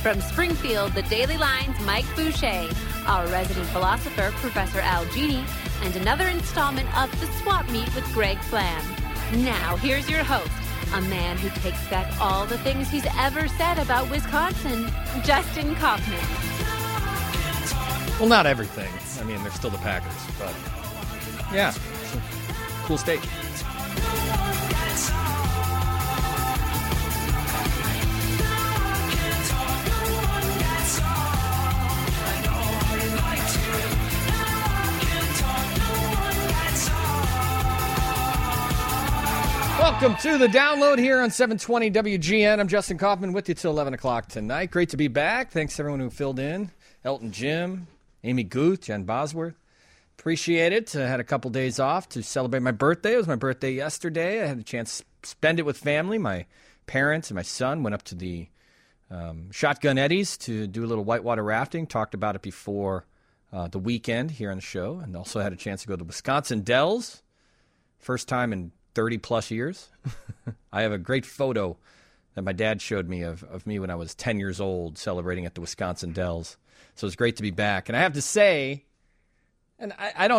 From Springfield, the Daily Line's Mike Boucher, our resident philosopher, Professor Al Genie, and another installment of The Swap Meet with Greg Flam. Now, here's your host, a man who takes back all the things he's ever said about Wisconsin, Justin Kaufman. Well, not everything. I mean, they're still the Packers, but yeah, it's a cool state. Welcome to the download here on 720 WGN. I'm Justin Kaufman with you till 11 o'clock tonight. Great to be back. Thanks to everyone who filled in. Elton Jim, Amy Guth, Jen Bosworth. Appreciate it. I had a couple days off to celebrate my birthday. It was my birthday yesterday. I had a chance to spend it with family. My parents and my son went up to the Shotgun Eddies to do a little whitewater rafting. Talked about it before the weekend here on the show. And also had a chance to go to Wisconsin Dells. First time in 30-plus years. I have a great photo that my dad showed me of me when I was 10 years old celebrating at the Wisconsin Dells. So it's great to be back. And I have to say, and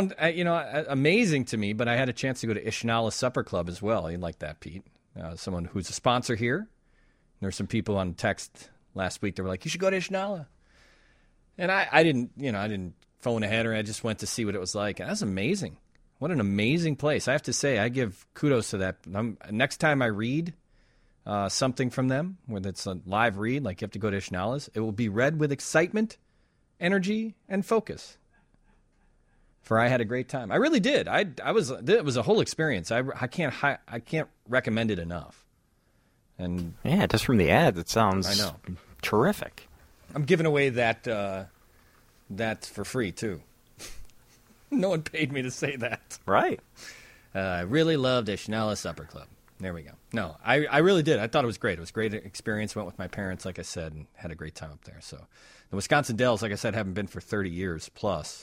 amazing to me, but I had a chance to go to Ishnala Supper Club as well. You'd like that, Pete. Someone who's a sponsor here. There were some people on text last week that were like, you should go to Ishnala. And I didn't phone ahead, or I just went to see what it was like. And that's amazing. What an amazing place. I have to say, I give kudos to that. Next time I read something from them, whether it's a live read, like you have to go to Ishnala's, it will be read with excitement, energy, and focus. For I had a great time. I really did. It was a whole experience. I can't recommend it enough. And yeah, just from the ad, it sounds terrific. I'm giving away that for free too. No one paid me to say that. Right. I really loved Ishnala Supper Club. There we go. No, I really did. I thought it was great. It was a great experience. Went with my parents, like I said, and had a great time up there. So the Wisconsin Dells, like I said, haven't been for 30 years plus.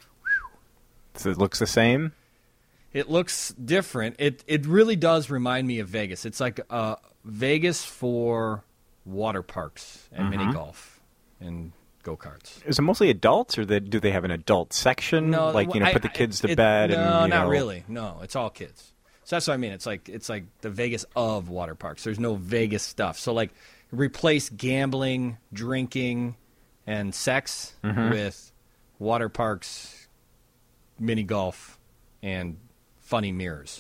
So it looks the same? It looks different. It really does remind me of Vegas. It's like Vegas for water parks and mini golf and go-karts. Is it mostly adults, or do they have an adult section? No, put the kids to bed? No, not really. No, it's all kids. So that's what I mean. It's like the Vegas of water parks. There's no Vegas stuff. So like replace gambling, drinking, and sex with water parks, mini golf, and funny mirrors.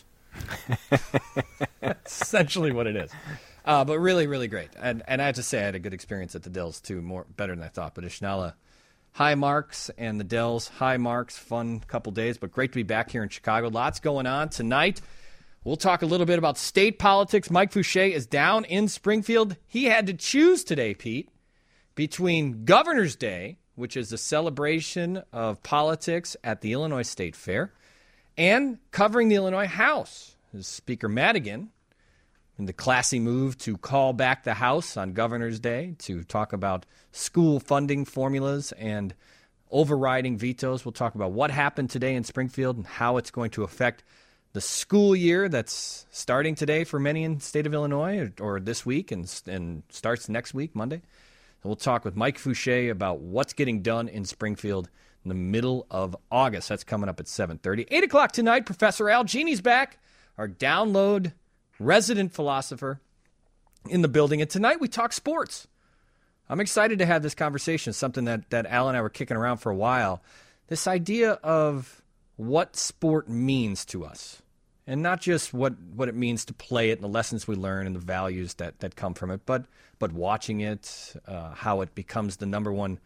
That's essentially what it is. But really, really great. And I have to say, I had a good experience at the Dells, too, better than I thought. But Ishnala, high marks, and the Dells, high marks, fun couple days. But great to be back here in Chicago. Lots going on tonight. We'll talk a little bit about state politics. Mike Fouché is down in Springfield. He had to choose today, Pete, between Governor's Day, which is the celebration of politics at the Illinois State Fair, and covering the Illinois House. Speaker Madigan, in the classy move to call back the House on Governor's Day to talk about school funding formulas and overriding vetoes. We'll talk about what happened today in Springfield and how it's going to affect the school year that's starting today for many in the state of Illinois, or this week and starts next week, Monday. And we'll talk with Mike Fouché about what's getting done in Springfield in the middle of August. That's coming up at 7:30. 8 o'clock tonight, Professor Al Genie's back, our download resident philosopher in the building. And tonight we talk sports. I'm excited to have this conversation, something that Al and I were kicking around for a while. This idea of what sport means to us, and not just what it means to play it and the lessons we learn and the values that come from it, but watching it, how it becomes the number one,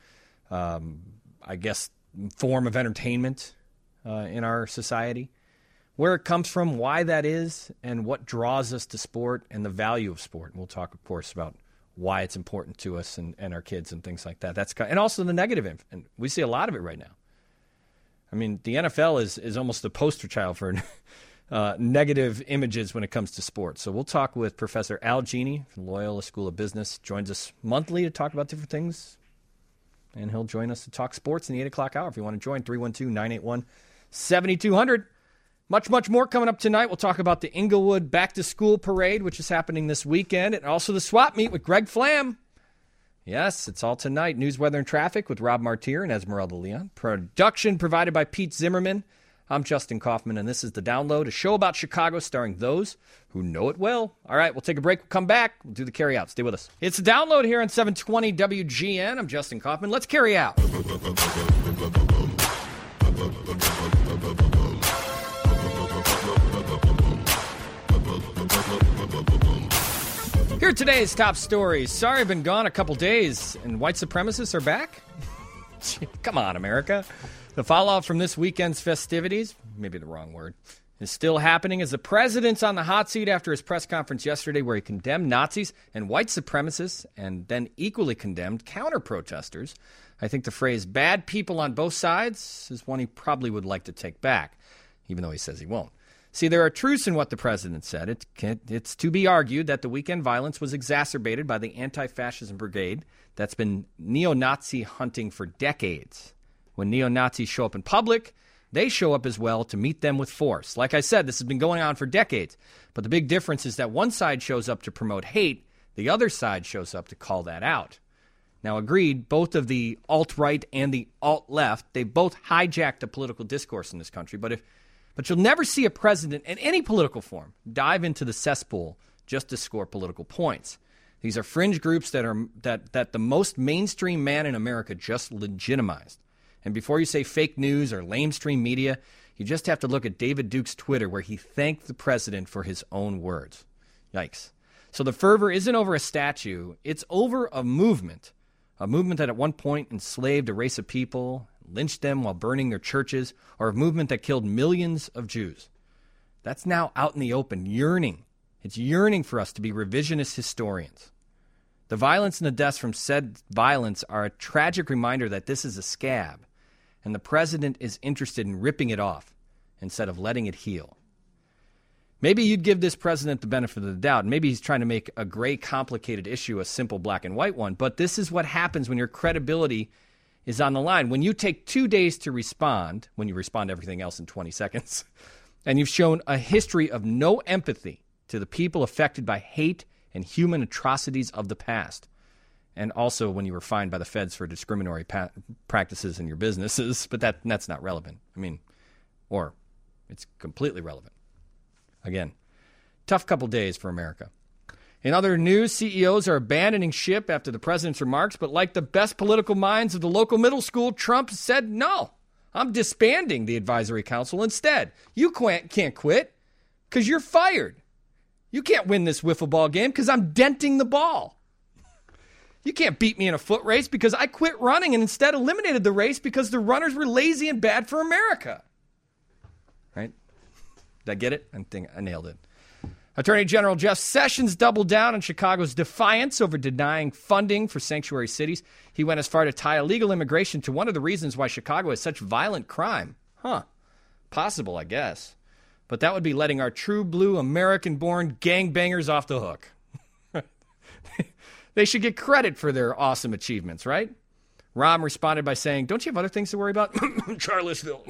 form of entertainment in our society. Where it comes from, why that is, and what draws us to sport and the value of sport. And we'll talk, of course, about why it's important to us and our kids and things like that. And also the negative, and we see a lot of it right now. I mean, the NFL is almost the poster child for negative images when it comes to sports. So we'll talk with Professor Al Genie from Loyola School of Business. Joins us monthly to talk about different things. And he'll join us to talk sports in the 8 o'clock hour. If you want to join, 312-981-7200. Much, much more coming up tonight. We'll talk about the Inglewood Back to School Parade, which is happening this weekend, and also the Swap Meet with Greg Flam. Yes, it's all tonight. News, weather, and traffic with Rob Martier and Esmeralda Leon. Production provided by Pete Zimmerman. I'm Justin Kaufman, and this is The Download, a show about Chicago starring those who know it well. All right, we'll take a break. We'll come back. We'll do the carry out. Stay with us. It's The Download here on 720 WGN. I'm Justin Kaufman. Let's carry out. Here are today's top stories. Sorry I've been gone a couple days, and white supremacists are back? Come on, America. The fallout from this weekend's festivities, maybe the wrong word, is still happening as the president's on the hot seat after his press conference yesterday where he condemned Nazis and white supremacists and then equally condemned counter-protesters. I think the phrase bad people on both sides is one he probably would like to take back, even though he says he won't. See, there are truths in what the president said. It's to be argued that the weekend violence was exacerbated by the anti-fascism brigade that's been neo-Nazi hunting for decades. When neo-Nazis show up in public, they show up as well to meet them with force. Like I said, this has been going on for decades. But the big difference is that one side shows up to promote hate, the other side shows up to call that out. Now, agreed, both of the alt-right and the alt-left, they both hijacked the political discourse in this country. But you'll never see a president in any political form dive into the cesspool just to score political points. These are fringe groups that the most mainstream man in America just legitimized. And before you say fake news or lamestream media, you just have to look at David Duke's Twitter where he thanked the president for his own words. Yikes. So the fervor isn't over a statue, it's over a movement that at one point enslaved a race of people, lynched them while burning their churches, or a movement that killed millions of Jews. That's now out in the open, yearning. It's yearning for us to be revisionist historians. The violence and the deaths from said violence are a tragic reminder that this is a scab, and the president is interested in ripping it off instead of letting it heal. Maybe you'd give this president the benefit of the doubt. Maybe he's trying to make a gray, complicated issue a simple black and white one, but this is what happens when your credibility is on the line. When you take 2 days to respond, when you respond to everything else in 20 seconds, and you've shown a history of no empathy to the people affected by hate and human atrocities of the past, and also when you were fined by the feds for discriminatory practices in your businesses, but that's not relevant. Or it's completely relevant. Again, tough couple days for America. In other news, CEOs are abandoning ship after the president's remarks, but like the best political minds of the local middle school, Trump said, no, I'm disbanding the advisory council instead. You can't quit because you're fired. You can't win this wiffle ball game because I'm denting the ball. You can't beat me in a foot race because I quit running and instead eliminated the race because the runners were lazy and bad for America. Right? Did I get it? I think I nailed it. Attorney General Jeff Sessions doubled down on Chicago's defiance over denying funding for sanctuary cities. He went as far to tie illegal immigration to one of the reasons why Chicago has such violent crime. Possible, I guess. But that would be letting our true blue American-born gangbangers off the hook. They should get credit for their awesome achievements, right? Rahm responded by saying, don't you have other things to worry about? Charlottesville.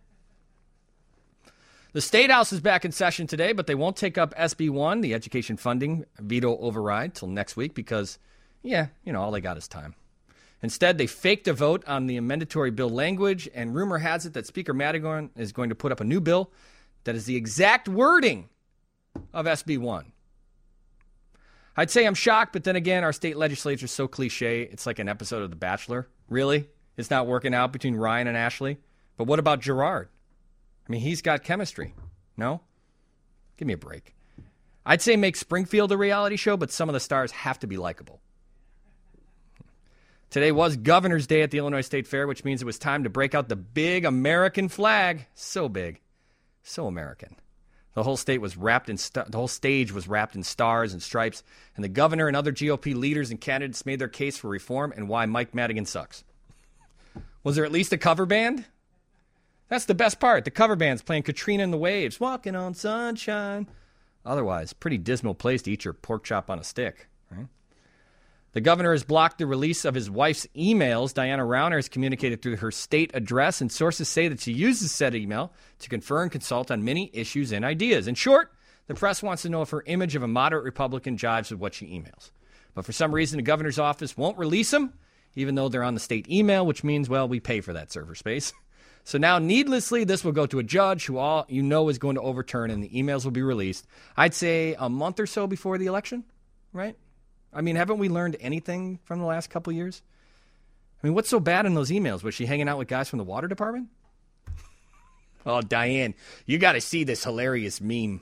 The State House is back in session today, but they won't take up SB 1, the education funding veto override, till next week because, all they got is time. Instead, they faked a vote on the amendatory bill language, and rumor has it that Speaker Madigan is going to put up a new bill that is the exact wording of SB 1. I'd say I'm shocked, but then again, our state legislature is so cliche, it's like an episode of The Bachelor. Really? It's not working out between Ryan and Ashley? But what about Gerard? He's got chemistry. No? Give me a break. I'd say make Springfield a reality show, but some of the stars have to be likable. Today was Governor's Day at the Illinois State Fair, which means it was time to break out the big American flag. So big. So American. The whole stage was wrapped in stars and stripes, and the governor and other GOP leaders and candidates made their case for reform and why Mike Madigan sucks. Was there at least a cover band? That's the best part. The cover band's playing Katrina and the Waves, Walking on Sunshine. Otherwise, pretty dismal place to eat your pork chop on a stick, right? The governor has blocked the release of his wife's emails. Diana Rauner has communicated through her state address, and sources say that she uses said email to confer and consult on many issues and ideas. In short, the press wants to know if her image of a moderate Republican jives with what she emails. But for some reason, the governor's office won't release them, even though they're on the state email, which means, well, we pay for that server space. So now, needlessly, this will go to a judge who is going to overturn, and the emails will be released, I'd say a month or so before the election, right? I mean, haven't we learned anything from the last couple years? I mean, what's so bad in those emails? Was she hanging out with guys from the water department? Oh, Diane, you got to see this hilarious meme.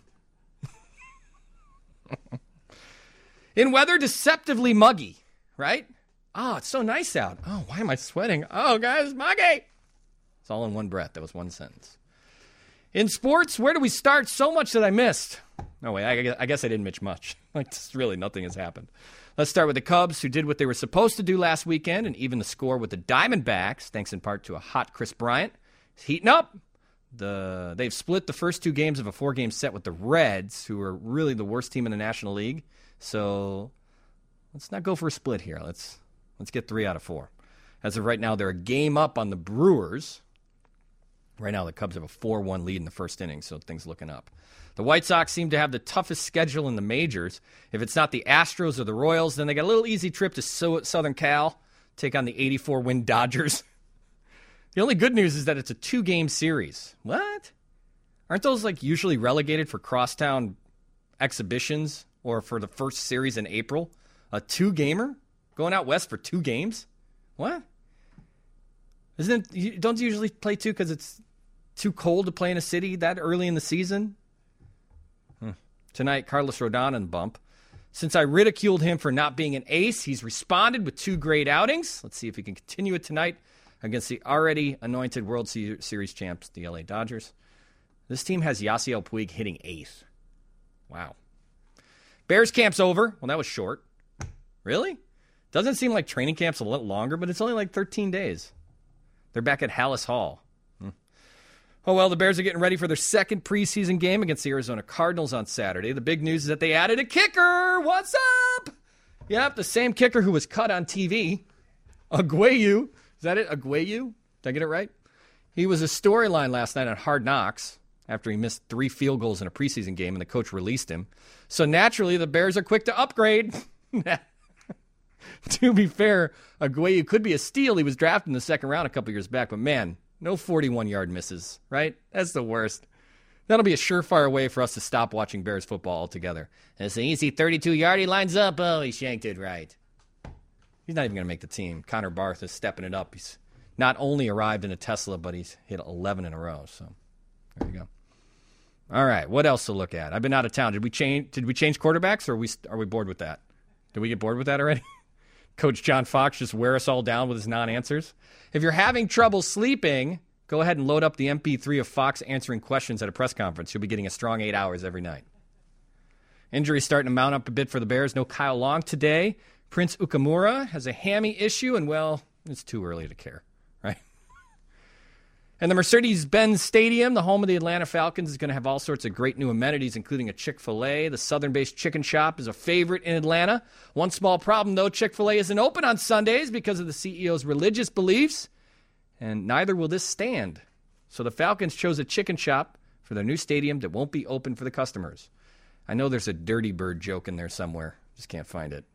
In weather, deceptively muggy, right? Oh, it's so nice out. Oh, why am I sweating? Oh, guys, muggy. It's all in one breath. That was one sentence. In sports, where do we start? So much that I missed. No way, I guess I didn't miss much. Like, just really nothing has happened. Let's start with the Cubs, who did what they were supposed to do last weekend and even the score with the Diamondbacks, thanks in part to a hot Chris Bryant. He's heating up. They've split the first 2 games of a 4-game set with the Reds, who are really the worst team in the National League. So let's not go for a split here. Let's get 3 out of 4. As of right now, they're a game up on the Brewers. Right now, the Cubs have a 4-1 lead in the first inning, so things looking up. The White Sox seem to have the toughest schedule in the majors. If it's not the Astros or the Royals, then they got a little easy trip to Southern Cal, take on the 84-win Dodgers. The only good news is that it's a 2-game series. What? Aren't those like usually relegated for crosstown exhibitions or for the first series in April? A 2-gamer? Going out west for 2 games? What? Don't you usually play 2 because it's too cold to play in a city that early in the season? Tonight, Carlos Rodon in the bump. Since I ridiculed him for not being an ace, he's responded with 2 great outings. Let's see if he can continue it tonight against the already anointed World Series champs, the LA Dodgers. This team has Yasiel Puig hitting 8th. Wow. Bears camp's over. Well, that was short. Really? Doesn't seem like training camp's a little longer, but it's only like 13 days. They're back at Hallis Hall. Oh, well, the Bears are getting ready for their second preseason game against the Arizona Cardinals on Saturday. The big news is that they added a kicker. What's up? Yep, the same kicker who was cut on TV. Aguayo. Is that it? Aguayo? Did I get it right? He was a storyline last night on Hard Knocks after he missed 3 field goals in a preseason game and the coach released him. So naturally, the Bears are quick to upgrade. To be fair, Aguayo could be a steal. He was drafted in the second round a couple years back, but man, no 41-yard misses, right? That's the worst. That'll be a surefire way for us to stop watching Bears football altogether. And it's an easy 32-yard. He lines up. Oh, he shanked it right. He's not even going to make the team. Connor Barth is stepping it up. He's not only arrived in a Tesla, but he's hit 11 in a row. So there you go. All right, what else to look at? I've been out of town. Did we change quarterbacks, or are we bored with that? Did we get bored with that already? Coach John Fox just wear us all down with his non-answers. If you're having trouble sleeping, go ahead and load up the MP3 of Fox answering questions at a press conference. You'll be getting a strong 8 hours every night. Injuries starting to mount up a bit for the Bears. No Kyle Long today. Prince Ukamura has a hammy issue, and, well, it's too early to care, right? And the Mercedes-Benz Stadium, the home of the Atlanta Falcons, is going to have all sorts of great new amenities, including a Chick-fil-A. The Southern-based chicken shop is a favorite in Atlanta. One small problem, though, Chick-fil-A isn't open on Sundays because of the CEO's religious beliefs, and neither will this stand. So the Falcons chose a chicken shop for their new stadium that won't be open for the customers. I know there's a Dirty Bird joke in there somewhere. Just can't find it.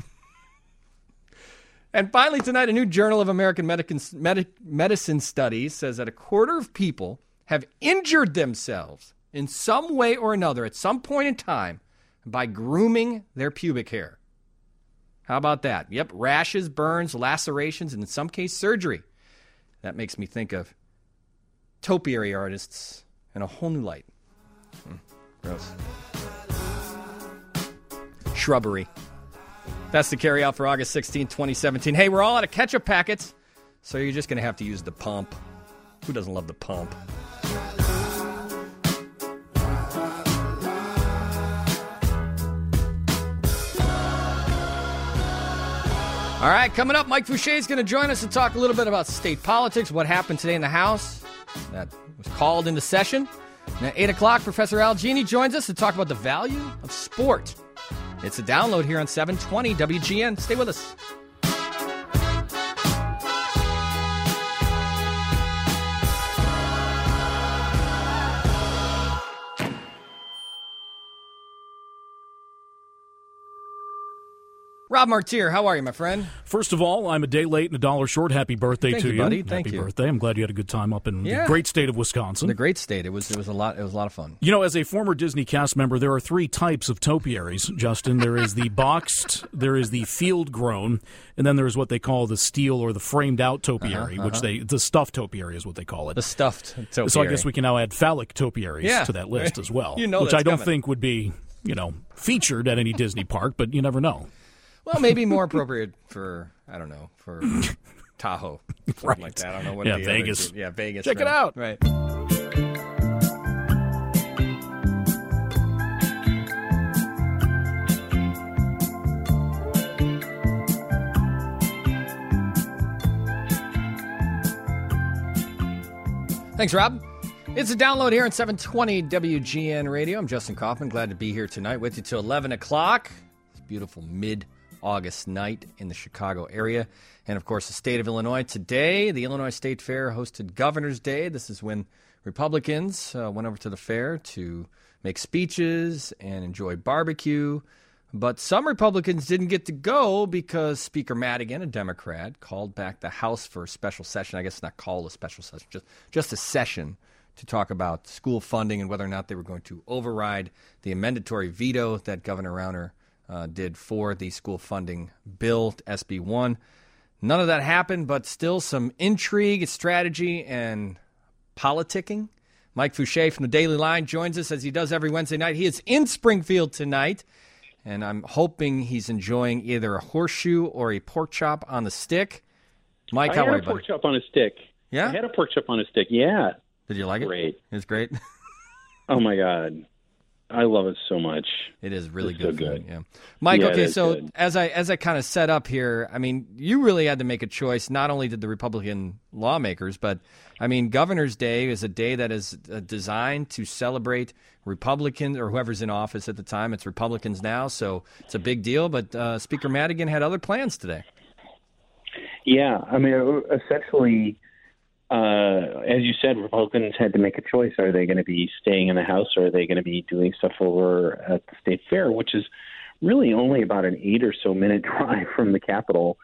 And finally tonight, a new Journal of American Medicine Studies says that 1/4 of people have injured themselves in some way or another at some point in time by grooming their pubic hair. How about that? Yep, rashes, burns, lacerations, and in some case, surgery. That makes me think of topiary artists in a whole new light. Gross. Shrubbery. That's the carry out for August 16, 2017. Hey, we're all out of ketchup packets, so you're just going to have to use the pump. Who doesn't love the pump? All right, coming up, Mike Fouché is going to join us to talk a little bit about state politics, what happened today in the House that was called into session. And at 8 o'clock, Professor Al Gini joins us to talk about the value of sport. It's a download here on 720 WGN. Stay with us. Rob Martier, how are you, my friend? First of all, I'm a day late and a dollar short. Happy birthday to you, buddy. Happy Thank you. birthday. I'm glad you had a good time up in the great state of Wisconsin. The great state. It was a lot of fun. You know, as a former Disney cast member, there are three types of topiaries, Justin. There is the boxed, there is the field grown, and then there's what they call the steel or the framed out topiary, which the stuffed topiary is what they call it. The stuffed topiary. So I guess we can now add phallic topiaries to that list as well. Which I don't think would be, featured at any Disney park, but you never know. Well, maybe more appropriate for, I don't know, for Tahoe. Right. Like that. I don't know what Vegas. Vegas. Check it out. Right. Thanks, Rob. It's a download here on 720 WGN Radio. I'm Justin Kaufman. Glad to be here tonight with you till 11 o'clock. It's a beautiful mid-August night in the Chicago area. And, of course, the state of Illinois. Today, the Illinois State Fair hosted Governor's Day. This is when Republicans went over to the fair to make speeches and enjoy barbecue. But some Republicans didn't get to go because Speaker Madigan, a Democrat, called back the House for a special session. I guess not called a special session, just a session to talk about school funding and whether or not they were going to override the amendatory veto that Governor Rauner did for the school funding bill, SB 1. None of that happened, but still some intrigue, strategy, and politicking. Mike Fouché from the Daily Line joins us as he does every Wednesday night. He is in Springfield tonight, and I'm hoping he's enjoying either a horseshoe or a pork chop on the stick. Mike, how are you, buddy? I had a pork chop on a stick. Yeah? I had a pork chop on a stick, yeah. Did you like it? Great. It's great? Oh, my God. I love it so much. It is really it's good so food. good. Yeah. Mike, yeah, okay, so good. as I kind of set up here, I mean, you really had to make a choice. Not only did the Republican lawmakers, but, I mean, Governor's Day is a day that is designed to celebrate Republicans or whoever's in office at the time. It's Republicans now, so it's a big deal. But Speaker Madigan had other plans today. Yeah, I mean, essentially, as you said, Republicans had to make a choice. Are they going to be staying in the House, or are they going to be doing stuff over at the State Fair, which is really only about an 8 or so minute drive from the Capitol.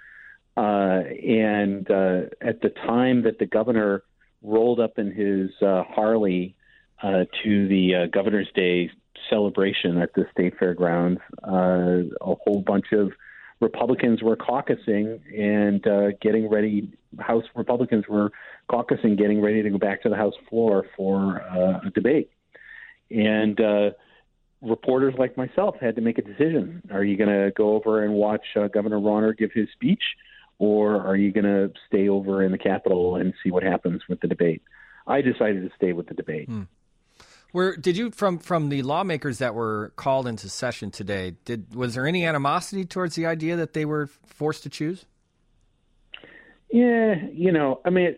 And at the time that the governor rolled up in his Harley to the Governor's Day celebration at the State Fairgrounds, a whole bunch of Republicans were caucusing and getting ready. House Republicans were caucusing, getting ready to go back to the House floor for a debate. And reporters like myself had to make a decision. Are you going to go over and watch Governor Rauner give his speech, or are you going to stay over in the Capitol and see what happens with the debate? I decided to stay with the debate. Did you, from the lawmakers that were called into session today, was there any animosity towards the idea that they were forced to choose? Yeah, I mean,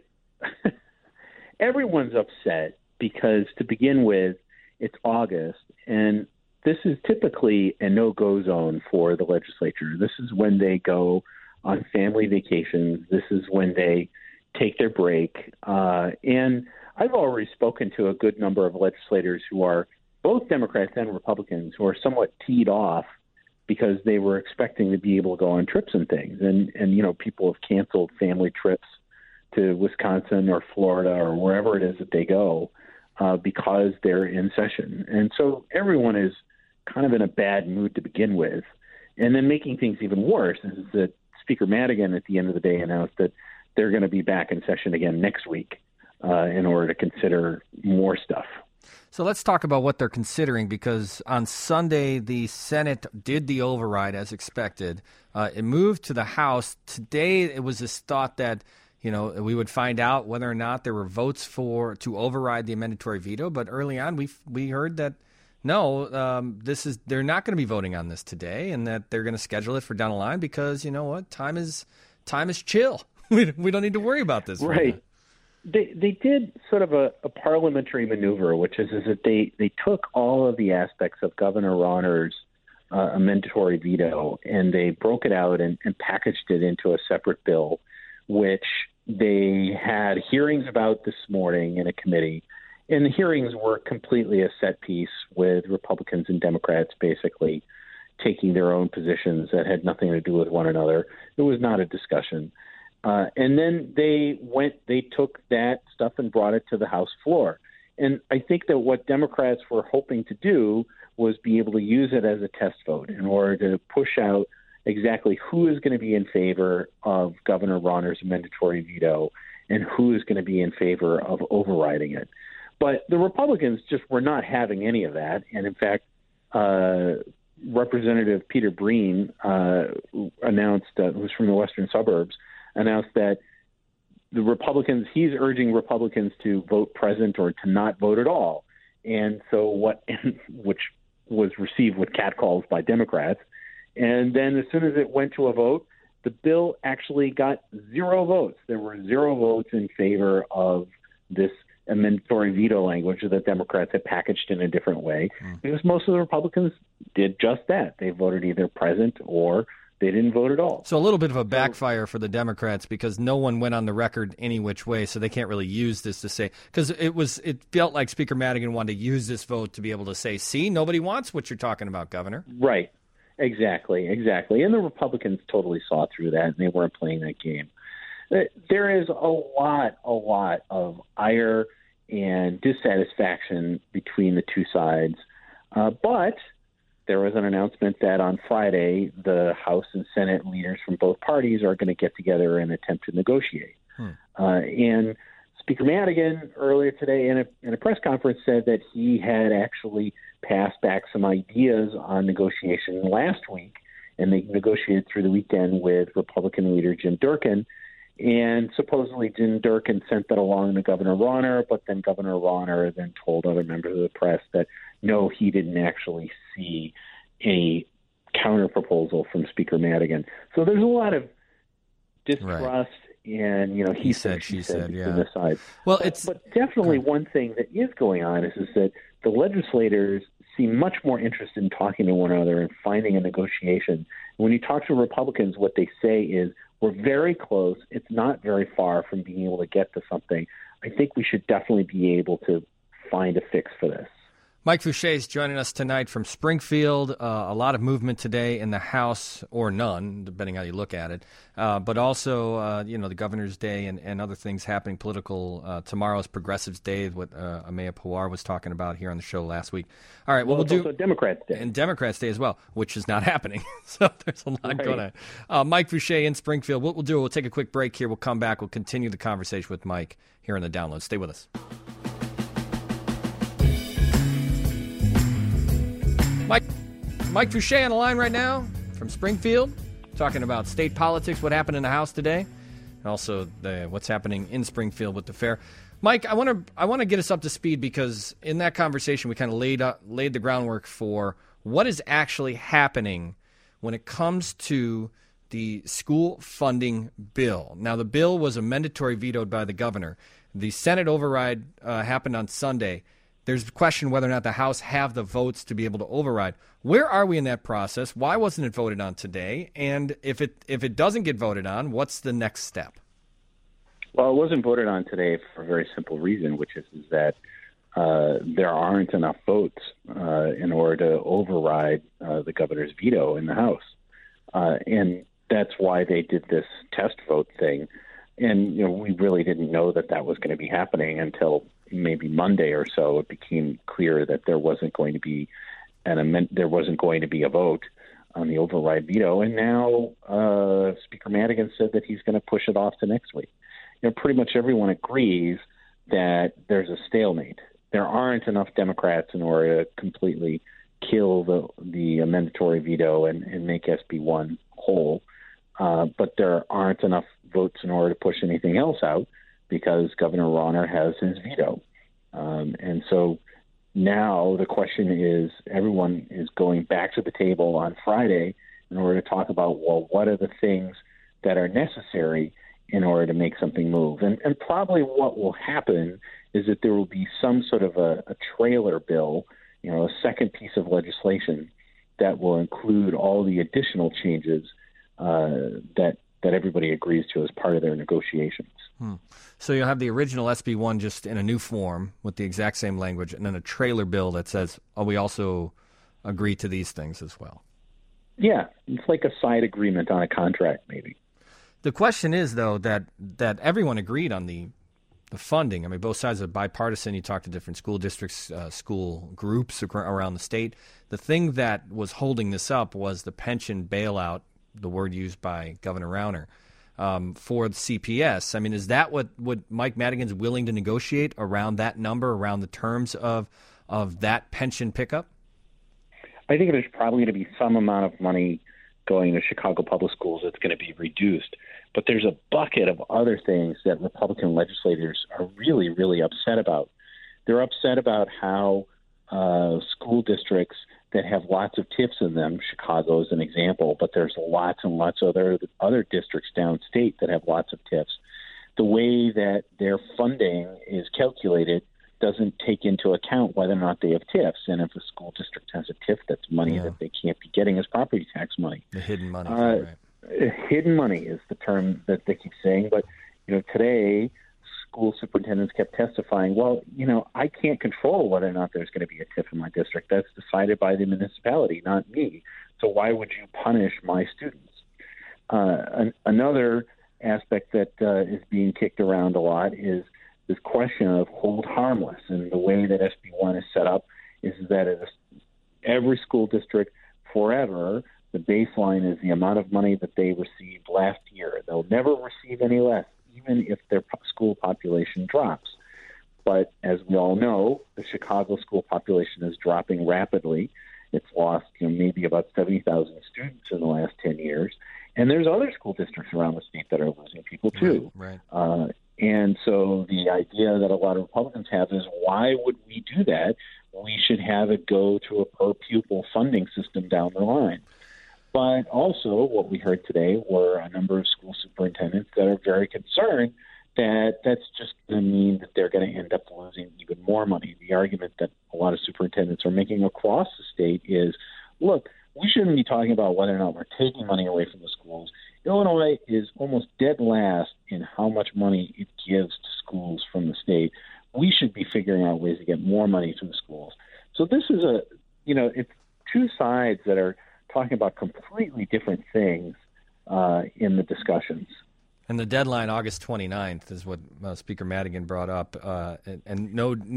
everyone's upset because, to begin with, it's August, and this is typically a no-go zone for the legislature. This is when they go on family vacations. This is when they take their break. And I've already spoken to a good number of legislators who are both Democrats and Republicans who are somewhat teed off because they were expecting to be able to go on trips and things. And people have canceled family trips to Wisconsin or Florida or wherever it is that they go because they're in session. And so everyone is kind of in a bad mood to begin with. And then making things even worse is that Speaker Madigan at the end of the day announced that they're going to be back in session again next week in order to consider more stuff. So let's talk about what they're considering, because on Sunday, the Senate did the override as expected. It moved to the House. Today, it was this thought that, we would find out whether or not there were votes to override the amendatory veto. But early on, we heard that, no, they're not going to be voting on this today, and that they're going to schedule it for down the line because, you know what, time is chill. We don't need to worry about this. Right. They did sort of a parliamentary maneuver, which is that they took all of the aspects of Governor Rauner's amendatory veto, and they broke it out and packaged it into a separate bill, which they had hearings about this morning in a committee. And the hearings were completely a set piece with Republicans and Democrats basically taking their own positions that had nothing to do with one another. It was not a discussion. And then they took that stuff and brought it to the House floor. And I think that what Democrats were hoping to do was be able to use it as a test vote in order to push out exactly who is going to be in favor of Governor Rauner's mandatory veto and who is going to be in favor of overriding it. But the Republicans just were not having any of that. And in fact, Representative Peter Breen announced, who's from the western suburbs, announced that he's urging Republicans to vote present or to not vote at all. And so which was received with catcalls by Democrats. And then as soon as it went to a vote, the bill actually got 0 votes. There were 0 votes in favor of this mandatory veto language that Democrats had packaged in a different way, because most of the Republicans did just that. They voted either present or they didn't vote at all. So a little bit of a backfire for the Democrats, because no one went on the record any which way, so they can't really use this to say, because it felt like Speaker Madigan wanted to use this vote to be able to say, see, nobody wants what you're talking about, Governor. Right. Exactly. And the Republicans totally saw through that, and they weren't playing that game. There is a lot of ire and dissatisfaction between the two sides. But there was an announcement that on Friday, the House and Senate leaders from both parties are going to get together and attempt to negotiate. And Speaker Madigan earlier today in a press conference said that he had actually passed back some ideas on negotiation last week, and they negotiated through the weekend with Republican leader Jim Durkin. And supposedly Jim Durkin sent that along to Governor Rauner, but then Governor Rauner then told other members of the press that no, he didn't actually see any counter proposal from Speaker Madigan. So there's a lot of distrust and, he said, she said, between the sides. Well, but definitely one thing that is going on is that the legislators seem much more interested in talking to one another and finding a negotiation. When you talk to Republicans, what they say is, we're very close. It's not very far from being able to get to something. I think we should definitely be able to find a fix for this. Mike Fouché is joining us tonight from Springfield. A lot of movement today in the House, or none, depending how you look at it. But also, the Governor's Day and other things happening political. Tomorrow's Progressives Day, what Amaya Pawar was talking about here on the show last week. All right, well, we'll do Democrats Day. And Democrats Day as well, which is not happening. So there's a lot going on. Mike Fouché in Springfield. What we'll do, we'll take a quick break here. We'll come back. We'll continue the conversation with Mike here on The Download. Stay with us. Mike Fouché on the line right now from Springfield, talking about state politics, what happened in the House today, and also what's happening in Springfield with the fair. Mike, I want to get us up to speed, because in that conversation we kind of laid the groundwork for what is actually happening when it comes to the school funding bill. Now, the bill was a mandatory vetoed by the governor. The Senate override happened on Sunday. There's a question whether or not the House have the votes to be able to override. Where are we in that process? Why wasn't it voted on today? And if it doesn't get voted on, what's the next step? Well, it wasn't voted on today for a very simple reason, which is that there aren't enough votes in order to override the governor's veto in the House. And that's why they did this test vote thing. And, we really didn't know that was going to be happening until maybe Monday or so. It became clear that there wasn't going to be a vote on the override veto. And now Speaker Madigan said that he's going to push it off to next week. Pretty much everyone agrees that there's a stalemate. There aren't enough Democrats in order to completely kill the mandatory veto and make SB 1 whole. But there aren't enough votes in order to push anything else out, because Governor Rauner has his veto. And so now the question is, everyone is going back to the table on Friday in order to talk about, well, what are the things that are necessary in order to make something move? And probably what will happen is that there will be some sort of a trailer bill, a second piece of legislation that will include all the additional changes that everybody agrees to as part of their negotiations. So you'll have the original SB 1 just in a new form with the exact same language, and then a trailer bill that says, we also agree to these things as well. Yeah, it's like a side agreement on a contract, maybe. The question is, though, that everyone agreed on the funding. I mean, both sides are bipartisan. You talk to different school districts, school groups around the state. The thing that was holding this up was the pension bailout, the word used by Governor Rauner, for the CPS. I mean, is that what Mike Madigan's willing to negotiate around that number, around the terms of that pension pickup? I think there's probably going to be some amount of money going to Chicago Public Schools that's going to be reduced. But there's a bucket of other things that Republican legislators are really, really upset about. They're upset about how school districts that have lots of TIFs in them, Chicago is an example, but there's lots and lots of other districts downstate that have lots of TIFs. The way that their funding is calculated doesn't take into account whether or not they have TIFs. And if a school district has a TIF, that's money that they can't be getting as property tax money. The hidden money. Right. Hidden money is the term that they keep saying. But, today school superintendents kept testifying, well, I can't control whether or not there's going to be a TIF in my district. That's decided by the municipality, not me. So why would you punish my students? Another aspect that is being kicked around a lot is this question of hold harmless. And the way that SB 1 is set up is that every school district forever, the baseline is the amount of money that they received last year. They'll never receive any less, even if their school population drops. But as we all know, the Chicago school population is dropping rapidly. It's lost maybe about 70,000 students in the last 10 years. And there's other school districts around the state that are losing people too. Right. And so the idea that a lot of Republicans have is, why would we do that? We should have it go to a per-pupil funding system down the line. But also what we heard today were a number of school superintendents that are very concerned that that's just going to mean that they're going to end up losing even more money. The argument that a lot of superintendents are making across the state is, look, we shouldn't be talking about whether or not we're taking money away from the schools. Illinois is almost dead last in how much money it gives to schools from the state. We should be figuring out ways to get more money to the schools. So this is it's two sides that are talking about completely different things in the discussions. And the deadline, August 29th, is what Speaker Madigan brought up, and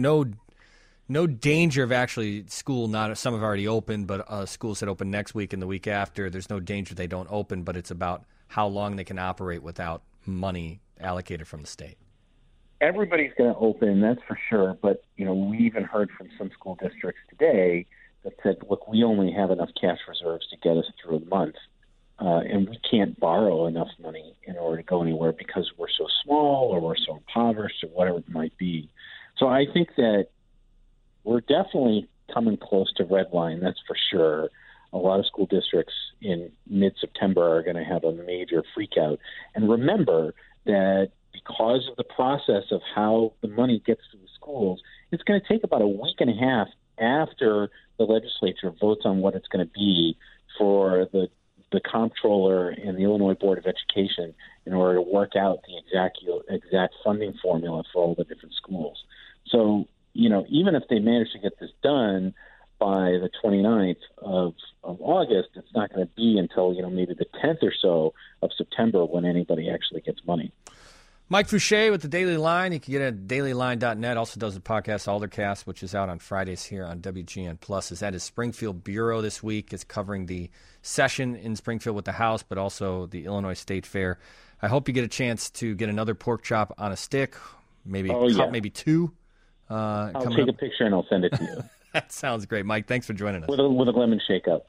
no danger of actually school some have already opened, but schools that open next week and the week after, there's no danger they don't open, but it's about how long they can operate without money allocated from the state. Everybody's going to open, that's for sure, but we even heard from some school districts today that said, look, we only have enough cash reserves to get us through a month, and we can't borrow enough money in order to go anywhere because we're so small or we're so impoverished or whatever it might be. So I think that we're definitely coming close to red line, that's for sure. A lot of school districts in mid-September are going to have a major freakout. And remember that because of the process of how the money gets to the schools, it's going to take about a week and a half after the legislature votes on what it's going to be for the comptroller and the Illinois Board of Education in order to work out the exact funding formula for all the different schools. So, even if they manage to get this done by the 29th of August, it's not going to be until, maybe the 10th or so of September when anybody actually gets money. Mike Fouché with the Daily Line. You can get it at dailyline.net. Also does the podcast Aldercast, which is out on Fridays here on WGN Plus. Is at his Springfield Bureau this week. It's covering the session in Springfield with the House, but also the Illinois State Fair. I hope you get a chance to get another pork chop on a stick, maybe maybe two. I'll take a picture and I'll send it to you. That sounds great, Mike. Thanks for joining us. With a lemon shake-up.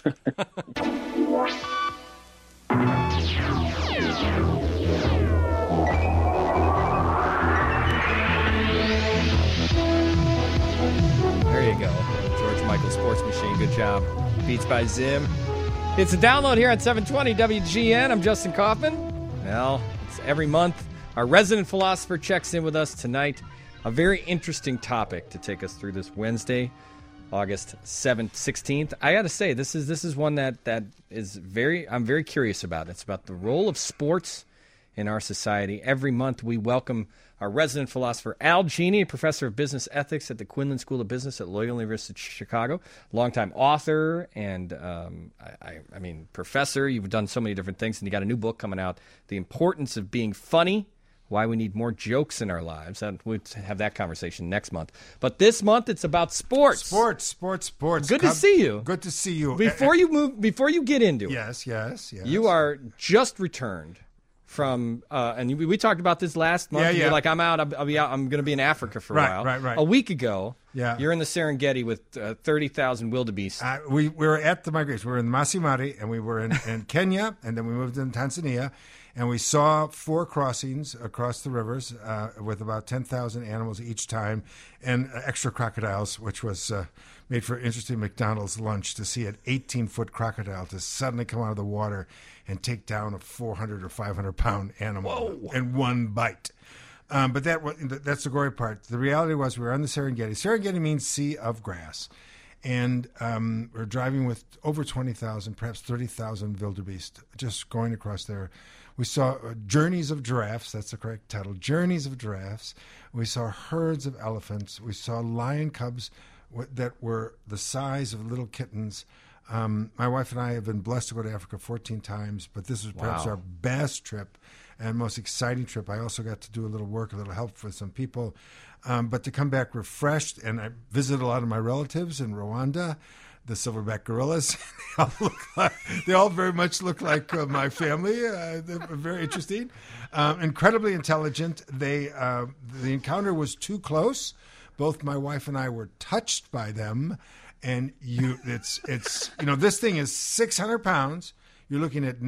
There you go. George Michael Sports Machine. Good job. Beats by Zim. It's a download here on 720 WGN. I'm Justin Kaufman. Well, it's every month. Our resident philosopher checks in with us tonight. A very interesting topic to take us through this Wednesday, August 7th, 16th. I got to say, this is one that is I'm very curious about. It's about the role of sports in our society. Every month we welcome our resident philosopher, Al Genie, professor of business ethics at the Quinlan School of Business at Loyola University of Chicago, longtime author and, professor. You've done so many different things, and you got a new book coming out, The Importance of Being Funny, Why We Need More Jokes in Our Lives. And we'll have that conversation next month. But this month, it's about sports. Sports. Good to see you. Good to see you. Before you get into it. Yes. You are just returned from, and we talked about this last month. Yeah. You're like, I'm out. I'll be out. I'm going to be in Africa for a while. Right. A week ago, you're in the Serengeti with 30,000 wildebeest. We were at the migration. We were in Masai Mara, and we were in Kenya, and then we moved in Tanzania, and we saw 4 crossings across the rivers with about 10,000 animals each time, and extra crocodiles, which was made for an interesting McDonald's lunch to see an 18-foot crocodile to suddenly come out of the water and take down a 400 or 500-pound animal in one bite. But that's the gory part. The reality was we were on the Serengeti. Serengeti means sea of grass. And we're driving with over 20,000, perhaps 30,000 wildebeest just going across there. We saw journeys of giraffes. That's the correct title. Journeys of giraffes. We saw herds of elephants. We saw lion cubs that were the size of little kittens. My wife and I have been blessed to go to Africa 14 times, but this was perhaps our best trip and most exciting trip. I also got to do a little work, a little help with some people, but to come back refreshed. And I visited a lot of my relatives in Rwanda, the silverback gorillas. They all very much look like my family. They're very interesting, incredibly intelligent. The encounter was too close. Both my wife and I were touched by them. And this thing is 600 pounds. You're looking at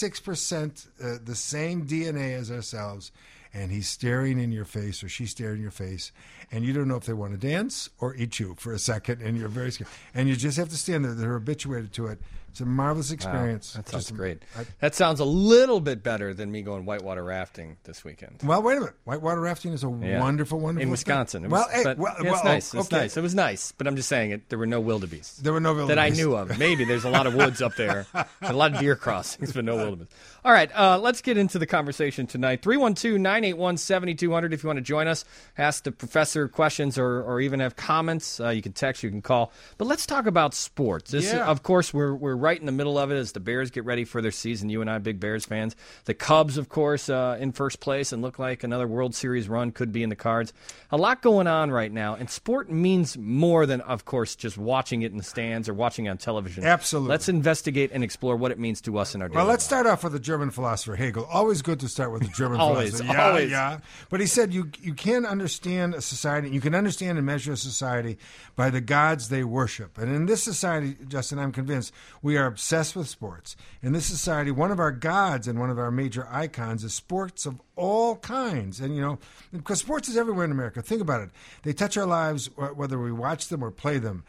96% the same DNA as ourselves, and he's staring in your face, or she's staring in your face, and you don't know if they want to dance or eat you for a second, and you're very scared. And you just have to stand there. They're habituated to it. It's a marvelous experience. Wow, that sounds great. That sounds a little bit better than me going whitewater rafting this weekend. Well, wait a minute. Whitewater rafting is a wonderful in Wisconsin. Thing. It's nice. It's nice. It was nice, but I'm just saying there were no wildebeest. There were no wildebeest that I knew of. Maybe there's a lot of woods up there, a lot of deer crossings, but no wildebeest. All right, let's get into the conversation tonight. 312-981-7200 if you want to join us, ask the professor questions, or even have comments. You can text, you can call. But let's talk about sports. Of course, we're right in the middle of it as the Bears get ready for their season. You and I, big Bears fans. The Cubs, of course, in first place and look like another World Series run could be in the cards. A lot going on right now, and sport means more than, of course, just watching it in the stands or watching it on television. Absolutely. Let's investigate and explore what it means to us in our daily Well, let's life. start off with the German philosopher Hegel. Always good to start with the German always, philosopher. Always. Yeah. But he said you can understand a society, you can understand and measure a society by the gods they worship. And in this society, Justin, I'm convinced, we are obsessed with sports. In this society, one of our gods and one of our major icons is sports of all kinds. And, because sports is everywhere in America. Think about it. They touch our lives whether we watch them or play them.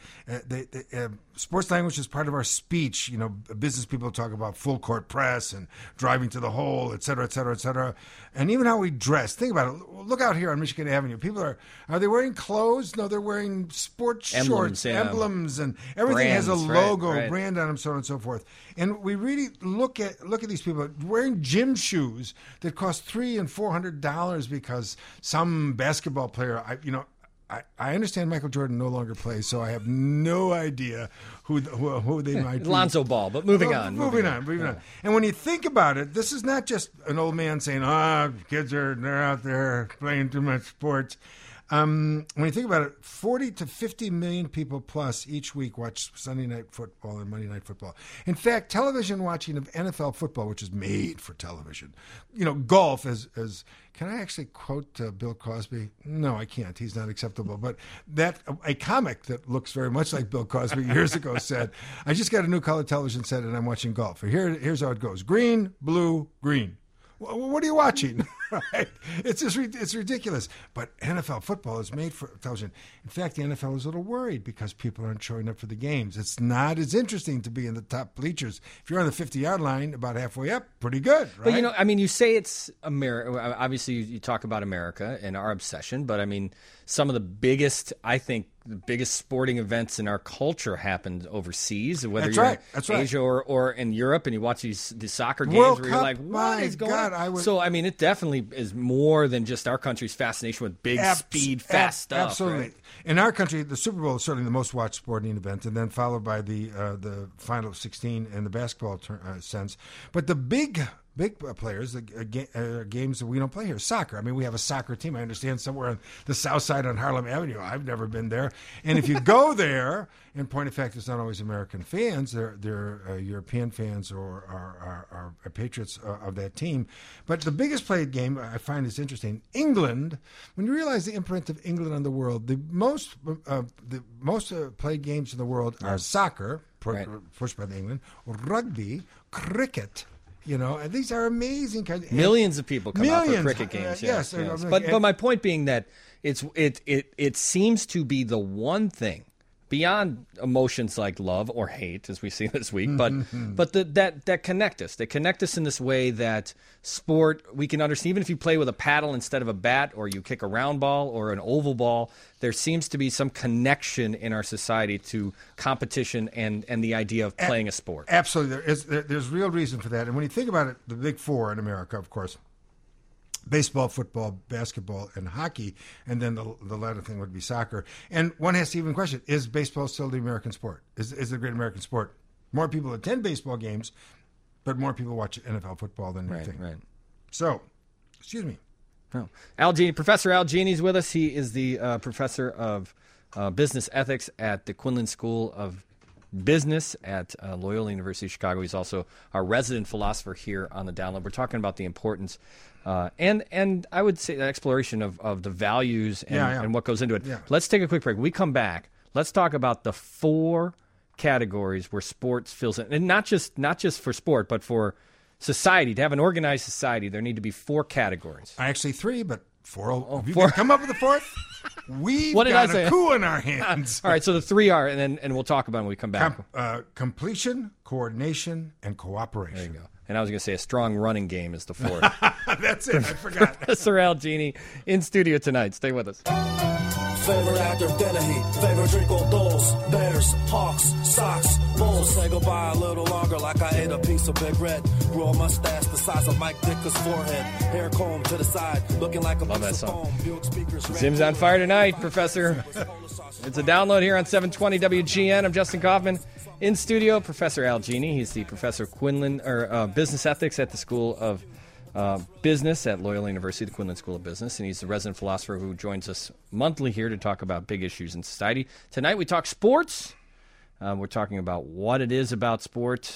Sports language is part of our speech. Business people talk about full court press and driving to the hole, et cetera, et cetera, et cetera. And even how we dress. Think about it. Look out here on Michigan Avenue. People are they wearing clothes? No, they're wearing sports shorts, emblems, and everything brands, has a logo, right. brand on them, so on and so forth. And we really look at these people wearing gym shoes that cost $300 and $400 because some basketball player, I understand Michael Jordan no longer plays, so I have no idea who they might be. Lonzo Ball, but moving on. And when you think about it, this is not just an old man saying, kids they're out there playing too much sports. When you think about it, 40 to 50 million people plus each week watch Sunday night football and Monday night football. In fact, television watching of NFL football, which is made for television, golf as can I actually quote Bill Cosby? No, I can't. He's not acceptable. But a comic that looks very much like Bill Cosby years ago said, I just got a new color television set and I'm watching golf. Here's how it goes. Green, blue, green. What are you watching? Right. It's ridiculous. But NFL football is made for television. In fact, the NFL is a little worried because people aren't showing up for the games. It's not as interesting to be in the top bleachers. If you're on the 50-yard line, about halfway up, pretty good, right? But, you say it's America. Obviously, you talk about America and our obsession, but, some of the biggest sporting events in our culture happened overseas, whether you're in Asia or in Europe, and you watch these soccer games World where Cup, you're like, what is going on? So, it definitely is more than just our country's fascination with big speed, fast stuff. Absolutely. Right? In our country, the Super Bowl is certainly the most watched sporting event, and then followed by the Final 16 in the basketball sense. But the big players, games that we don't play here. Soccer. We have a soccer team. I understand somewhere on the south side on Harlem Avenue. I've never been there. And if you go there, in point of fact, it's not always American fans. They're European fans or are patriots of that team. But the biggest played game, I find is interesting, England. When you realize the imprint of England on the world, the most played games in the world are soccer, pushed by England, rugby, cricket. And these are amazing kinds. Millions of people come out for cricket games. Yes. But my point being that it seems to be the one thing beyond emotions like love or hate, as we see this week, but that connect us. They connect us in this way that sport we can understand. Even if you play with a paddle instead of a bat, or you kick a round ball or an oval ball, there seems to be some connection in our society to competition and the idea of playing a sport. Absolutely, there's real reason for that. And when you think about it, the big four in America, of course. Baseball, football, basketball, and hockey, and then the latter thing would be soccer. And one has to even question, is baseball still the American sport? Is it a great American sport? More people attend baseball games, but more people watch NFL football than anything. Right. So, excuse me. Oh. Al Genie, Professor Al Genie's with us. He is the professor of business ethics at the Quinlan School of Business at Loyola University of Chicago. He's also our resident philosopher here on the Download. We're talking about the importance and I would say the exploration of the values and what goes into it. Yeah. Let's take a quick break. When we come back, let's talk about the 4 categories where sports fills in, and not just for sport, but for society. To have an organized society, there need to be 4 categories. Actually 3, but 4. You can come up with the 4th? We've got a coup in our hands. All right, so the 3 are, and we'll talk about it when we come back. Completion, coordination, and cooperation. There you go. And I was going to say a strong running game is the 4th. That's it. I forgot. Professor Al Genie in studio tonight. Stay with us. Favorite actor, Dennehy. Favorite drink on Bulls, Bears, Hawks, Sox, Bulls. Say goodbye a little longer like I ate a piece of Big Red. Grew a mustache the size of Mike Ditka's forehead. Hair comb to the side, looking like a piece of foam. Zim's on fire tonight, Professor. It's a download here on 720 WGN. I'm Justin Kaufman. In studio, Professor Al Genie. He's the professor of Quinlan business ethics at the School of Business at Loyola University, the Quinlan School of Business, and he's the resident philosopher who joins us monthly here to talk about big issues in society. Tonight we talk sports. We're talking about what it is about sport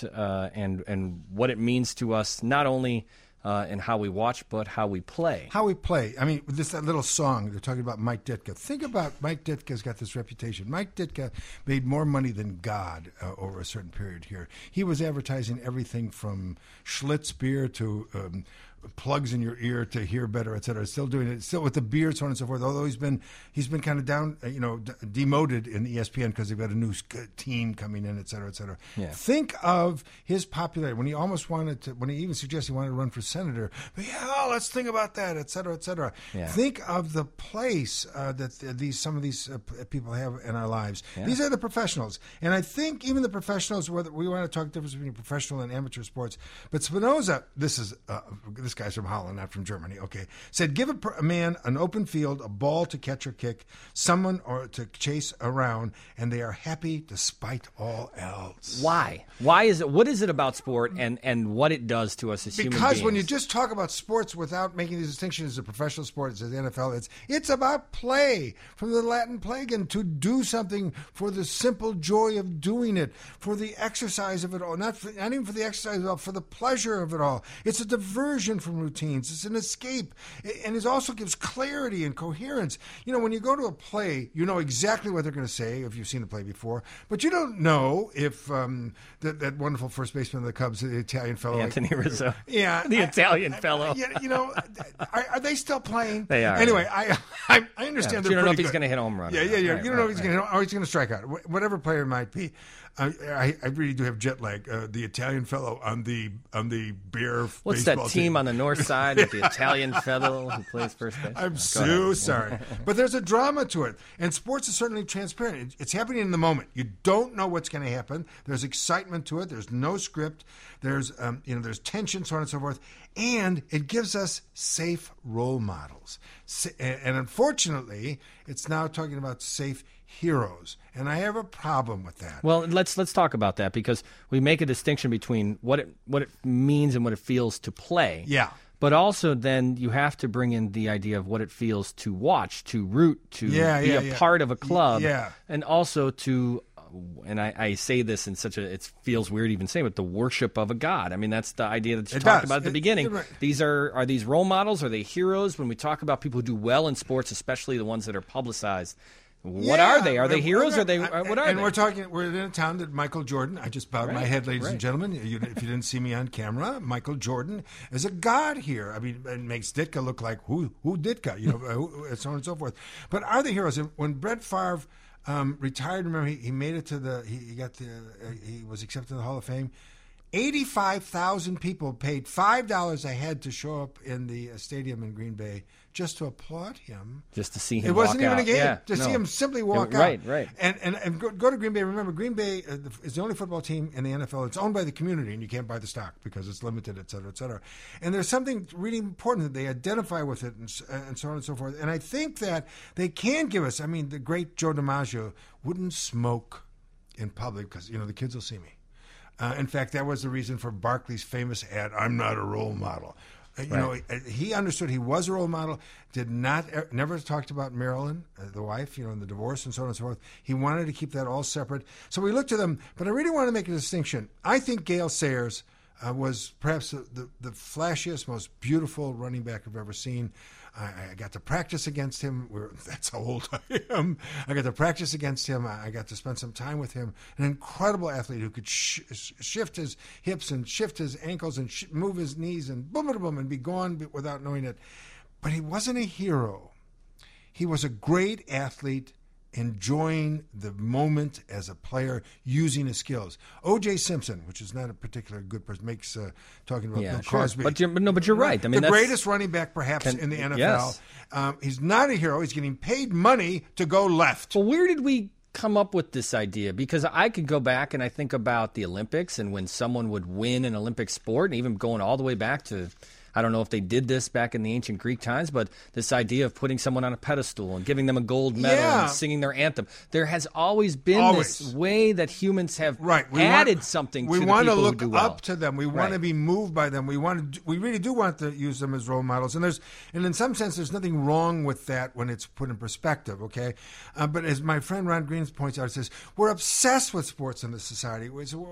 and what it means to us, not only in how we watch, but how we play. How we play. That little song, they're talking about Mike Ditka. Think about Mike Ditka's got this reputation. Mike Ditka made more money than God over a certain period here. He was advertising everything from Schlitz beer to plugs in your ear to hear better, et cetera. Still doing it, still with the beer, so on and so forth. Although he's been kind of down, demoted in ESPN because they've got a new team coming in, et cetera, et cetera. Yeah. Think of his popularity when he almost wanted to, when he even suggested he wanted to run for senator. But let's think about that, et cetera, et cetera. Yeah. Think of the place that some of these people have in our lives. Yeah. These are the professionals, and I think even the professionals. Whether we want to talk difference between professional and amateur sports, but Spinoza, this guy's from Holland, not from Germany, okay, said give a man an open field, a ball to catch or kick, someone or to chase around, and they are happy despite all else. Why? Why is it? What is it about sport and what it does to us as human beings? Because when you just talk about sports without making the distinction as a professional sport, as the NFL, it's about play, from the Latin plagen, to do something for the simple joy of doing it, for the exercise of it all, not even for the exercise of it all, for the pleasure of it all. It's a diversion from routines. It's an escape. And it also gives clarity and coherence. When you go to a play, you know exactly what they're going to say if you've seen the play before, but you don't know if that wonderful first baseman of the Cubs, the Italian fellow. Anthony Rizzo. Yeah. The Italian fellow. Are they still playing? They are. Anyway, I understand you don't know if he's going to hit a home run. Yeah. Right, you don't know if he's right. going to hit, or he's going to strike out. Whatever player it might be. I really do have jet lag. The Italian fellow on the Bear. What's that team on the north side with the Italian fellow who plays first base? I'm so sorry, but there's a drama to it, and sports is certainly transparent. It's happening in the moment. You don't know what's going to happen. There's excitement to it. There's no script. There's there's tension, so on and so forth, and it gives us safe role models. And unfortunately, it's now talking about safe heroes, and I have a problem with that. Well, let's talk about that, because we make a distinction between what it means and what it feels to play. Yeah. But also then you have to bring in the idea of what it feels to watch, to root, to be a part of a club, and also to, and I say this in such a, it feels weird even saying, but the worship of a god. I mean, that's the idea that you talked about at the beginning. Right. These are these role models? Are they heroes? When we talk about people who do well in sports, especially the ones that are publicized, what are they? Are they heroes? Are they? What are and they? We're in a town that Michael Jordan. I just bowed my head, ladies and gentlemen. If you didn't see me on camera, Michael Jordan is a god here. I mean, it makes Ditka look like who Ditka, and so on and so forth. But are they heroes? And when Brett Favre retired, remember he made it to he was accepted to the Hall of Fame. 85,000 people paid $5 a head to show up in the stadium in Green Bay just to applaud him. Just to see him. It wasn't walk even out. a game. Yeah, See him simply walk out. Right. Right. And go to Green Bay. Remember, Green Bay is the only football team in the NFL. It's owned by the community, and you can't buy the stock because it's limited, et cetera, et cetera. And there's something really important that they identify with it, and so on and so forth. And I think that they can give us. I mean, the great Joe DiMaggio wouldn't smoke in public because the kids will see me. In fact, that was the reason for Barkley's famous ad, "I'm not a role model." He understood he was a role model, never talked about Marilyn, the wife, and the divorce and so on and so forth. He wanted to keep that all separate. So we looked to them, but I really want to make a distinction. I think Gale Sayers was perhaps the flashiest, most beautiful running back I've ever seen. I got to practice against him. That's how old I am. I got to practice against him. I got to spend some time with him. An incredible athlete who could shift his hips and shift his ankles and move his knees and boom, boom, boom, and be gone without knowing it. But he wasn't a hero. He was a great athlete, enjoying the moment as a player, using his skills. O.J. Simpson, which is not a particularly good person, makes talking about Bill Cosby. But you're right. I mean, the greatest running back perhaps in the NFL. Yes. He's not a hero. He's getting paid money to go left. Well, where did we come up with this idea? Because I could go back and I think about the Olympics and when someone would win an Olympic sport, and even going all the way back to, I don't know if they did this back in the ancient Greek times, but this idea of putting someone on a pedestal and giving them a gold medal and singing their anthem. There has always been this way that humans have added something to the people who do well. We want to look up to them. We want to be moved by them. We really do want to use them as role models. And in some sense, there's nothing wrong with that when it's put in perspective, okay? But as my friend Ron Green points out, he says, we're obsessed with sports in this society.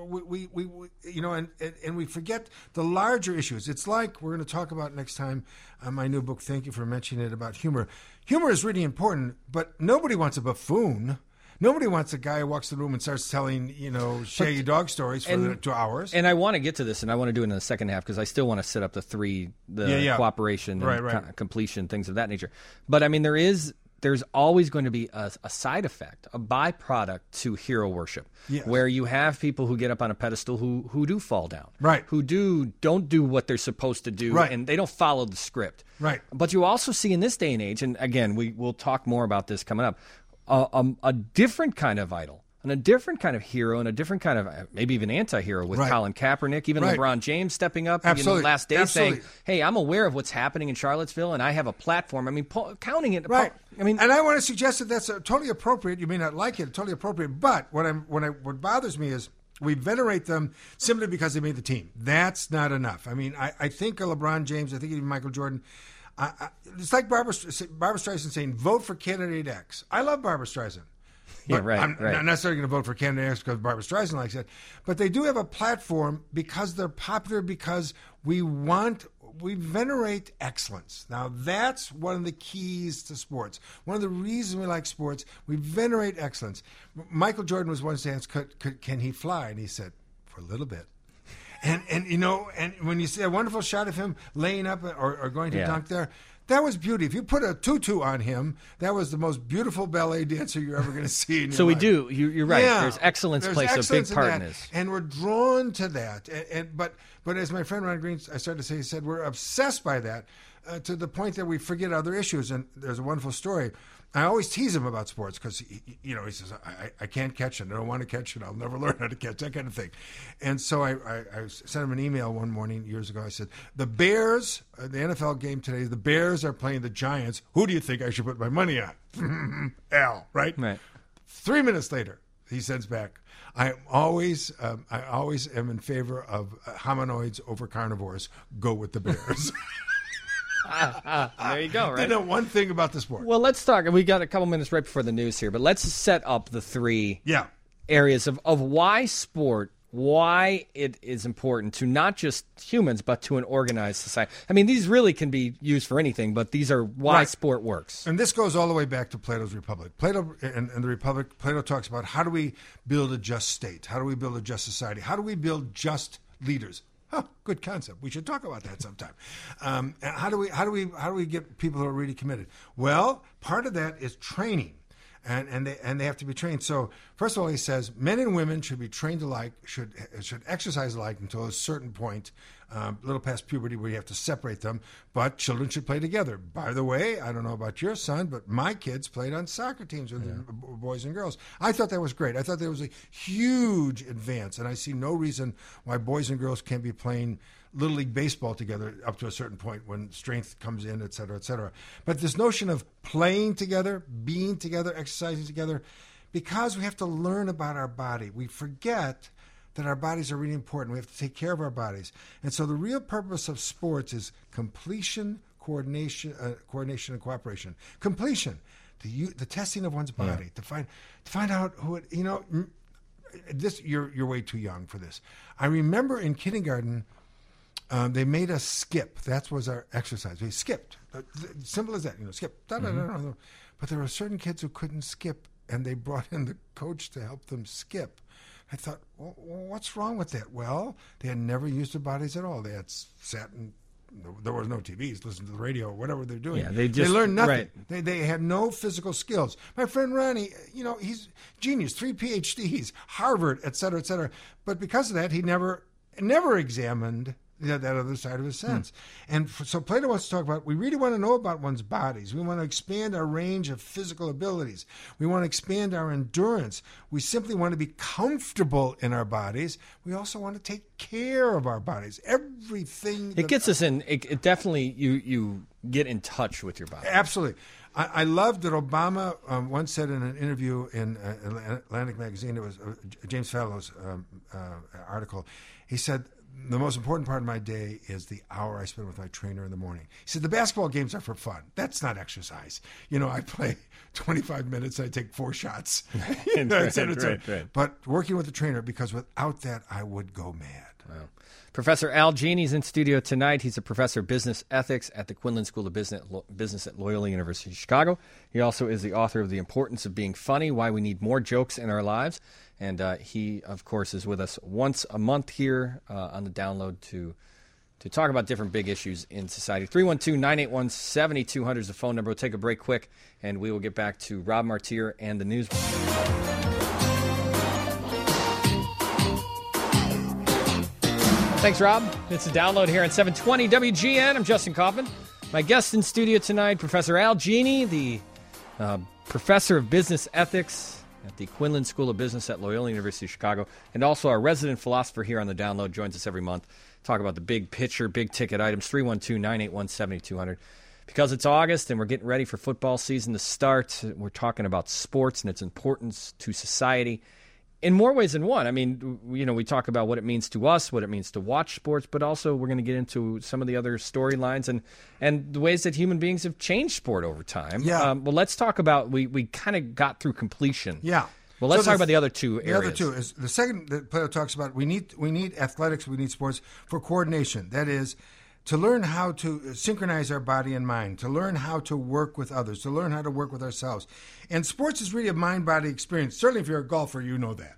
And we forget the larger issues. It's like we're going to talk about next time my new book. Thank you for mentioning it, about humor. Humor is really important, but nobody wants a buffoon. Nobody wants a guy who walks in the room and starts telling, shaggy dog stories for 2 hours. And I want to get to this, and I want to do it in the second half because I still want to set up the cooperation and completion, things of that nature. But I mean, there's always going to be a side effect, a byproduct to hero worship, where you have people who get up on a pedestal who do fall down, who don't do what they're supposed to do, and they don't follow the script. Right. But you also see in this day and age, and again, we'll talk more about this coming up, a different kind of idol, and a different kind of hero, and a different kind of maybe even anti-hero with Colin Kaepernick, even LeBron James stepping up last day saying, hey, I'm aware of what's happening in Charlottesville, and I have a platform. I mean, counting it. Right. And I want to suggest that that's totally appropriate. You may not like it, totally appropriate. But what bothers me is we venerate them simply because they made the team. That's not enough. I mean, I think of LeBron James. I think even Michael Jordan. It's like Barbara Streisand saying, vote for candidate X. I love Barbara Streisand. I'm not necessarily going to vote for candidate X because Barbara Streisand likes it. But they do have a platform because they're popular, because we want we venerate excellence. Now, that's one of the keys to sports. One of the reasons we like sports, we venerate excellence. Michael Jordan was once asked, can he fly? And he said, for a little bit. And when you see a wonderful shot of him laying up or going to dunk there, that was beauty. If you put a tutu on him, that was the most beautiful ballet dancer you're ever going to see in your life. You're right. Yeah, there's excellence plays a big part in this. And we're drawn to that. But as my friend Ron Green, I started to say, he said, we're obsessed by that to the point that we forget other issues. And there's a wonderful story. I always tease him about sports because, he says, I can't catch it. I don't want to catch it. I'll never learn how to catch, that kind of thing. And so I sent him an email one morning years ago. I said, the Bears, the NFL game today, the Bears are playing the Giants. Who do you think I should put my money on? Al, right? Right. 3 minutes later, he sends back, I always am in favor of hominoids over carnivores. Go with the Bears. There you go, right? They know one thing about the sport. Well, let's talk. We got a couple minutes right before the news here, but let's set up the three areas of why sport, why it is important to not just humans, but to an organized society. I mean, these really can be used for anything, but these are why sport works. And this goes all the way back to Plato's Republic. Plato and the Republic, Plato talks about how do we build a just state? How do we build a just society? How do we build just leaders? Oh, good concept. We should talk about that sometime. And how do we get people who are really committed? Well, part of that is training, and they have to be trained. So first of all, he says men and women should be trained alike, should exercise alike until a certain point, a little past puberty, where you have to separate them. But children should play together. By the way, I don't know about your son, but my kids played on soccer teams with boys and girls. I thought that was great. I thought that was a huge advance, and I see no reason why boys and girls can't be playing Little League Baseball together up to a certain point when strength comes in, et cetera, et cetera. But this notion of playing together, being together, exercising together, because we have to learn about our body, we forget that our bodies are really important. We have to take care of our bodies. And so the real purpose of sports is completion, coordination, and cooperation. Completion, the testing of one's body, to find out who it, this, you're way too young for this. I remember in kindergarten, they made us skip. That was our exercise. We skipped. Simple as that, skip. But there were certain kids who couldn't skip, and they brought in the coach to help them skip. I thought, well, what's wrong with that? Well, they had never used their bodies at all. They had sat and there was no TVs, listened to the radio, or whatever they're doing. Yeah, they learned nothing. Right. They had no physical skills. My friend Ronnie, he's genius, 3 PhDs, Harvard, et cetera, et cetera. But because of that, he never examined that other side of his sense. And so Plato wants to talk about, we really want to know about one's bodies. We want to expand our range of physical abilities. We want to expand our endurance. We simply want to be comfortable in our bodies. We also want to take care of our bodies. Everything. It gets us in. It definitely, you get in touch with your body. Absolutely. I loved that Obama once said in an interview in Atlantic Magazine, it was James Fallow's article, he said, the most important part of my day is the hour I spend with my trainer in the morning. He said, the basketball games are for fun. That's not exercise. I play 25 minutes, I take 4 shots. Right. But working with the trainer, because without that, I would go mad. Wow. Professor Al Gini's in studio tonight. He's a professor of business ethics at the Quinlan School of Business at Loyola University of Chicago. He also is the author of The Importance of Being Funny, Why We Need More Jokes in Our Lives. And he, of course, is with us once a month here on the download to talk about different big issues in society. 312-981-7200 is the phone number. We'll take a break quick, and we will get back to Rob Martier and the news. Thanks, Rob. It's a download here on 720 WGN. I'm Justin Kaufman. My guest in studio tonight, Professor Al Gini, the professor of business ethics at the Quinlan School of Business at Loyola University of Chicago, and also our resident philosopher here on the download, joins us every month. Talk about the big picture, big ticket items, 312-981-7200. Because it's August and we're getting ready for football season to start, we're talking about sports and its importance to society in more ways than one. I mean, we talk about what it means to us, what it means to watch sports, but also we're going to get into some of the other storylines and the ways that human beings have changed sport over time. Yeah. Well, let's talk about, we kind of got through completion. Yeah. Well, let's talk about the other two areas. The other two is the second that Plato talks about. We need athletics, we need sports for coordination. That is, to learn how to synchronize our body and mind, to learn how to work with others, to learn how to work with ourselves. And sports is really a mind-body experience. Certainly if you're a golfer, you know that.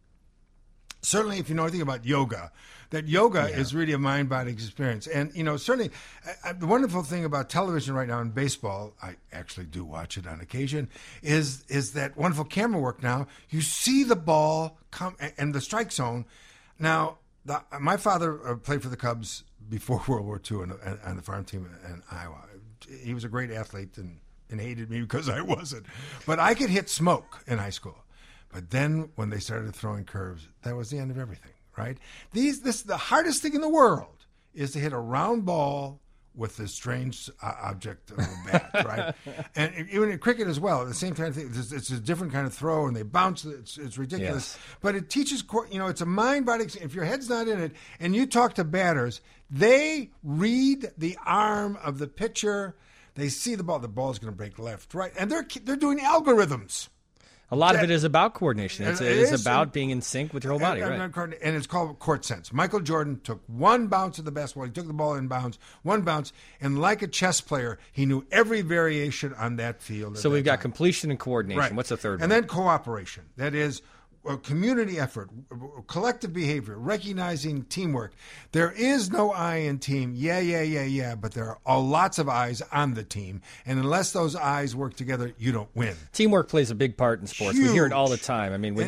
Certainly if you know anything about yoga, that yoga is really a mind-body experience. And, certainly the wonderful thing about television right now in baseball, I actually do watch it on occasion, is that wonderful camera work now. You see the ball come and the strike zone. Now, my father played for the Cubs before World War II on the farm team in Iowa. He was a great athlete and hated me because I wasn't. But I could hit smoke in high school. But then when they started throwing curves, that was the end of everything, right? The hardest thing in the world is to hit a round ball with this strange object of a bat, right? And even in cricket as well, at the same time, it's a different kind of throw, and they bounce. It's ridiculous. Yes. But it teaches, it's a mind-body. If your head's not in it, and you talk to batters, they read the arm of the pitcher. They see the ball's going to break left, right, and they're doing algorithms. A lot of it is about coordination. It is about being in sync with your whole body, right? And it's called court sense. Michael Jordan took one bounce of the basketball. He took the ball in bounds, one bounce, and like a chess player, he knew every variation on that field. So we've got completion and coordination. Right. What's the third one? And then cooperation. That is community effort, collective behavior, recognizing teamwork. There is no I in team. Yeah, but there are lots of I's on the team. And unless those I's work together, you don't win. Teamwork plays a big part in sports. Huge. We hear it all the time. I mean,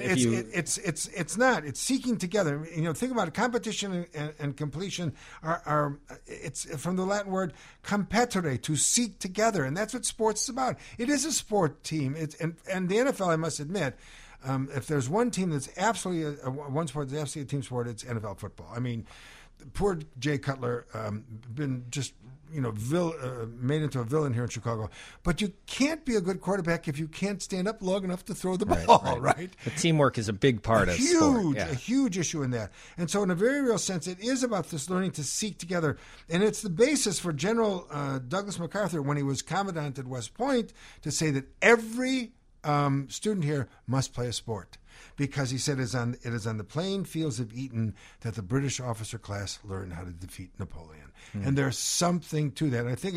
it's not. It's seeking together. Think about it. Competition and completion are it's from the Latin word competere, to seek together. And that's what sports is about. It is a sport team. And the NFL, I must admit, if there's one team that's absolutely one sport that's absolutely a team sport, it's NFL football. I mean, poor Jay Cutler been just made into a villain here in Chicago. But you can't be a good quarterback if you can't stand up long enough to throw the ball, right? The teamwork is a big part of sport. A huge issue in that. And so in a very real sense, it is about this learning to seek together. And it's the basis for General Douglas MacArthur when he was commandant at West Point to say that every student here must play a sport, because he said it is on the playing fields of Eton that the British officer class learned how to defeat Napoleon. And there's something to that. I think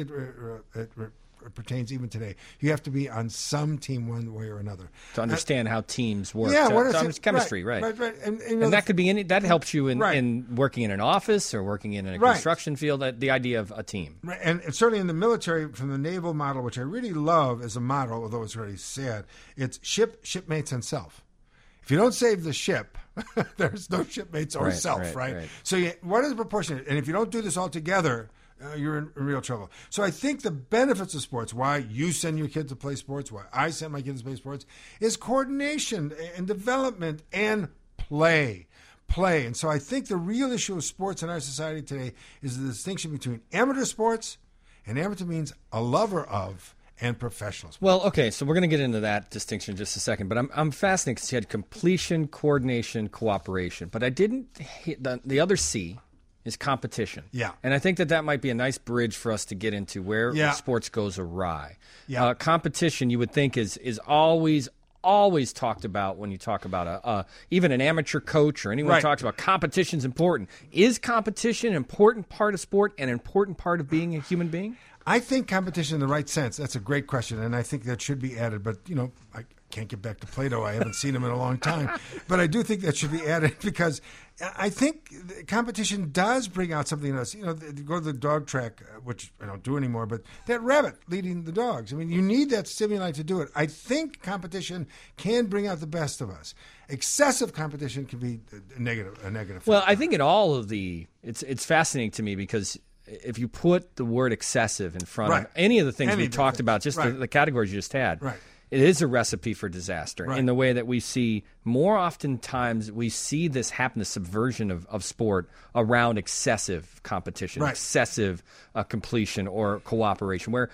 it pertains even today. You have to be on some team one way or another to understand how teams work. Chemistry, right. And that could be that helps you in working in an office or working in a construction field. The idea of a team, right. And certainly in the military, from the naval model, which I really love as a model, although it's really sad, it's shipmates, and self. If you don't save the ship, there's no shipmates or self, right? So what is the proportion? And if you don't do this all together, you're in real trouble. So I think the benefits of sports, why you send your kids to play sports, why I send my kids to play sports, is coordination and development and play. And so I think the real issue of sports in our society today is the distinction between amateur sports, and amateur means a lover of, and professional sports. Well, okay, so we're going to get into that distinction in just a second, but I'm fascinated because you had completion, coordination, cooperation, but I didn't hit the other C is competition. Yeah. And I think that might be a nice bridge for us to get into where sports goes awry. Yeah. Competition, you would think, is always talked about when you talk about even an amateur coach or anyone who talks about competition's important. Is competition an important part of sport and an important part of being a human being? I think competition in the right sense, that's a great question, and I think that should be added. But, I can't get back to Plato. I haven't seen him in a long time. But I do think that should be added because I think competition does bring out something else. Go to the dog track, which I don't do anymore, but that rabbit leading the dogs. I mean, you need that stimuli to do it. I think competition can bring out the best of us. Excessive competition can be a negative. Well, I think in all of it's fascinating to me because if you put the word excessive in front of any of the things we talked about, just the categories you just had, it is a recipe for disaster in the way that we see more oftentimes we see this happen, the subversion of sport around excessive competition, excessive completion or cooperation, where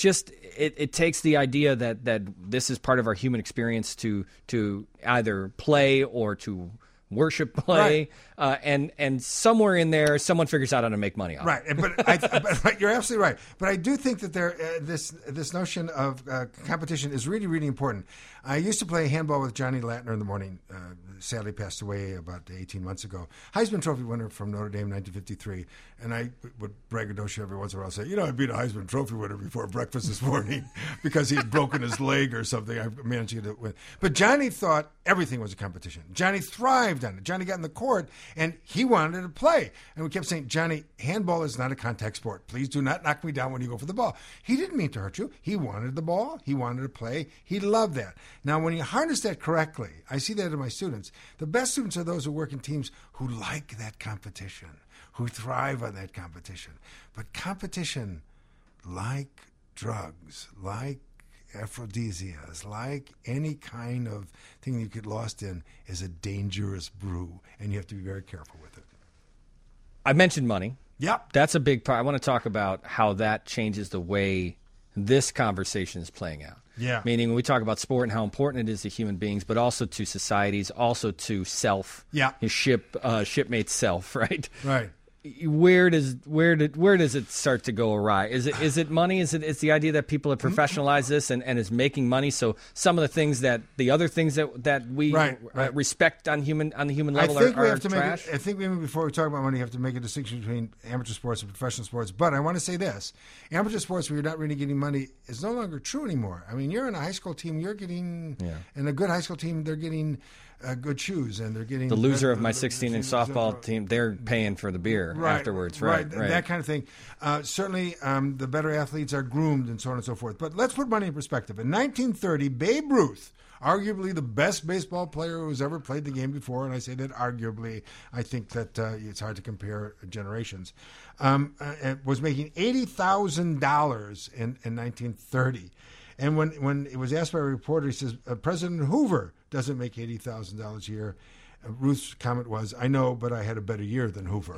it takes the idea that this is part of our human experience to either play or to worship play, and somewhere in there, someone figures out how to make money off. Right, but you're absolutely right. But I do think that this notion of competition is really, really important. I used to play handball with Johnny Latner in the morning. Sadly passed away about 18 months ago. Heisman Trophy winner from Notre Dame, 1953. And I would braggadocio every once in a while, say, I beat a Heisman Trophy winner before breakfast this morning because he had broken his leg or something. I managed to win. But Johnny thought everything was a competition. Johnny thrived on it. Johnny got in the court, and he wanted to play. And we kept saying, Johnny, handball is not a contact sport. Please do not knock me down when you go for the ball. He didn't mean to hurt you. He wanted the ball. He wanted to play. He loved that. Now, when you harness that correctly, I see that in my students. The best students are those who work in teams who like that competition, who thrive on that competition. But competition, like drugs, like aphrodisias, like any kind of thing you get lost in, is a dangerous brew, and you have to be very careful with it. I mentioned money. Yep. That's a big part. I want to talk about how that changes the way this conversation is playing out. Yeah. Meaning when we talk about sport and how important it is to human beings, but also to societies, also to self. Yeah. His shipmate self, right? Right. Where does it start to go awry? Is it money? Is the idea that people have professionalized this and is making money? So some of the other things that we respect on the human level are trash. I think before we talk about money, you have to make a distinction between amateur sports and professional sports. But I want to say this: amateur sports, where you're not really getting money, is no longer true anymore. I mean, you're in a high school team, you're getting, in a good high school team, they're getting good shoes, and they're getting the loser of my 16-inch softball team. They're paying for the beer afterwards, right? That kind of thing. Certainly, the better athletes are groomed, and so on and so forth. But let's put money in perspective. In 1930, Babe Ruth, arguably the best baseball player who's ever played the game before, and I say that arguably. I think that it's hard to compare generations. Was making $80,000 in 1930. And when it was asked by a reporter, he says, President Hoover doesn't make $80,000 a year. Ruth's comment was, I know, but I had a better year than Hoover.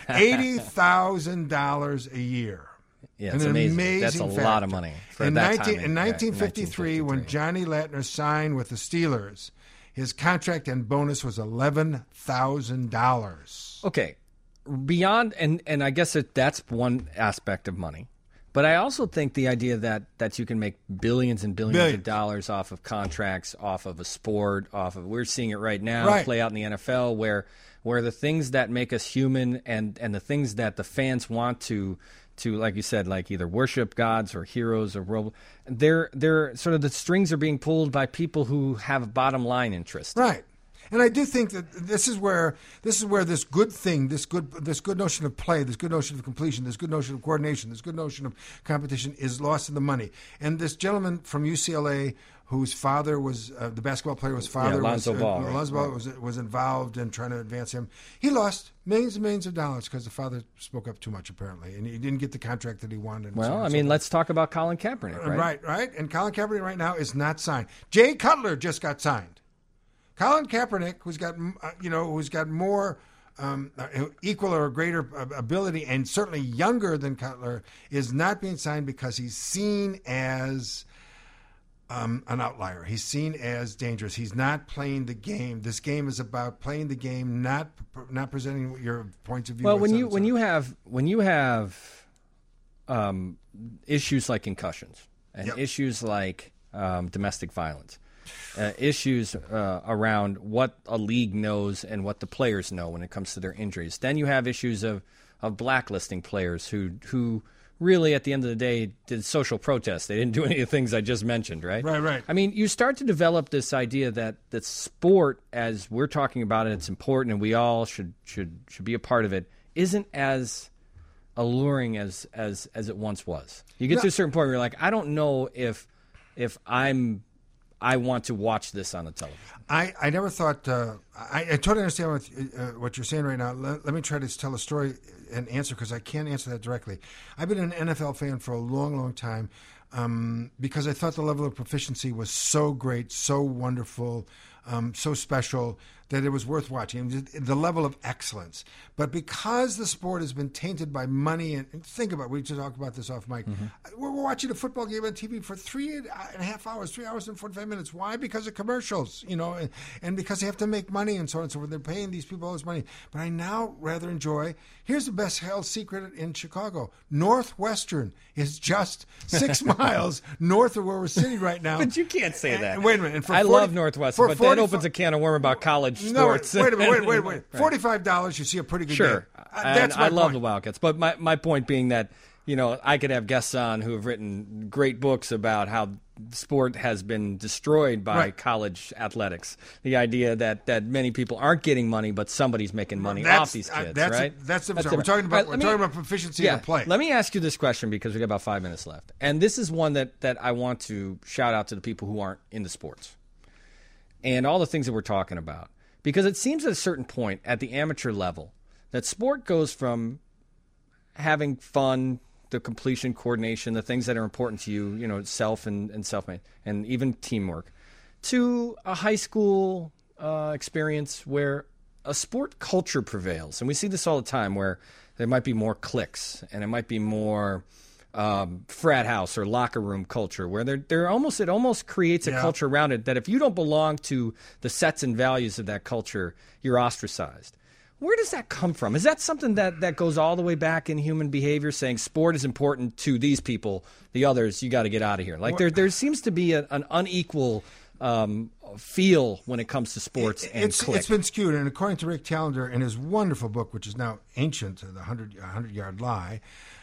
$80,000 a year. Yeah, it's amazing. That's a lot of money for that time. In 1953, when Johnny Latner signed with the Steelers, his contract and bonus was $11,000. Okay. Beyond, and I guess that's one aspect of money. But I also think the idea that you can make billions and billions of dollars off of contracts, off of a sport, we're seeing it right now play out in the NFL where the things that make us human and the things that the fans want to like you said, like either worship gods or heroes or they're sort of the strings are being pulled by people who have a bottom line interest. Right. And I do think that this is where this good thing, this good notion of play, this good notion of completion, this good notion of coordination, this good notion of competition is lost in the money. And this gentleman from UCLA, whose father was the basketball player, Lonzo Ball was involved in trying to advance him. He lost millions and millions of dollars because the father spoke up too much, apparently, and he didn't get the contract that he wanted. Well, let's talk about Colin Kaepernick, right? Right. And Colin Kaepernick right now is not signed. Jay Cutler just got signed. Colin Kaepernick, who's got more equal or greater ability, and certainly younger than Cutler, is not being signed because he's seen as an outlier. He's seen as dangerous. He's not playing the game. This game is about playing the game, not presenting your points of view. Well, when you have issues like concussions and issues like domestic violence. Issues around what a league knows and what the players know when it comes to their injuries. Then you have issues of blacklisting players who really, at the end of the day, did social protests. They didn't do any of the things I just mentioned, right? Right. I mean, you start to develop this idea that sport, as we're talking about it, it's important and we all should be a part of it, isn't as alluring as it once was. You get to a certain point where you're like, I don't know if I want to watch this on the television. I never thought. I totally understand what you're saying right now. Let me try to tell a story and answer, because I can't answer that directly. I've been an NFL fan for a long, long time because I thought the level of proficiency was so great, so wonderful. so special that it was worth watching. The level of excellence. But because the sport has been tainted by money, and think about it, we just talked about this off mic. We're watching a football game on TV for 3.5 hours, 3 hours and 45 minutes. Why? Because of commercials, and because they have to make money and so on and so forth. They're paying these people all this money. But I now rather enjoy, here's the best held secret in Chicago. Northwestern is just 6 miles north of where we're sitting right now. But you can't say that. Wait a minute. I love Northwestern, but that opens a can of worms about college sports. No, wait a minute. Right. $45, you see a pretty good game. That's I love the Wildcats. But my point being that, I could have guests on who have written great books about how sport has been destroyed by college athletics. The idea that many people aren't getting money, but somebody's making money off these kids, right? We're talking about proficiency in play. Let me ask you this question because we got about 5 minutes left. And this is one that I want to shout out to the people who aren't into sports and all the things that we're talking about. Because it seems at a certain point at the amateur level that sport goes from having fun, the completion, coordination, the things that are important to you, self and self-made, and even teamwork, to a high school experience where a sport culture prevails. And we see this all the time where there might be more cliques and it might be more frat house or locker room culture where it almost creates a culture around it that if you don't belong to the sets and values of that culture, you're ostracized. Where does that come from? Is that something that goes all the way back in human behavior, saying sport is important to these people, the others, you got to get out of here? Like there seems to be an unequal feel when it comes to sports and clique. It's been skewed, and according to Rick Tallender in his wonderful book, which is now ancient, The 100-Yard Lie,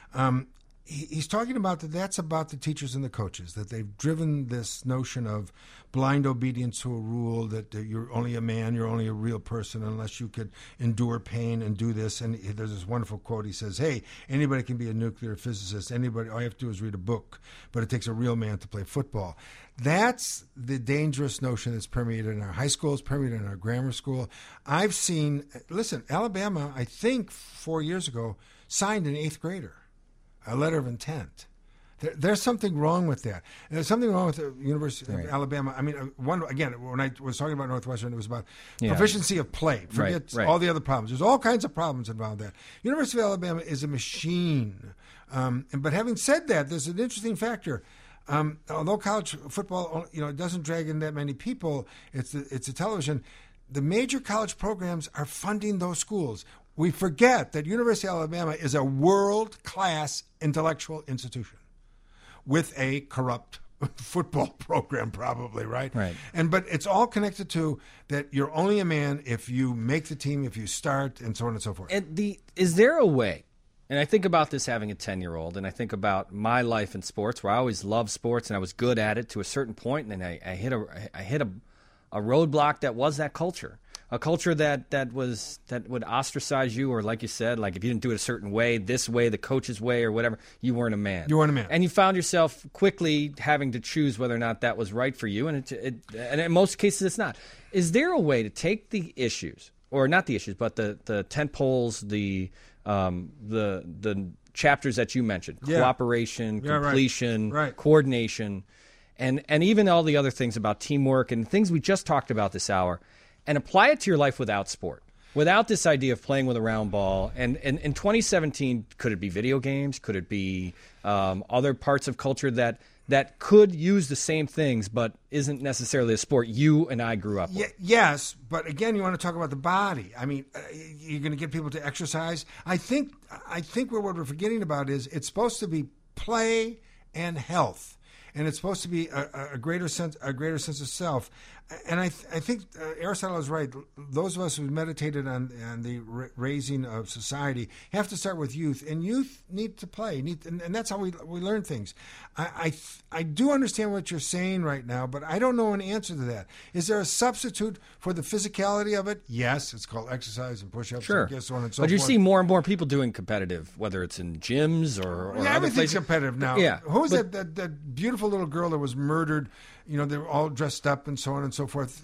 he's talking about that's about the teachers and the coaches, that they've driven this notion of blind obedience to a rule, that you're only a man, you're only a real person unless you could endure pain and do this. And there's this wonderful quote. He says, hey, anybody can be a nuclear physicist. Anybody, all you have to do is read a book, but it takes a real man to play football. That's the dangerous notion that's permeated in our high schools, permeated in our grammar school. I've seen, Alabama, I think 4 years ago, signed an 8th grader a letter of intent. There's something wrong with that. And there's something wrong with the University of Alabama. I mean, when I was talking about Northwestern, it was about proficiency of play. Forget all the other problems. There's all kinds of problems involved there. University of Alabama is a machine. But having said that, there's an interesting factor. Although college football, it doesn't drag in that many people, it's a television. The major college programs are funding those schools. We forget that University of Alabama is a world-class intellectual institution with a corrupt football program, probably, right? Right. But it's all connected to that you're only a man if you make the team, if you start, and so on and so forth. Is there a way? And I think about this having a 10-year-old, and I think about my life in sports, where I always loved sports and I was good at it to a certain point, and then I hit a roadblock that was that culture. A culture that would ostracize you, or like you said, like if you didn't do it a certain way, this way, the coach's way, or whatever, you weren't a man. You weren't a man. And you found yourself quickly having to choose whether or not that was right for you, and in most cases it's not. Is there a way to take the issues, or not the issues, but the tent poles, the chapters that you mentioned, cooperation, completion, coordination, and even all the other things about teamwork and things we just talked about this hour, and apply it to your life without sport, without this idea of playing with a round ball? And in 2017, could it be video games? Could it be other parts of culture that could use the same things but isn't necessarily a sport you and I grew up with? Yes, but again, you want to talk about the body. I mean, you're going to get people to exercise. I think what we're forgetting about is it's supposed to be play and health. And it's supposed to be a greater sense of self. And I think Aristotle is right. Those of us who meditated on the raising of society have to start with youth, and youth need to play. And that's how we learn things. I do understand what you're saying right now, but I don't know an answer to that. Is there a substitute for the physicality of it? Yes, it's called exercise and push-ups, sure, and so on and so forth. But you forth. See more and more people doing competitive, whether it's in gyms or everything's competitive now. Yeah, who's that beautiful little girl that was murdered? They're all dressed up and so on and so forth.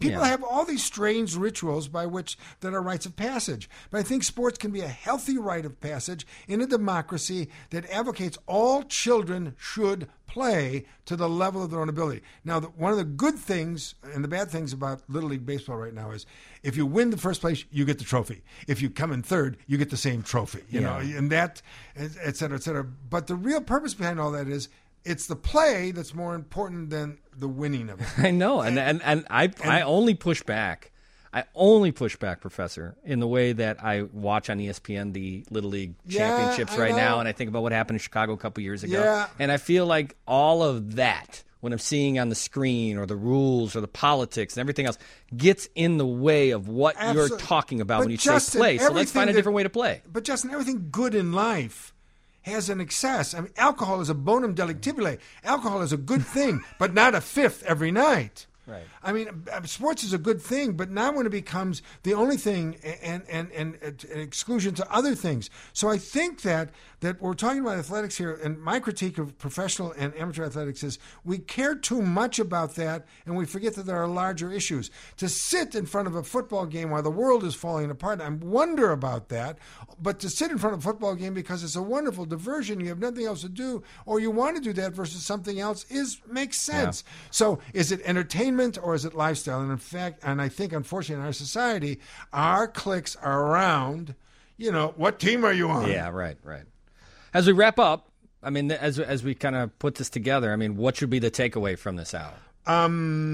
People have all these strange rituals by which that are rites of passage. But I think sports can be a healthy rite of passage in a democracy that advocates all children should play to the level of their own ability. Now, one of the good things and the bad things about Little League Baseball right now is if you win the first place, you get the trophy. If you come in third, you get the same trophy. You know, and that, et cetera, et cetera. But the real purpose behind all that is it's the play that's more important than the winning of it. I know, and I only push back. I only push back, Professor, in the way that I watch on ESPN the Little League Championships right now, and I think about what happened in Chicago a couple years ago. Yeah. And I feel like all of that, when I'm seeing on the screen or the rules or the politics and everything else, gets in the way of what you're talking about when you say play. So let's find a different way to play. But, Justin, everything good in life has an excess. I mean, alcohol is a bonum delictibile. Alcohol is a good thing, but not a fifth every night. Right. I mean, sports is a good thing, but not when it becomes the only thing and an exclusion to other things. So I think that we're talking about athletics here, and my critique of professional and amateur athletics is we care too much about that, and we forget that there are larger issues. To sit in front of a football game while the world is falling apart, I wonder about that, but to sit in front of a football game because it's a wonderful diversion, you have nothing else to do, or you want to do that versus something else makes sense. Yeah. So is it entertainment or is it lifestyle? And in fact, and I think unfortunately in our society, our cliques are around, what team are you on? Yeah, right. As we wrap up, I mean, as we kind of put this together, I mean, what should be the takeaway from this hour? I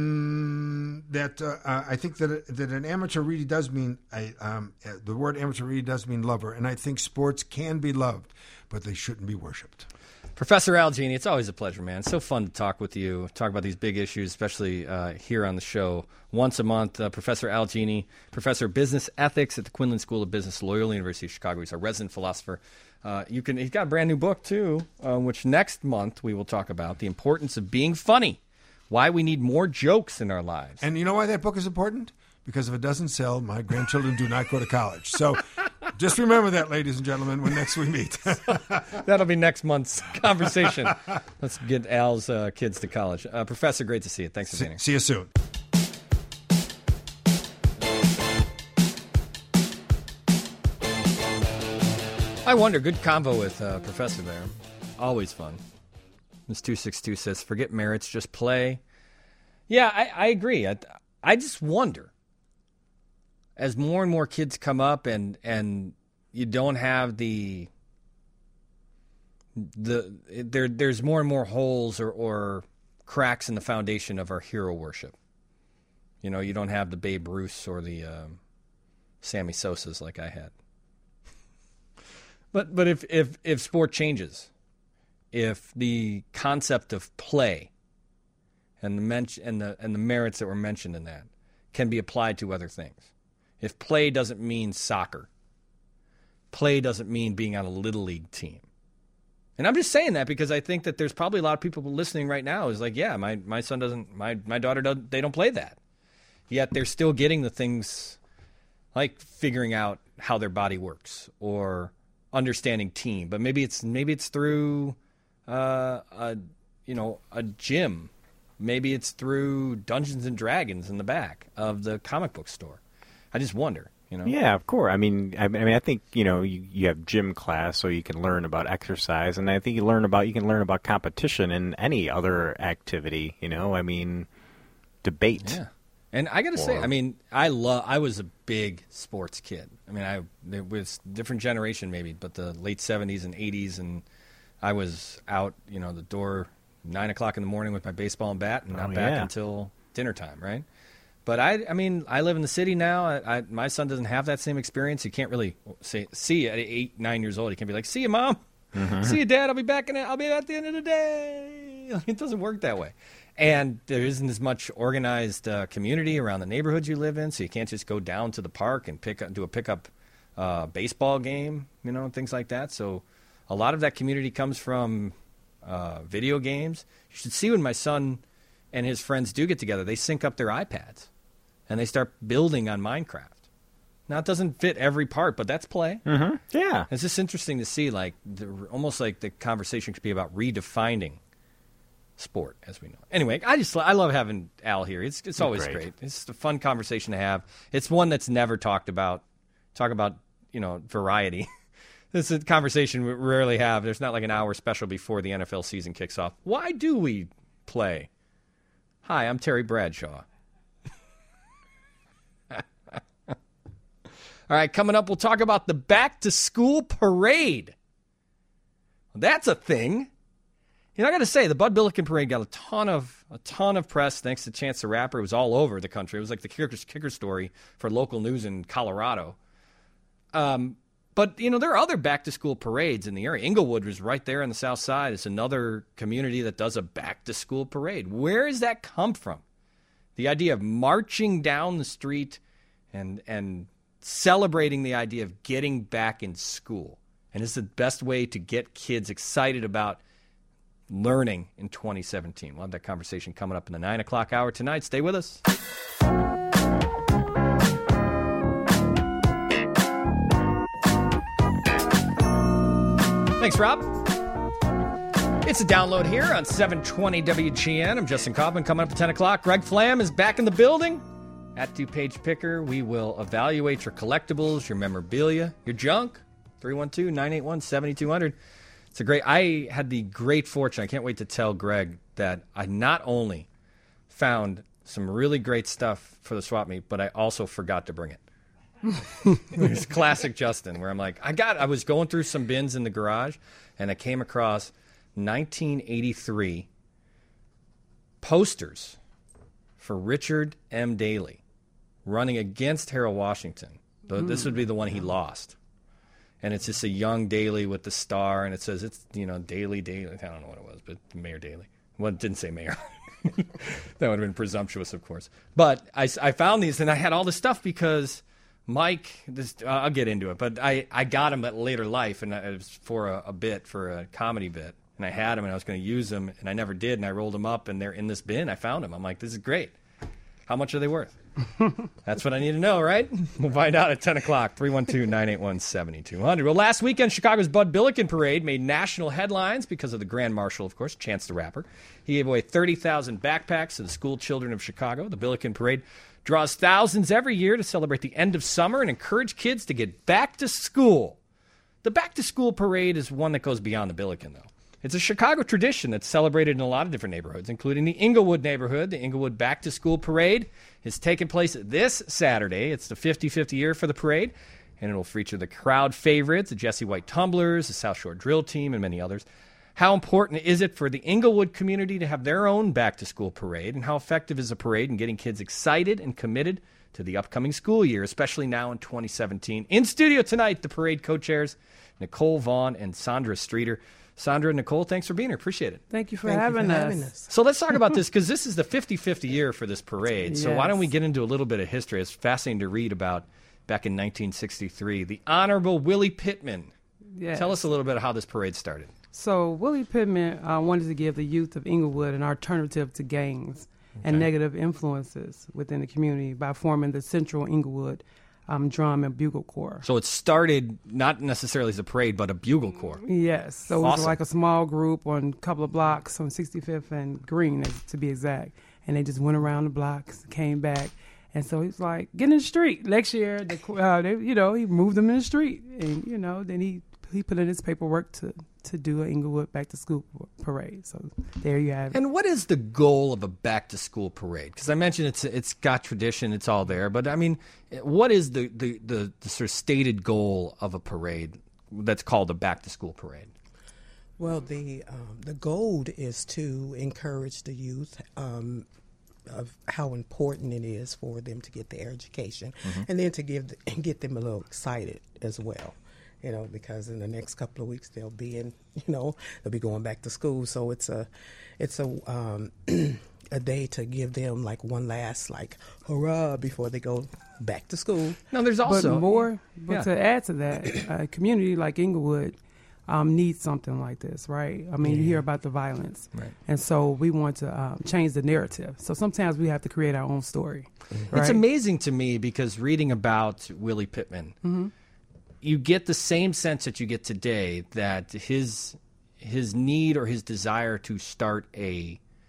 think that an amateur really does mean the word amateur really does mean lover, and I think sports can be loved, but they shouldn't be worshipped. Professor Al Genie, it's always a pleasure, man. It's so fun to talk with you, talk about these big issues, especially here on the show once a month. Professor Al Genie, Professor of Business Ethics at the Quinlan School of Business, Loyola University of Chicago. He's a resident philosopher. He's got a brand new book, too, which next month we will talk about, The Importance of Being Funny, why we need more jokes in our lives. And you know why that book is important? Because if it doesn't sell, my grandchildren do not go to college. So just remember that, ladies and gentlemen, when next we meet. That'll be next month's conversation. Let's get Al's kids to college. Professor, great to see you. Thanks for being here. See you soon. I wonder, good convo with Professor there. Always fun. This 262 says, forget merits, just play. Yeah, I agree. I just wonder, as more and more kids come up and you don't have there's more and more holes or cracks in the foundation of our hero worship. You don't have the Babe Ruths or the Sammy Sosas like I had. But if sport changes, if the concept of play and the merits that were mentioned in that can be applied to other things. If play doesn't mean soccer, play doesn't mean being on a Little League team. And I'm just saying that because I think that there's probably a lot of people listening right now who's like, yeah, my son doesn't, my daughter doesn't, they don't play that. Yet they're still getting the things like figuring out how their body works or understanding team. But maybe it's through a gym. Maybe it's through Dungeons and Dragons in the back of the comic book store. I just wonder, Yeah, of course. I mean, I think you have gym class, so you can learn about exercise, and I think you can learn about competition in any other activity. Debate. Yeah, and I got to say, I was a big sports kid. It was a different generation maybe, but the late 70s and 80s, and I was out, the door 9 o'clock in the morning with my baseball and bat, and not back until dinner time, right? But I live in the city now. My son doesn't have that same experience. He can't really see at 8, 9 years old. He can't be like, "See you, Mom. Mm-hmm. See you, Dad. I'll be back I'll be at the end of the day." It doesn't work that way, and there isn't as much organized community around the neighborhoods you live in. So you can't just go down to the park and do a pickup baseball game, things like that. So a lot of that community comes from video games. You should see when my son and his friends do get together, they sync up their iPads and they start building on Minecraft. Now, it doesn't fit every part, but that's play. Mm-hmm. Yeah. It's just interesting to see, almost like the conversation could be about redefining sport, as we know. Anyway, I love having Al here. It's always great. It's a fun conversation to have. It's one that's never talked about. Talk about, variety. This is a conversation we rarely have. There's not like an hour special before the NFL season kicks off. Why do we play? Hi, I'm Terry Bradshaw. All right, coming up, we'll talk about the back-to-school parade. Well, that's a thing. I got to say, the Bud Billiken Parade got a ton of press thanks to Chance the Rapper. It was all over the country. It was like the kicker story for local news in Colorado. But, there are other back-to-school parades in the area. Inglewood was right there on the south side. It's another community that does a back-to-school parade. Where does that come from? The idea of marching down the street and celebrating the idea of getting back in school. And it's the best way to get kids excited about learning in 2017. We'll have that conversation coming up in the 9 o'clock hour tonight. Stay with us. Thanks, Rob. It's a download here on 720 WGN. I'm Justin Kaufman. Coming up at 10 o'clock, Greg Flam is back in the building. At DuPage Picker, we will evaluate your collectibles, your memorabilia, your junk. 312-981-7200. I had the great fortune, I can't wait to tell Greg, that I not only found some really great stuff for the swap meet, but I also forgot to bring it. It's classic Justin, where I'm like, I was going through some bins in the garage, and I came across 1983 posters for Richard M. Daley running against Harold Washington. This would be the one he lost. And it's just a young Daley with the star, and it says it's, Daley. I don't know what it was, but Mayor Daley. Well, it didn't say mayor. That would have been presumptuous, of course. But I found these, and I had all this stuff because Mike, I'll get into it, but I got him at later life, and it was for a comedy bit. And I had them, and I was going to use them, and I never did, and I rolled them up, and they're in this bin. I found them. I'm like, this is great. How much are they worth? That's what I need to know, right? We'll find out at 10 o'clock, 312-981-7200. Well, last weekend, Chicago's Bud Billiken Parade made national headlines because of the Grand Marshal, of course, Chance the Rapper. He gave away 30,000 backpacks to the school children of Chicago. The Billiken Parade draws thousands every year to celebrate the end of summer and encourage kids to get back to school. The back-to-school parade is one that goes beyond the Billiken, though. It's a Chicago tradition that's celebrated in a lot of different neighborhoods, including the Inglewood neighborhood. The Inglewood Back-to-School Parade is taking place this Saturday. It's the 55th year for the parade, and it will feature the crowd favorites, the Jesse White Tumblers, the South Shore Drill Team, and many others. How important is it for the Inglewood community to have their own back-to-school parade, and how effective is a parade in getting kids excited and committed to the upcoming school year, especially now in 2017? In studio tonight, the parade co-chairs, Nicole Vaughn and Sandra Streeter. Sandra and Nicole, thanks for being here. Appreciate it. Thank you for having us. So let's talk about this, because this is the 55th year for this parade. Yes. So why don't we get into a little bit of history? It's fascinating to read about back in 1963. The Honorable Willie Pittman. Yes. Tell us a little bit of how this parade started. So Willie Pittman wanted to give the youth of Inglewood an alternative to gangs and negative influences within the community by forming the Central Inglewood Drum and Bugle Corps. So it started not necessarily as a parade, but a bugle corps. Yes. So it was like a small group on a couple of blocks on 65th and Green, to be exact. And they just went around the blocks, came back. And so he's like, get in the street. Next year, he moved them in the street. And, then he put in his paperwork to do an Inglewood back-to-school parade. So there you have it. And what is the goal of a back-to-school parade? Because I mentioned it's got tradition, it's all there. But, I mean, what is the sort of stated goal of a parade that's called a back-to-school parade? Well, the goal is to encourage the youth of how important it is for them to get their education, and then to get them a little excited as well. Because in the next couple of weeks they'll be they'll be going back to school. So it's a day to give them like one last hurrah before they go back to school. No, there's also to add to that, a community like Inglewood needs something like this, right? I mean, you hear about the violence, right? And so we want to change the narrative. So sometimes we have to create our own story. Right? It's amazing to me because reading about Willie Pittman. You get the same sense that you get today that his need or his desire to start a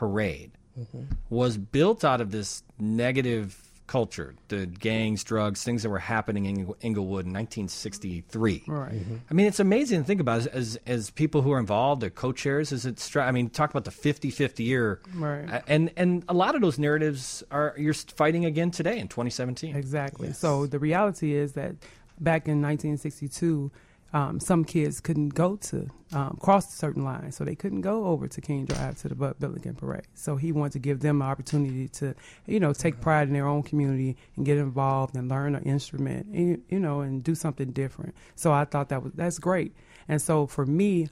parade was built out of this negative culture, the gangs, drugs, things that were happening in Inglewood in 1963. Right. I mean, it's amazing to think about as people who are involved, the co-chairs. Talk about the 50-50 year. Right. And a lot of those narratives you're fighting again today in 2017. Exactly. Yes. So the reality is that back in 1962, some kids couldn't go to cross certain lines, so they couldn't go over to King Drive to the Bud Billiken Parade. So he wanted to give them an opportunity to, take pride in their own community and get involved and learn an instrument, and do something different. So I thought that's great. And so for me,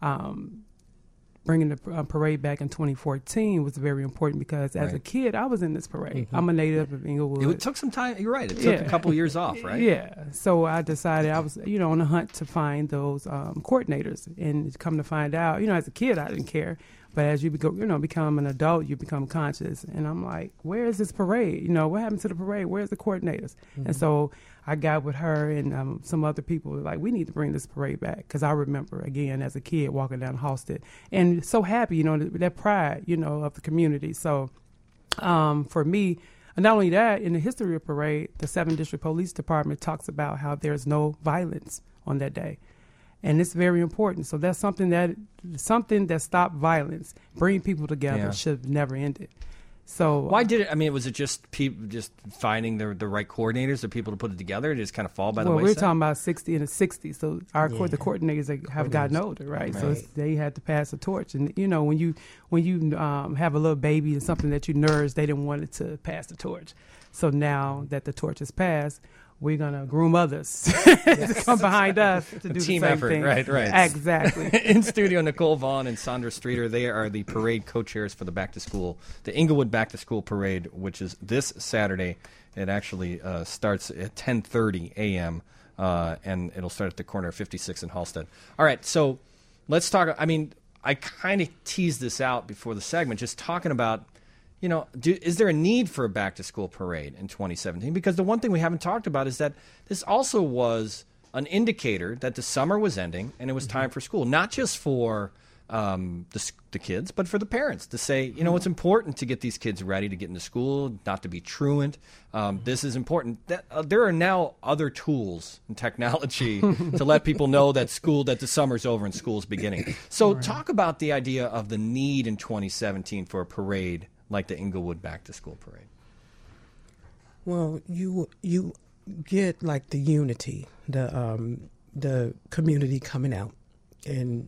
bringing the parade back in 2014 was very important because as a kid, I was in this parade. I'm a native of Inglewood. It took some time. You're right. It took a couple of years off, right? Yeah. So I decided I was, on a hunt to find those coordinators. And come to find out, as a kid, I didn't care. But as you become an adult, you become conscious. And I'm like, where is this parade? What happened to the parade? Where's the coordinators? And so I got with her and some other people, like, we need to bring this parade back. Because I remember, again, as a kid, walking down Halsted. And so happy, that pride, of the community. So for me, and not only that, in the history of parade, the 7th District Police Department talks about how there's no violence on that day. And it's very important. So that's something that stopped violence, bring people together, should have never ended. So why did it? I mean, was it just people just finding the right coordinators, the people to put it together? It just kind of fall by the wayside. Well, we're talking about 60 and the 60s. So the coordinators have gotten older, right? So they had to pass the torch. And when you have a little baby and something that you nurse, they didn't want it to pass the torch. So now that the torch is passed, we're going to groom others to come behind us to do team the same effort, thing. Right. Exactly. In studio, Nicole Vaughn and Sandra Streeter. They are the parade co-chairs for the Inglewood Back to School Parade, which is this Saturday. It actually starts at 10:30 a.m. And it'll start at the corner of 56 and Halsted. All right, so let's talk. I mean, I kind of teased this out before the segment, just talking about, is there a need for a back-to-school parade in 2017? Because the one thing we haven't talked about is that this also was an indicator that the summer was ending and it was time for school, not just for the kids, but for the parents to say, it's important to get these kids ready to get into school, not to be truant. This is important. There are now other tools and technology to let people know that the summer's over and school's beginning. So talk about the idea of the need in 2017 for a parade like the Inglewood Back to School Parade. Well, you get like the unity, the community coming out, and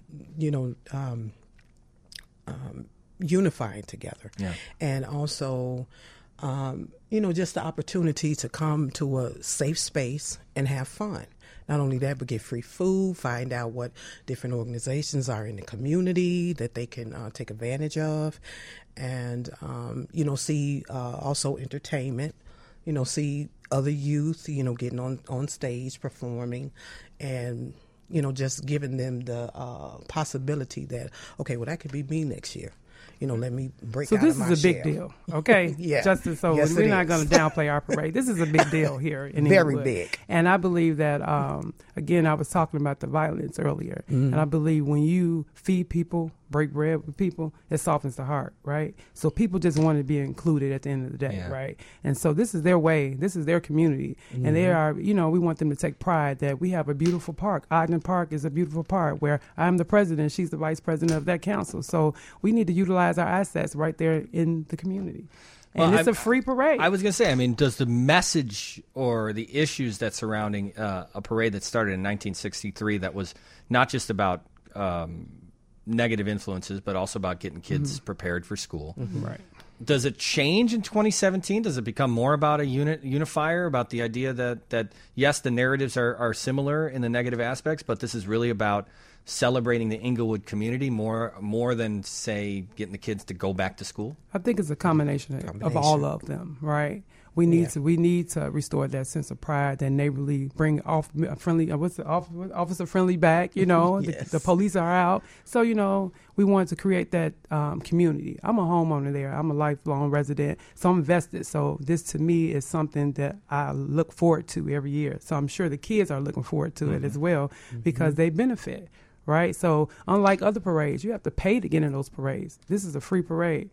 unifying together, and also just the opportunity to come to a safe space and have fun. Not only that, but get free food, find out what different organizations are in the community that they can take advantage of, and, see also entertainment, see other youth, getting on stage performing, and, just giving them the possibility that, okay, well, that could be me next year. Let me break out of my shell. So this is a big deal, okay? Justin, so yes, we're not going to downplay our parade. This is a big deal here in Inglewood. Very big. And I believe that, again, I was talking about the violence earlier, and I believe when you feed people, break bread with people, it softens the heart, right? So people just want to be included at the end of the day, right? And so this is their way. This is their community. And they are, we want them to take pride that we have a beautiful park. Ogden Park is a beautiful park where I'm the president, she's the vice president of that council. So we need to utilize our assets right there in the community. And it's a free parade. I was going to say, does the message or the issues that surrounding a parade that started in 1963 that was not just about negative influences, but also about getting kids prepared for school. Right. Does it change in 2017? Does it become more about a unifier, about the idea that yes, the narratives are similar in the negative aspects, but this is really about celebrating the Inglewood community more than, say, getting the kids to go back to school? I think it's a combination of all of them, right? We need to restore that sense of pride, that neighborly, bring officer friendly back. The police are out, so we wanted to create that community. I'm a homeowner there. I'm a lifelong resident, so I'm invested. So this to me is something that I look forward to every year. So I'm sure the kids are looking forward to it as well because they benefit, right? So unlike other parades, you have to pay to get in those parades. This is a free parade.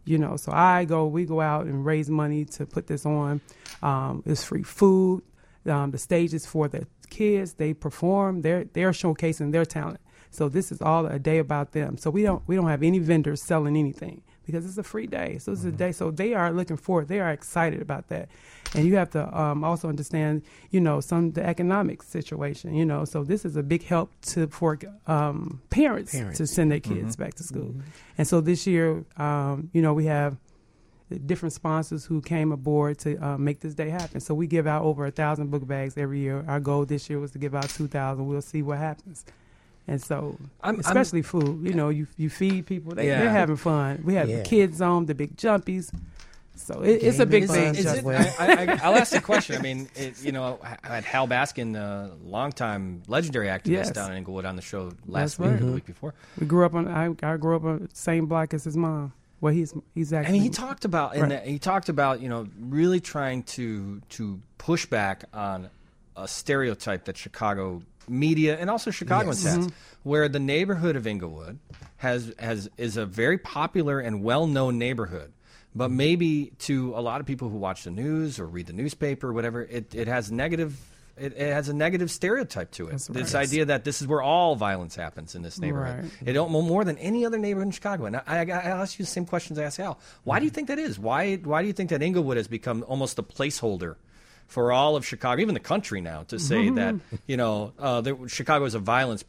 You know, so we go out and raise money to put this on. It's free food. The stage is for the kids. They perform. They're showcasing their talent. So this is all a day about them. So we don't have any vendors selling anything because it's a free day. So it's a day. So they are looking forward. They are excited about that. And you have to also understand, you know, the economic situation. You know, so this is a big help for parents to send their kids back to school. And so this year, you know, we have different sponsors who came aboard to make this day happen. So we give out over 1,000 book bags every year. Our goal this year was to give out 2,000. We'll see what happens. And so, especially food, you know, you feed people. They're having fun. We have the kids zone, the big jumpies. So it's a big thing. I'll ask the question. I mean, you know, I had Hal Baskin, longtime legendary activist down in Inglewood, on the show last week or the week before. We grew up I grew up on the same block as his mom. Well, he's actually. I mean, he talked about you know, really trying to push back on a stereotype that Chicago media and also Chicagoans has, where the neighborhood of Inglewood is a very popular and well-known neighborhood, but maybe to a lot of people who watch the news or read the newspaper or whatever, it has a negative stereotype to it. That's This right. idea that this is where all violence happens in this neighborhood. Right. It don't more than any other neighborhood in Chicago. And I'll ask you the same questions I asked Al. Why do you think that is? Why do you think that Inglewood has become almost a placeholder for all of Chicago, even the country now, to say that, you know, Chicago is a violence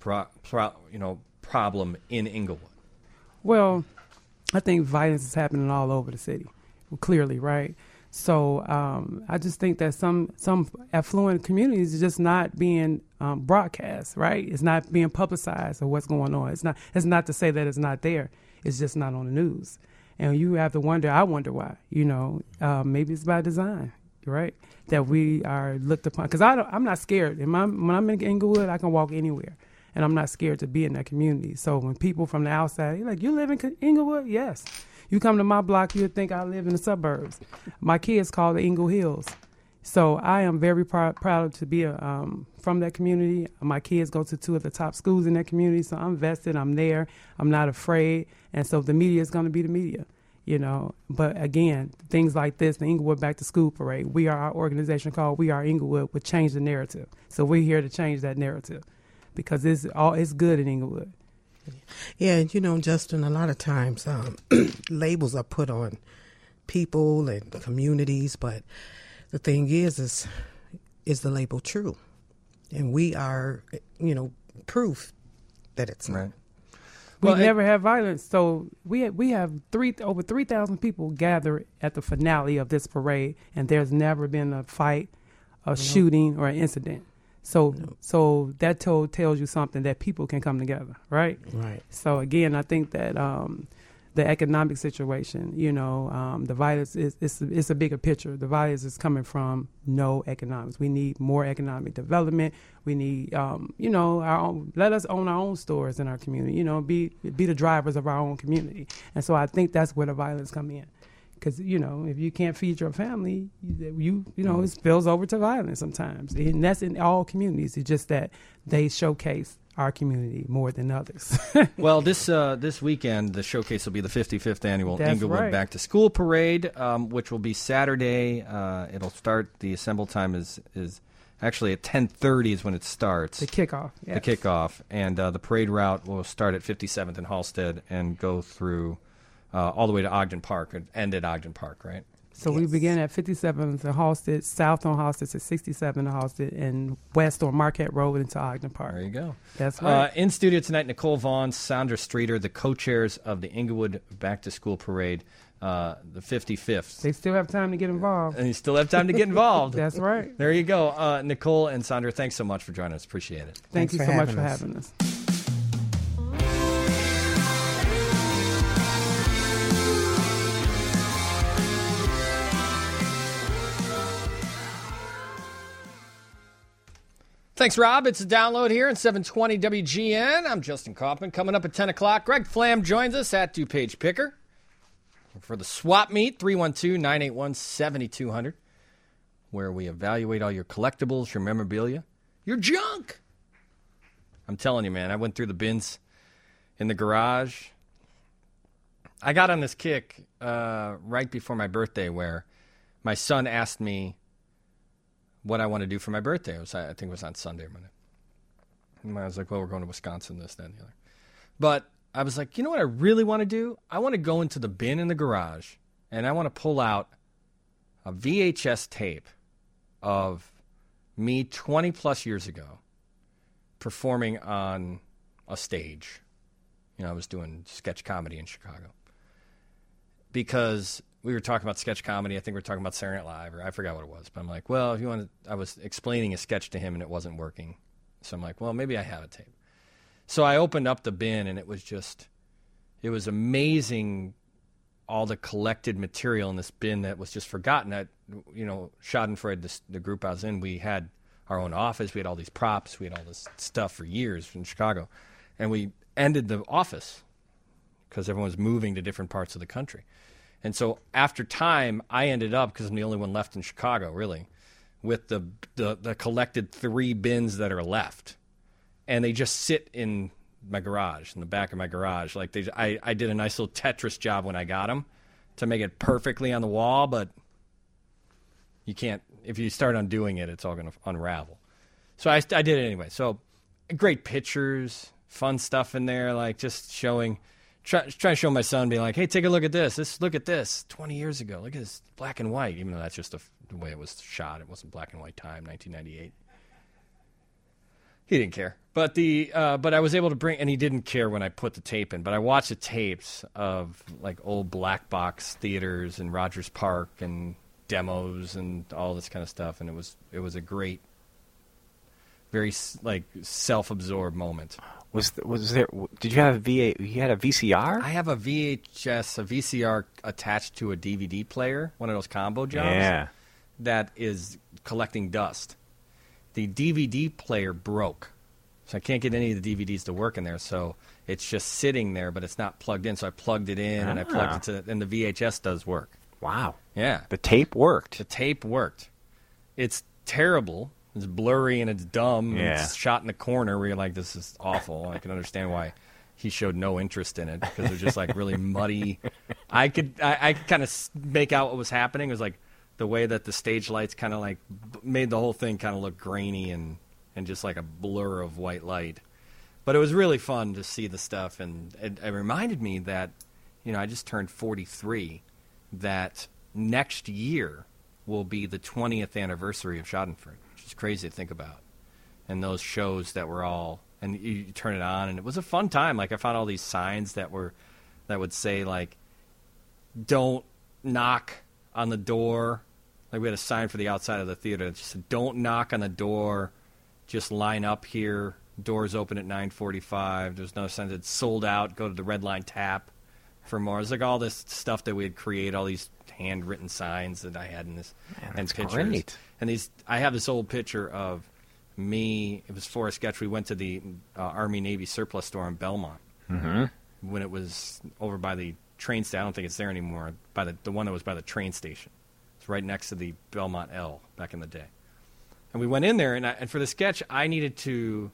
problem in Inglewood? Well, I think violence is happening all over the city, clearly, right? So I just think that some affluent communities are just not being broadcast, right? It's not being publicized of what's going on. It's not to say that it's not there. It's just not on the news. And you have to wonder, I wonder why, you know, maybe it's by design, right? That we are looked upon. Because I'm not scared. When I'm in Inglewood, I can walk anywhere. And I'm not scared to be in that community. So when people from the outside, you're like, you live in Inglewood? Yes. You come to my block, you'd think I live in the suburbs. My kids call it Ingle Hills. So I am very proud to be from that community. My kids go to 2 of the top schools in that community. So I'm vested. I'm there. I'm not afraid. And so the media is going to be the media. You know, but again, things like this, the Inglewood Back to School Parade, our organization called We Are Inglewood, would change the narrative. So we're here to change that narrative because it's good in Inglewood. Yeah, and you know, Justin, a lot of times labels are put on people and communities, but the thing is the label true? And we are, you know, proof that it's not. Right. We never have violence, so we have over 3,000 people gather at the finale of this parade, and there's never been a fight, a shooting, or an incident. So that tells you something that people can come together, right? Right. So again, I think that the economic situation, you know, the violence it's a bigger picture. The violence is coming from no economics. We need more economic development. We need, you know, let us own our own stores in our community. You know, be the drivers of our own community. And so I think that's where the violence come in. Because, you know, if you can't feed your family, you know, it spills over to violence sometimes. And that's in all communities. It's just that they showcase our community more than others. Well, this weekend, the showcase will be the 55th annual Inglewood Back to School Parade, which will be Saturday. It'll start, the assemble time is actually at 10:30 is when it starts. The kickoff. Yes. The kickoff. And the parade route will start at 57th and Halsted and go through all the way to Ogden Park, and end at Ogden Park, right? So we begin at 57th and Halsted, south on Halsted to 67 on Halsted, and west on Marquette Road into Ogden Park. There you go. That's right. In studio tonight, Nicole Vaughn, Sandra Streeter, the co-chairs of the Inglewood Back to School Parade, the 55th. They still have time to get involved. And you still have time to get involved. That's right. There you go. Nicole and Sandra, thanks so much for joining us. Appreciate it. Thank you so much for having us. Thanks, Rob. It's a download here in 720 WGN. I'm Justin Kaufman. Coming up at 10 o'clock, Greg Flam joins us at DuPage Picker for the swap meet, 312-981-7200, where we evaluate all your collectibles, your memorabilia, your junk. I'm telling you, man, I went through the bins in the garage. I got on this kick right before my birthday where my son asked me what I want to do for my birthday. I think it was on Sunday or Monday. And I was like, well, we're going to Wisconsin, this, that, and the other. But I was like, you know what I really want to do? I want to go into the bin in the garage, and I want to pull out a VHS tape of me 20-plus years ago performing on a stage. You know, I was doing sketch comedy in Chicago. Because we were talking about sketch comedy. I think we were talking about Saturday Night Live, or I forgot what it was. But I'm like, well, if you want to, I was explaining a sketch to him, and it wasn't working. So I'm like, well, maybe I have a tape. So I opened up the bin, and it was amazing, all the collected material in this bin that was just forgotten. That, you know, Schadenfreude, the group I was in, we had our own office. We had all these props. We had all this stuff for years in Chicago. And we ended the office because everyone was moving to different parts of the country. And so after time, I ended up, because I'm the only one left in Chicago, really, with the collected 3 bins that are left. And they just sit in my garage, in the back of my garage. Like I did a nice little Tetris job when I got them to make it perfectly on the wall, but you can't, if you start undoing it, it's all going to unravel. So I did it anyway. So great pictures, fun stuff in there, like just trying to show my son, being like, hey, take a look at this. Look at this, 20 years ago. Look at this, black and white, even though that's just the way it was shot. It wasn't black and white time, 1998. He didn't care. But but I was able to bring, and he didn't care when I put the tape in, but I watched the tapes of like old black box theaters in Rogers Park and demos and all this kind of stuff, and it was a great, very like self-absorbed moment. Was there? Did you have You had a VCR? I have a VHS, a VCR attached to a DVD player, one of those combo jobs. Yeah. That is collecting dust. The DVD player broke, so I can't get any of the DVDs to work in there. So it's just sitting there, but it's not plugged in. So I plugged it in, and I plugged it and the VHS does work. Wow. Yeah. The tape worked. The tape worked. It's terrible. It's blurry and it's dumb. Yeah. And it's shot in the corner where you're like, this is awful. I can understand why he showed no interest in it, because it was just like really muddy. I could kind of make out what was happening. It was like the way that the stage lights kind of like made the whole thing kind of look grainy and just like a blur of white light. But it was really fun to see the stuff, and it reminded me that, you know, I just turned 43, that next year will be the 20th anniversary of Schadenfreude, which is crazy to think about. And those shows that were all, and you turn it on, and it was a fun time. Like, I found all these signs that would say, like, don't knock on the door. Like, we had a sign for the outside of the theater that just said, don't knock on the door, just line up here. Doors open at 9:45. There's no sign that sold out. Go to the Red Line Tap for more. It's like all this stuff that we had created, all these handwritten signs that I had in this, and pictures. Great. And I have this old picture of me. It was for a sketch. We went to the Army Navy surplus store in Belmont when it was over by the train station. I don't think it's there anymore. By the one that was by the train station. It's right next to the Belmont L back in the day. And we went in there, and for the sketch, I needed to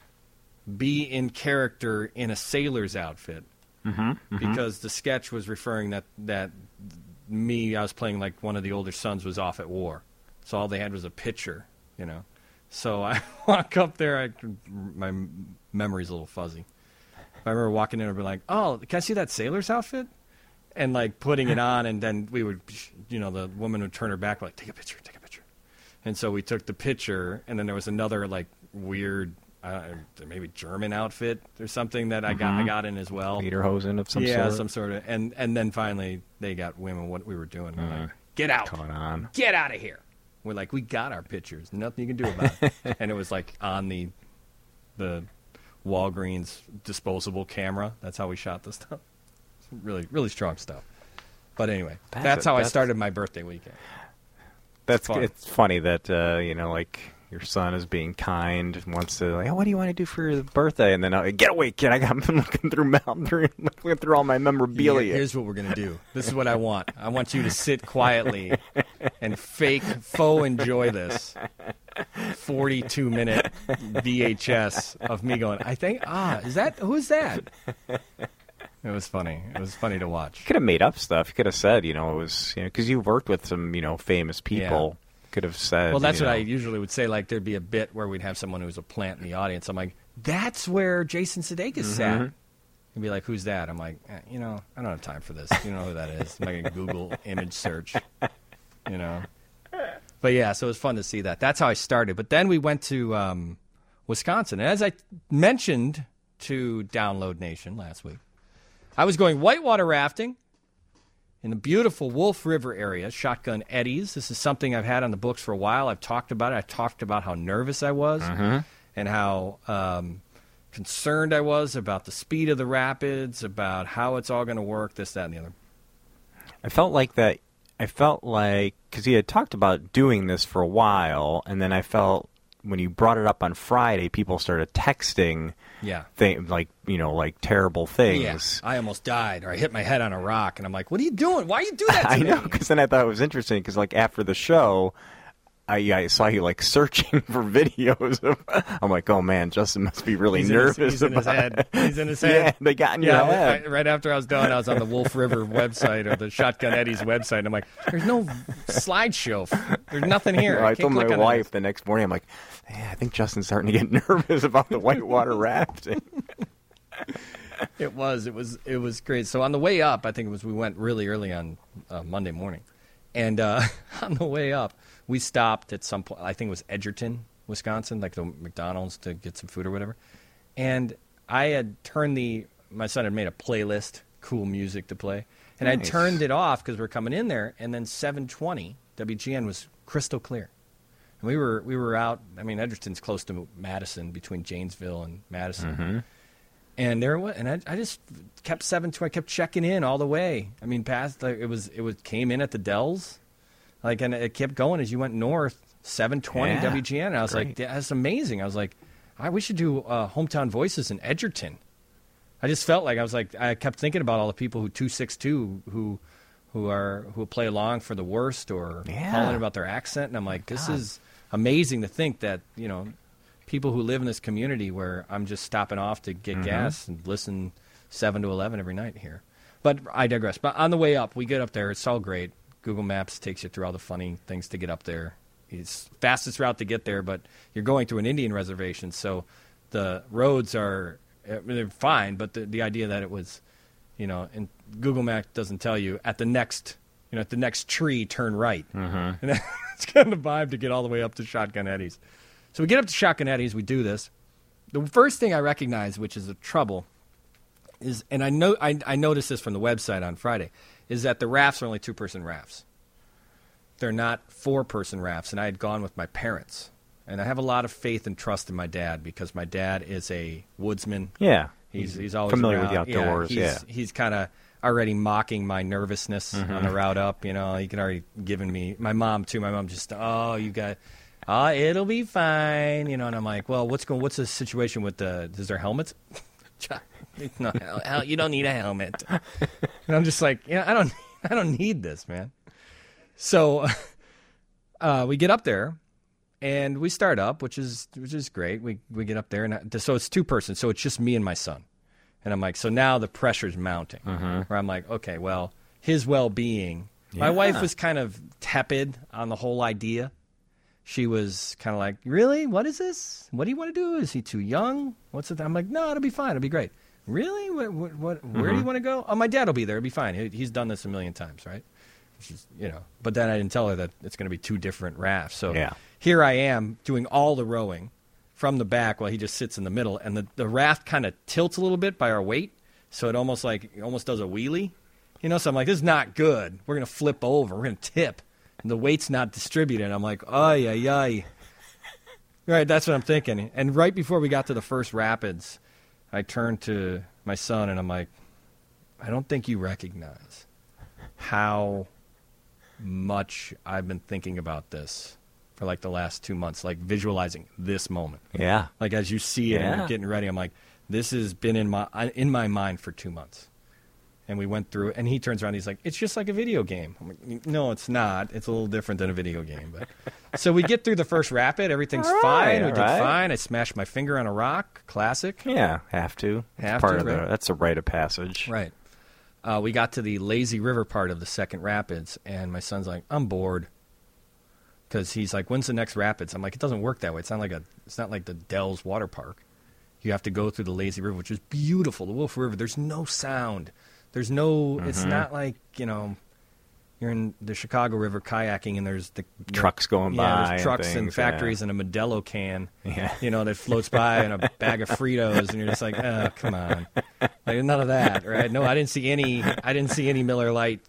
be in character in a sailor's outfit, because the sketch was referring that I was playing like one of the older sons was off at war, so all they had was a picture, you know. So I walk up there, my memory's a little fuzzy. I remember walking in and be like, "Oh, can I see that sailor's outfit?" And like putting it on, and then we would, you know, the woman would turn her back, like, take a picture. And so we took the picture, and then there was another like weird, maybe German outfit or something that I got in as well. Lederhosen of some sort. Yeah, some sort of. And then finally they got women what we were doing. We're like, get out. Come on. Get out of here. We're like, we got our pictures. Nothing you can do about it. And it was like on the Walgreens disposable camera. That's how we shot the stuff. Really, really strong stuff. But anyway, that's how I started my birthday weekend. It's funny that you know, like, your son is being kind and wants to, like, oh, what do you want to do for your birthday? And then get away, kid! I'm looking through all my memorabilia. Here's what we're gonna do. This is what I want. I want you to sit quietly and faux enjoy this 42-minute VHS of me going, I think, who's that? It was funny. It was funny to watch. You could have made up stuff. You could have said, it was, because you worked with some, famous people. Yeah. Could have said. Well, that's what I usually would say. Like, there'd be a bit where we'd have someone who was a plant in the audience. I'm like, that's where Jason Sudeikis sat. He'd be like, who's that? I'm like, I don't have time for this. You know who that is. I'm like a Google image search, But yeah, so it was fun to see that. That's how I started. But then we went to Wisconsin. And as I mentioned to Download Nation last week, I was going whitewater rafting in the beautiful Wolf River area, Shotgun Eddies. This is something I've had on the books for a while. I've talked about it. I talked about how nervous I was and how concerned I was about the speed of the rapids, about how it's all going to work, this, that, and the other. I felt like, because he had talked about doing this for a while, and then I felt when you brought it up on Friday, people started texting like terrible things. Yeah, I almost died, or I hit my head on a rock, and I'm like, what are you doing? Why you do that to me? I know, because then I thought it was interesting, because after the show, I saw you searching for videos of. I'm like, oh man, Justin must be really nervous. He's in his head. He's in his head. Yeah, they got in your head. Right after I was done, I was on the Wolf River website or the Shotgun Eddies website, and I'm like, there's no slideshow. There's nothing here. I told my wife the next morning, I'm like, I think Justin's starting to get nervous about the whitewater rafting. It was great. So on the way up, I think we went really early on Monday morning, and on the way up, we stopped at some point. I think it was Edgerton, Wisconsin, like the McDonald's, to get some food or whatever. And I had my son had made a playlist, cool music to play, and I turned it off because we were coming in there. And then 720 WGN was crystal clear. And we were out. I mean, Edgerton's close to Madison, between Janesville and Madison. And there was, and I just kept 720. I kept checking in all the way. I mean, past it came in at the Dells. And it kept going as you went north, 720 WGN. And I was like, that's amazing. I was like, we should do Hometown Voices in Edgerton. I just felt like I kept thinking about all the people who 262 who play along for the worst or calling about their accent. And I'm like, this is amazing to think that, people who live in this community where I'm just stopping off to get gas and listen 7 to 11 every night here. But I digress. But on the way up, we get up there. It's all great. Google Maps takes you through all the funny things to get up there. It's fastest route to get there, but you're going through an Indian reservation, so the roads they're fine, but the idea that it was, and Google Maps doesn't tell you at the next tree, turn right. And that's kind of the vibe to get all the way up to Shotgun Eddies. So we get up to Shotgun Eddies, we do this. The first thing I recognize, which is the trouble, is, and I noticed this from the website on Friday, is that the rafts are only 2-person rafts. They're not 4-person rafts, and I had gone with my parents. And I have a lot of faith and trust in my dad because my dad is a woodsman. Yeah. He's always familiar around. with the outdoors. He's kind of already mocking my nervousness on the route up. He can already given me, my mom too. My mom just, it'll be fine. And I'm like, well, what's the situation with is there helmets? No, you don't need a helmet. And I'm just like, I don't need this, man. So we get up there and we start up, which is great. We get up there and so it's 2-person, so it's just me and my son. And I'm like, so now the pressure's mounting. Where I'm like, okay, well, his well-being. Yeah. My wife was kind of tepid on the whole idea. She was kind of like, really? What is this? What do you want to do? Is he too young? What's it? I'm like, no, it'll be fine. It'll be great. Really? Where do you want to go? Oh, my dad will be there. It'll be fine. He's done this a million times, right? Which is, But then I didn't tell her that it's going to be 2 different rafts. So here I am doing all the rowing from the back while he just sits in the middle. And the raft kind of tilts a little bit by our weight. So it almost does a wheelie. So I'm like, this is not good. We're going to flip over. We're going to tip. And the weight's not distributed. I'm like, ay, ay, ay. Right, that's what I'm thinking. And right before we got to the first rapids, I turned to my son and I'm like, I don't think you recognize how much I've been thinking about this for the last 2 months, visualizing this moment. Yeah. As you see it and you're getting ready, I'm like, this has been in my mind for 2 months. And we went through it, and he turns around, he's like, it's just like a video game. I'm like, no, it's not. It's a little different than a video game. But so we get through the first rapid. Everything's fine. We did fine. I smashed my finger on a rock. Classic. Yeah, have to. That's a rite of passage. Right. We got to the lazy river part of the second rapids, and my son's like, I'm bored. Because he's like, when's the next rapids? I'm like, it doesn't work that way. It's not like the Dells water park. You have to go through the lazy river, which is beautiful. The Wolf River, there's no sound. There's no, it's not like, you're in the Chicago River kayaking and there's the trucks going by. There's trucks and factories and a Modelo can, that floats by and a bag of Fritos. And you're just like, oh, come on. Like, none of that, right? No, I didn't see any Miller Lite,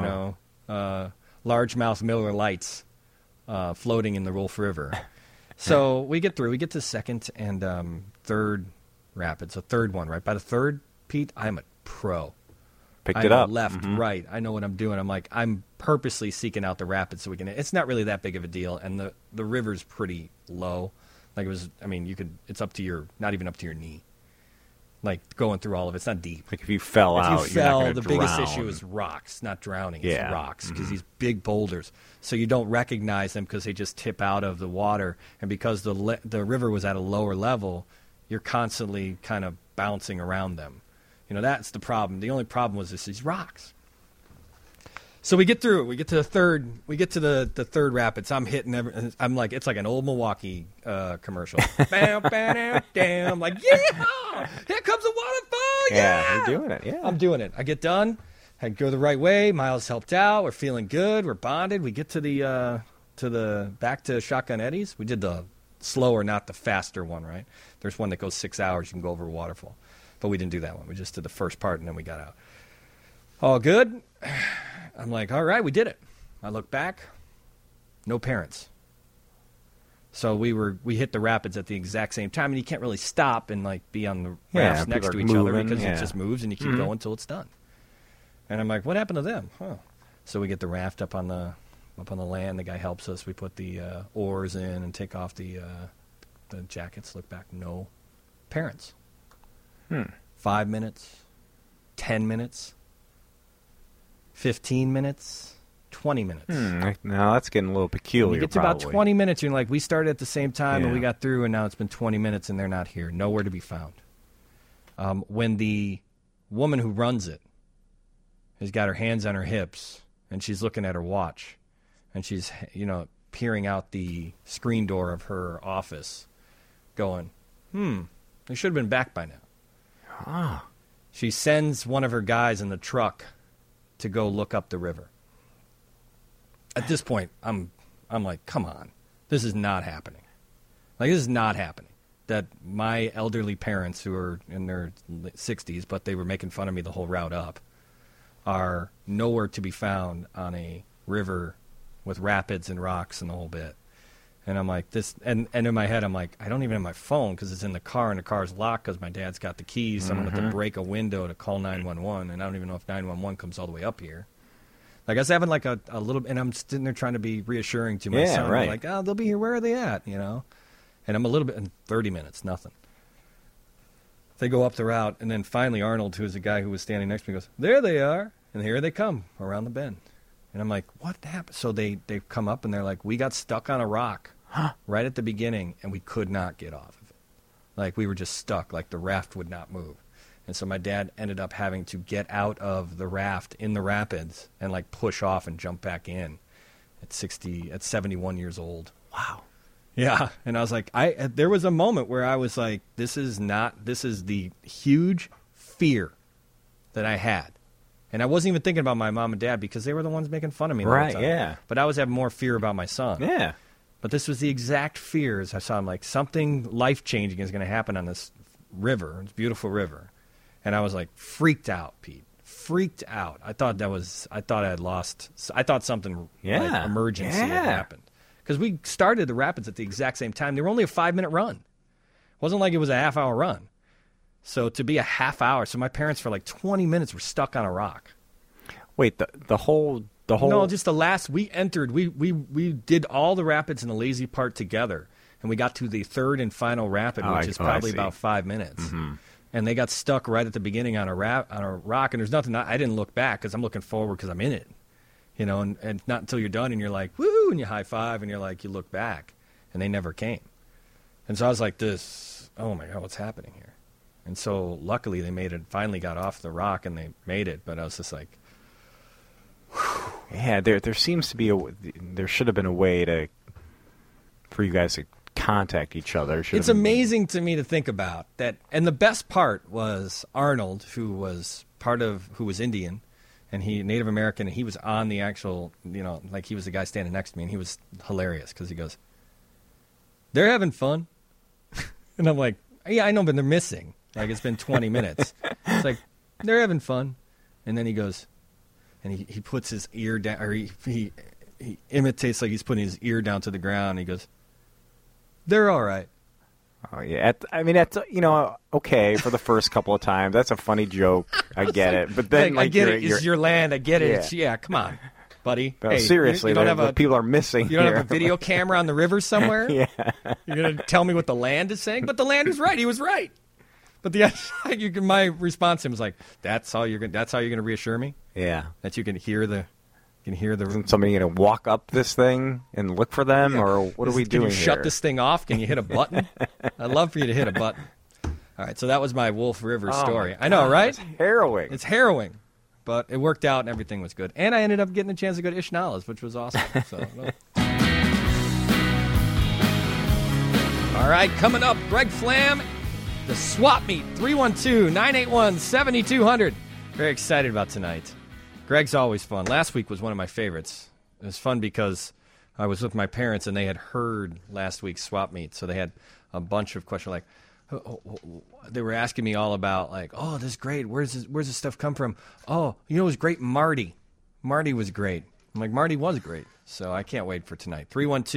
largemouth Miller Lights floating in the Wolf River. So we get through. We get to second and third rapids, a third one, right? By the third, Pete, I'm a pro. Picked it up. Left, right. I know what I'm doing. I'm like, I'm purposely seeking out the rapids so we can. It's not really that big of a deal, and the river's pretty low. Like it was. I mean, it's up to not even up to your knee. Like going through all of it, it's not deep. Like if you fell out, you're not going to drown. Biggest issue is rocks, not drowning. It's rocks because these big boulders. So you don't recognize them because they just tip out of the water, and because the river was at a lower level, you're constantly kind of bouncing around them. That's the problem. The only problem was these rocks. So we get through it. We get to the third. We get to the third rapids. I'm hitting. I'm like, it's like an old Milwaukee commercial. Bam, bam, bam. Like, yeah, here comes a waterfall. Yeah, you're doing it. Yeah, I'm doing it. I get done. I go the right way. Miles helped out. We're feeling good. We're bonded. We get to the back to Shotgun Eddie's. We did the slower, not the faster one. Right? There's one that goes 6 hours. You can go over a waterfall. But we didn't do that one. We just did the first part, and then we got out. All good. I'm like, all right, we did it. I look back, no parents. So we hit the rapids at the exact same time, and you can't really stop and like be on the rafts next to each other because it just moves, and you keep going until it's done. And I'm like, what happened to them? So we get the raft up on the land. The guy helps us. We put the oars in and take off the jackets. Look back, no parents. 5 minutes, 10 minutes, 15 minutes, 20 minutes. Now that's getting a little peculiar. You get to about 20 minutes, you're like, we started at the same time and we got through, and now it's been 20 minutes and they're not here. Nowhere to be found. When the woman who runs it has got her hands on her hips and she's looking at her watch and she's, peering out the screen door of her office going, they should have been back by now. She sends one of her guys in the truck to go look up the river. At this point, I'm like, come on. This is not happening. Like, this is not happening. That my elderly parents, who are in their 60s, but they were making fun of me the whole route up, are nowhere to be found on a river with rapids and rocks and the whole bit. And I'm like, this, and in my head, I'm like, I don't even have my phone because it's in the car and the car's locked because my dad's got the keys. So I'm going to have to break a window to call 911. And I don't even know if 911 comes all the way up here. Like, I was having like a little, and I'm sitting there trying to be reassuring to my son. Right. Like, oh, they'll be here. Where are they at? And I'm a little bit, in 30 minutes, nothing. They go up the route. And then finally Arnold, who is the guy who was standing next to me, goes, there they are. And here they come around the bend. And I'm like, what happened? So they come up and they're like, we got stuck on a rock. Right at the beginning, and we could not get off of it. Like, we were just stuck. Like, the raft would not move. And so my dad ended up having to get out of the raft in the rapids and, like, push off and jump back in at 71 years old. Wow. Yeah. And I was like, there was a moment where I was like, this is the huge fear that I had. And I wasn't even thinking about my mom and dad because they were the ones making fun of me. Right, yeah. But I was having more fear about my son. Yeah. But this was the exact fears I saw. I'm like, something life-changing is going to happen on this river, this beautiful river. And I was like, freaked out, Pete. Freaked out. I thought I had lost. I thought something like emergency had happened. Because we started the rapids at the exact same time. They were only a 5-minute run. It wasn't like it was a half-hour run. So to be a half hour, so my parents for like 20 minutes were stuck on a rock. Wait, the whole. No, just the last. We entered. We did all the rapids and the lazy part together, and we got to the third and final rapid, which is probably about 5 minutes. Mm-hmm. and they got stuck right at the beginning on a rock, and there's nothing. I didn't look back because I'm looking forward because I'm in it, and not until you're done and you're like, woo, and you high five and you're like, you look back, and they never came. And so I was like, oh my God, what's happening here? And so luckily they made it, finally got off the rock and they made it, but I was just like, whew. Yeah, there seems to be there should have been a way for you guys to contact each other. It's amazing to me to think about that. And the best part was Arnold, who was Indian, and he Native American, and he was on the actual, like he was the guy standing next to me, and he was hilarious because he goes, they're having fun. And I'm like, yeah, I know, but they're missing. Like, it's been 20 minutes. It's like, they're having fun. And then he goes, and he puts his ear down, or he imitates like he's putting his ear down to the ground. He goes, they're all right. Oh, yeah. That's, okay for the first couple of times. That's a funny joke. I get it. But then, I get it. It's your land. I get it. Yeah, come on, buddy. Hey, seriously, people are missing. You don't have a video camera on the river somewhere? Yeah. You're going to tell me what the land is saying? But the land is right. He was right. But my response to him was like, that's how you're going to reassure me? Yeah. That you can hear the... Isn't somebody going to walk up this thing and look for them, or what are we doing here? Can you shut this thing off? Can you hit a button? I'd love for you to hit a button. All right, so that was my Wolf River story. I know, right? It's harrowing. It's harrowing, but it worked out and everything was good. And I ended up getting a chance to go to Ishnala's, which was awesome. So, all right, coming up, Greg Flam, the Swap Meet, 312-981-7200. Very excited about tonight. Greg's always fun. Last week was one of my favorites. It was fun because I was with my parents and they had heard last week's Swap Meet, so they had a bunch of questions like, they were asking me all about like, oh, this is great. Where's this stuff come from? Oh, it was great. Marty was great. I'm like, Marty was great. So I can't wait for tonight.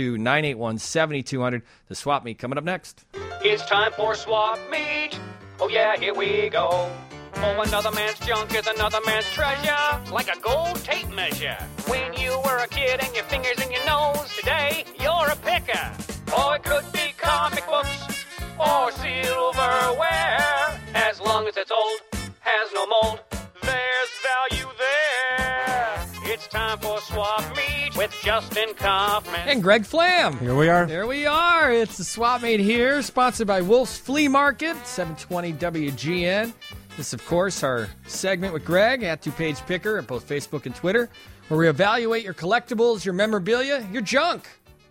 312-981-7200. The Swap Meet coming up next. It's time for Swap Meet. Oh yeah, here we go. Oh, another man's junk is another man's treasure, like a gold tape measure. When you were a kid and your fingers in your nose, today you're a picker. Or it could be comic books or silverware. As long as it's old, has no mold, there's value there. It's time for Swap Meet with Justin Kaufman and Greg Flam. Here we are. There we are. It's the Swap Meet here, sponsored by Wolf's Flea Market, 720 WGN. This, of course, our segment with Greg at Two-Page Picker at both Facebook and Twitter, where we evaluate your collectibles, your memorabilia, your junk.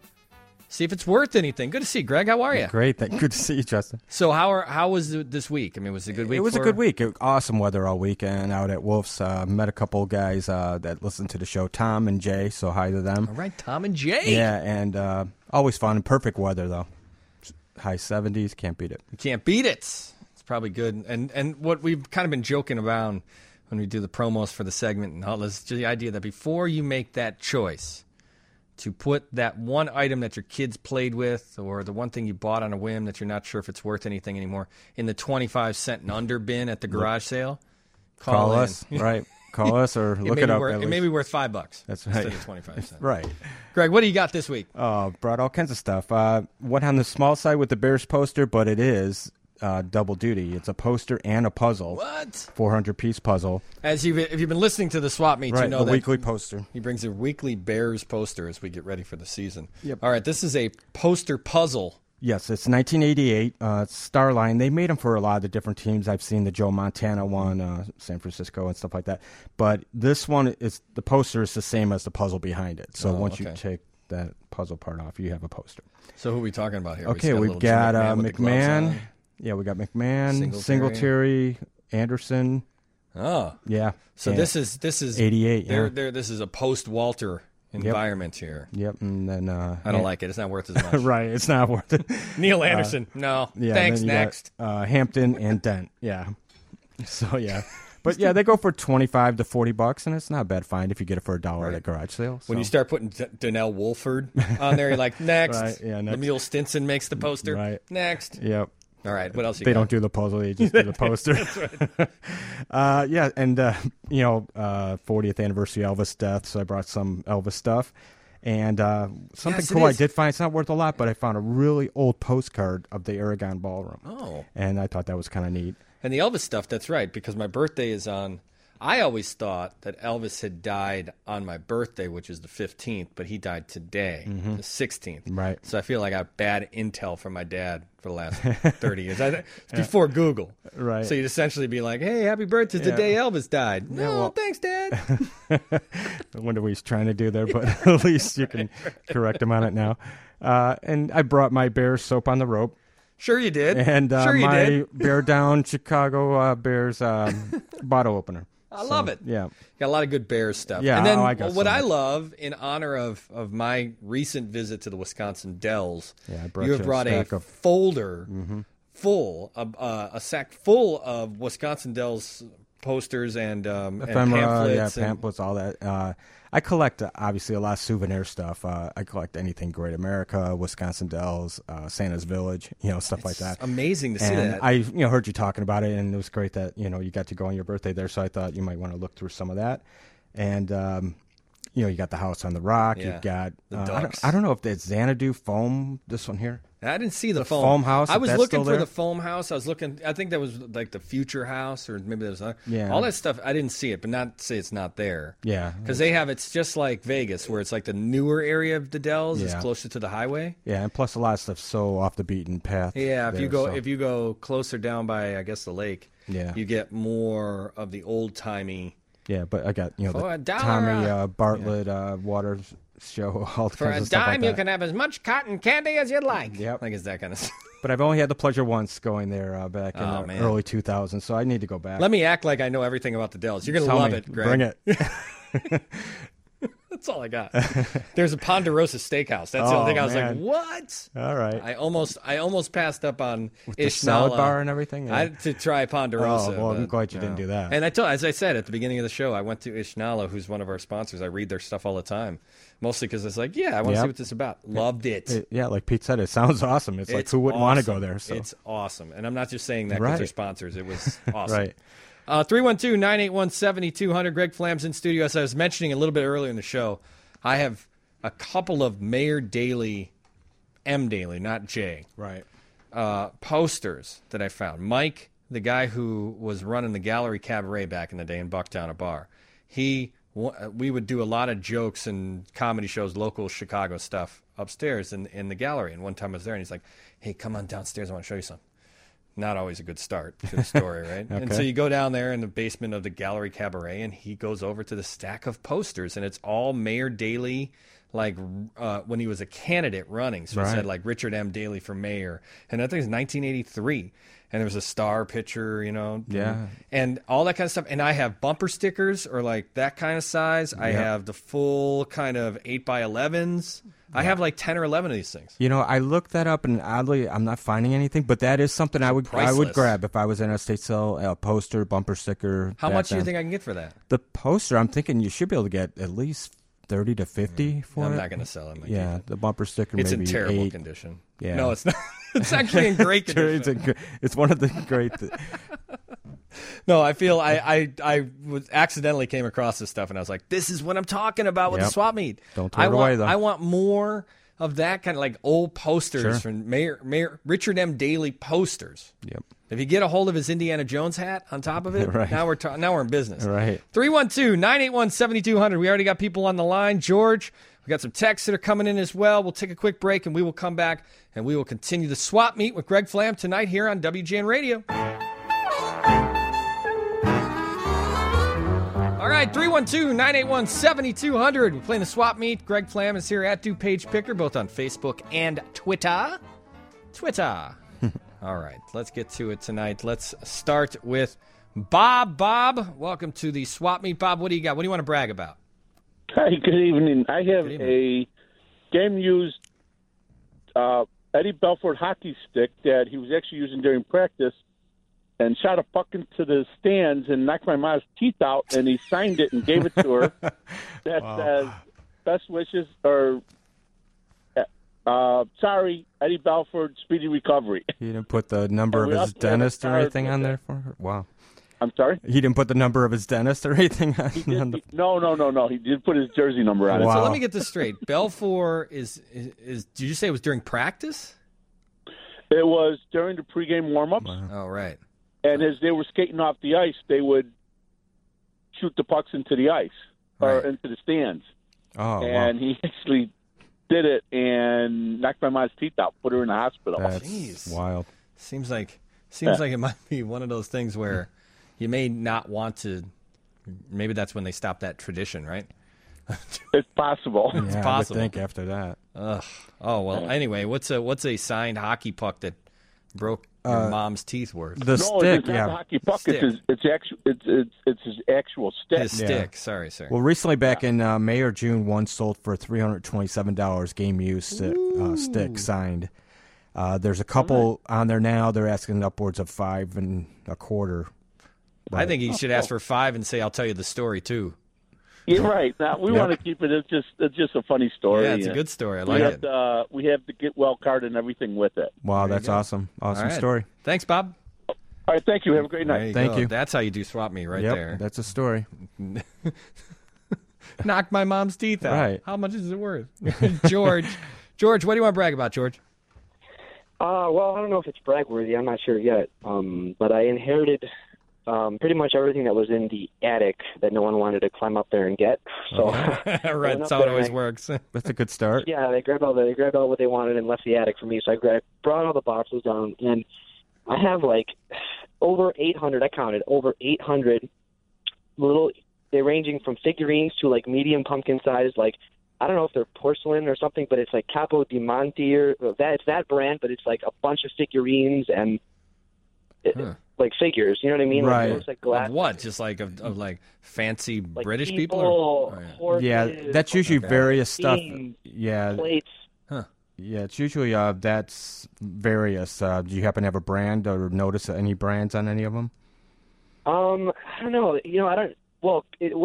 See if it's worth anything. Good to see you, Greg. How are you? Great. Good to see you, Justin. So how was this week? I mean, was it a good week? It was a good week. Awesome weather all weekend out at Wolf's. Met a couple guys that listen to the show, Tom and Jay, so hi to them. All right, Tom and Jay. Yeah, and always fun. Perfect weather, though. High 70s. Can't beat it. You can't beat it. Probably good. And what we've kind of been joking about when we do the promos for the segment and all this, the idea that before you make that choice to put that one item that your kids played with or the one thing you bought on a whim that you're not sure if it's worth anything anymore in the 25-cent and under bin at the garage sale, call us. Right. Call us or look it up. It may be worth $5. That's right. Instead of 25 cents. Right. Greg, what do you got this week? Brought all kinds of stuff. Went on the small side with the Bears poster, but it is double duty. It's a poster and a puzzle. What? 400-piece puzzle. If you've been listening to the Swap Meet, right, you know that weekly poster. He brings a weekly Bears poster as we get ready for the season. Yep. All right, this is a poster puzzle. Yes, it's 1988. Starline. They made them for a lot of the different teams. I've seen the Joe Montana one, San Francisco, and stuff like that. But this one is the poster is the same as the puzzle behind it. So once you take that puzzle part off, you have a poster. So who are we talking about here? Okay, we've got McMahon. Yeah, we got McMahon, Singletary, Anderson. Oh, yeah. So this is 88. Yeah. This is a post-Walter environment here. Yep, and then I don't like it. It's not worth as much. Right, it's not worth it. Neil Anderson, no. Yeah, thanks. Next, Hampton and Dent. Yeah. So yeah. But yeah, they go for $25 to $40, and it's not a bad find if you get it for $1 at a garage sale. So. When you start putting Donnell Wolford on there, you're like, next. Right, yeah, next. Lemuel Stinson makes the poster. Right. Next. Yep. All right, what else you They got? don't do the puzzle, they just do the poster. That's right. Yeah, and, 40th anniversary Elvis death, so I brought some Elvis stuff. And something cool I did find, it's not worth a lot, but I found a really old postcard of the Aragon Ballroom. Oh. And I thought that was kind of neat. And the Elvis stuff, that's right, because my birthday is on. I always thought that Elvis had died on my birthday, which is the 15th, but he died today, the 16th. Right. So I feel like I have bad intel from my dad for the last 30 years. Before Google. Right. So you'd essentially be like, hey, happy birthday, today Elvis died. No, well, thanks, Dad. I wonder what he's trying to do there, but at least you can correct him on it now. And I brought my Bears soap on the rope. Sure you did. And sure you my did. Bear Down Chicago Bears bottle opener. I love it. Yeah. Got a lot of good Bears stuff. Yeah, and then I got what some. I love, in honor of my recent visit to the Wisconsin Dells, I brought you have you a brought a stack of- folder full, a sack full of Wisconsin Dells posters and Ephemera, pamphlets. pamphlets, all that. I collect, obviously, a lot of souvenir stuff. I collect anything Great America, Wisconsin Dells, Santa's Village, stuff like that. Amazing to see and that. I heard you talking about it, and it was great that, you got to go on your birthday there, so I thought you might want to look through some of that. And, you got the House on the Rock. Yeah. You've got, The Ducks. I don't know if it's Xanadu foam, this one here. I didn't see the foam house. I if was that's looking still for there. the foam house. I was looking. I think that was like the Future House, or maybe there's Yeah. all that stuff. I didn't see it, but not to say it's not there. Yeah. because they have it's just like Vegas, where it's like the newer area of the Dells is Yeah. closer to the highway. Yeah, and plus a lot of stuff's so off the beaten path. Yeah, if there, you go so- if you go closer down by I guess the lake, Yeah. you get more of the old timey. Yeah, but I got For a the dollar, Tommy Bartlett water show, all For kinds a of stuff dime, like you that. can have as much cotton candy as you'd like. Yep. Like it's that kind of stuff. But I've only had the pleasure once going there back in Oh, the man. early 2000s, so I need to go back. Let me act like I know everything about the Dells. You're gonna Tell love me. it, Greg. Bring it. That's all I got. There's a Ponderosa Steakhouse. That's the Oh, only thing I was man. like, what? All right. I almost passed up on With the Ishnala. salad bar and everything? Yeah. to try Ponderosa. Oh, well, I'm but, glad you didn't do that. And as I said at the beginning of the show, I went to Ishnala, who's one of our sponsors. I read their stuff all the time, mostly because it's like, I want to see what this is about. Loved it. Yeah, like Pete said, it sounds awesome. It's like, who wouldn't want to go there? So. It's awesome. And I'm not just saying that because they're Right. sponsors. It was awesome. Right. 312-981-7200. Greg Flam's in studio. As I was mentioning a little bit earlier in the show, I have a couple of Mayor Daley, M. Daley, not J, Right. posters that I found. Mike, the guy who was running the Gallery Cabaret back in the day in Bucktown, a bar, we would do a lot of jokes and comedy shows, local Chicago stuff upstairs in the gallery. And one time I was there, and he's like, hey, come on downstairs. I want to show you something. Not always a good start to the story, right? Okay. And so you go down there in the basement of the Gallery Cabaret, and he goes over to the stack of posters, and it's all Mayor Daley, like when he was a candidate running. So it Right. said like Richard M. Daley for mayor, and I think it's 1983. And there was a star picture, Yeah. and all that kind of stuff. And I have bumper stickers or like that kind of size. I Yeah. have the full kind of 8x11s. I have like 10 or 11 of these things. I looked that up, and oddly, I'm not finding anything. But that is something I would priceless. grab if I was in a state sale, a poster, bumper sticker. How back much do you then. think I can get for that? The poster, I'm thinking you should be able to get at least 30 to 50 for I'm it. not going to sell it. Yeah, the bumper sticker It's maybe in terrible 8. condition. Yeah. No, it's not. It's actually in great condition. It's one of the great. No, I feel I accidentally came across this stuff, and I was like, this is what I'm talking about with the Yep. swap meet. Don't throw it away, though. I want more of that kind of like old posters Sure. from Mayor Richard M. Daley posters. Yep. If you get a hold of his Indiana Jones hat on top of it, Right. now we're in business. Right. 312-981-7200. We already got people on the line. George, we got some texts that are coming in as well. We'll take a quick break, and we will come back, and we will continue the swap meet with Greg Flam tonight here on WGN Radio. All right, 312-981-7200. We're playing the swap meet. Greg Flam is here at DuPage Picker, both on Facebook and Twitter. All right, let's get to it tonight. Let's start with Bob. Bob, welcome to the swap meet. Bob, what do you got? What do you want to brag about? Hi, good evening. I have Good a game-used Eddie Belfort hockey stick that he was actually using during practice and shot a puck into the stands and knocked my mom's teeth out, and he signed it and gave it to her. That says, best wishes, or sorry, Eddie Belfort, speedy recovery. He didn't put the number of we his also have a dentist or card anything with on it. there for her? Wow. I'm sorry? He didn't put the number of his dentist or anything on, No. He did put his jersey number on it. Wow. So let me get this straight. Belfort is did you say it was during practice? It was during the pregame warm-ups. Oh, right. And as they were skating off the ice, they would shoot the pucks into the ice or into the stands. Oh, and he actually did it and knocked my mom's teeth out, put her in the hospital. That's wild. Seems like it might be one of those things where you may not want to. Maybe that's when they stopped that tradition, right? It's possible. Yeah, It's I would possible. think after that. Ugh. Oh well. Anyway, what's a signed hockey puck that broke your mom's teeth worth? The No, stick, it's not yeah. the hockey puck. Stick. It's his actual stick. His stick. Sorry. Well, recently back in May or June, one sold for $327 game used stick signed. There's a couple on there now. They're asking upwards of $5.25. I think he should ask for $5 and say, "I'll tell you the story too." You're right. Now we want to keep it. It's just a funny story. Yeah, it's a good story. I like it. We have the get well card and everything with it. Wow, that's awesome. Awesome All right. story. Thanks, Bob. All right, thank you. Have a great There night. Thank go. you. That's how you do swap me right Yep, there. that's a story. Knocked my mom's teeth out. Right. How much is it worth? George, what do you want to brag about, George? Well, I don't know if it's brag-worthy. I'm not sure yet. But I inherited pretty much everything that was in the attic that no one wanted to climb up there and get. So Right, that's how it always works. That's a good start. yeah, they grabbed all what they wanted and left the attic for me. So I brought all the boxes down, and I have like over 800. I counted over 800 little. They're ranging from figurines to like medium pumpkin size, like. I don't know if they're porcelain or something, but it's like Capo di Monte or it's that brand, but it's like a bunch of figurines and like figures. You know what I mean? Right. Like, it looks like glass. Of what? Just like of like fancy Like British people? people, Or? horses, Yeah, that's usually various stuff. steam, Yeah, plates. yeah, it's usually that's various. Do you happen to have a brand or notice any brands on any of them? I don't know. You know, I don't. Well,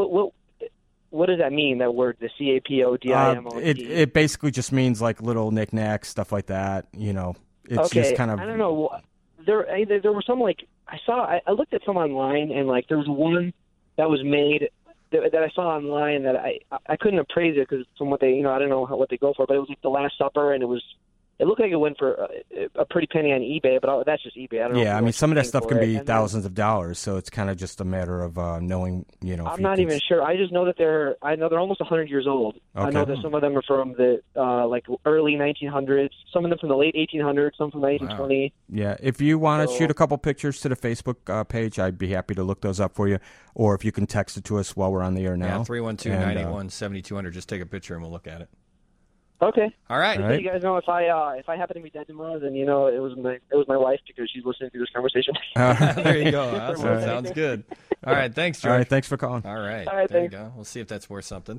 what does that mean? That word, the CAPODIMO? It basically just means like little knickknacks, stuff like that. You know, it's just kind of. I don't know. There were some like I looked at some online, and like there was one that was made that I saw online that I couldn't appraise it because from what they I don't know what they go for, but it was like the Last Supper, and it looked like it went for a pretty penny on eBay, but that's just eBay. I don't know. Yeah, I mean, some of that stuff can be And thousands of dollars, so it's kind of just a matter of knowing, I'm not even sure. I just know that they're almost 100 years old. Okay. I know that some of them are from the like early 1900s, some of them from the late 1800s, some from the 1820s. Yeah, if you want to shoot a couple pictures to the Facebook page, I'd be happy to look those up for you. Or if you can text it to us while we're on the air now. Yeah, 312-981-7200. Just take a picture and we'll look at it. Okay. All right. Just so you guys know, if I happen to be dead tomorrow, then it was my wife because she's listening to this conversation. There you go. Awesome. Sounds good. All right. Thanks, George. All right, thanks for calling. All right. All right, there thanks. you go. We'll see if that's worth something.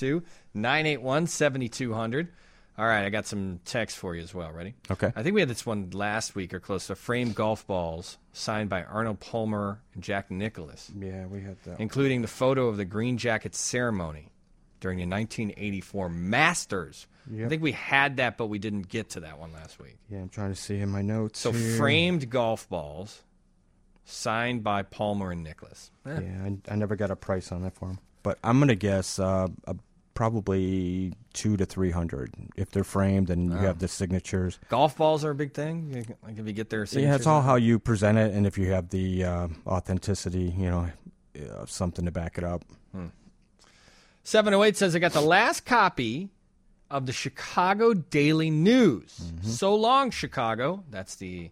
312-981-7200. All right. I got some text for you as well. Ready? Okay. I think we had this one last week or close to framed golf balls signed by Arnold Palmer and Jack Nicklaus. Yeah, we had that. Including the photo of the Green Jacket ceremony during the 1984 Masters. Yep. I think we had that, but we didn't get to that one last week. Yeah, I'm trying to see in my notes. So here. framed golf balls signed by Palmer and Nicklaus. Yeah, I never got a price on that for them. But I'm going to guess probably $200 to $300 if they're framed and you have the signatures. Golf balls are a big thing. Like if you get their signatures. Yeah, it's all how you present it, and if you have the authenticity, something to back it up. 708 says I got the last copy of the Chicago Daily News. Mm-hmm. So long, Chicago. That's the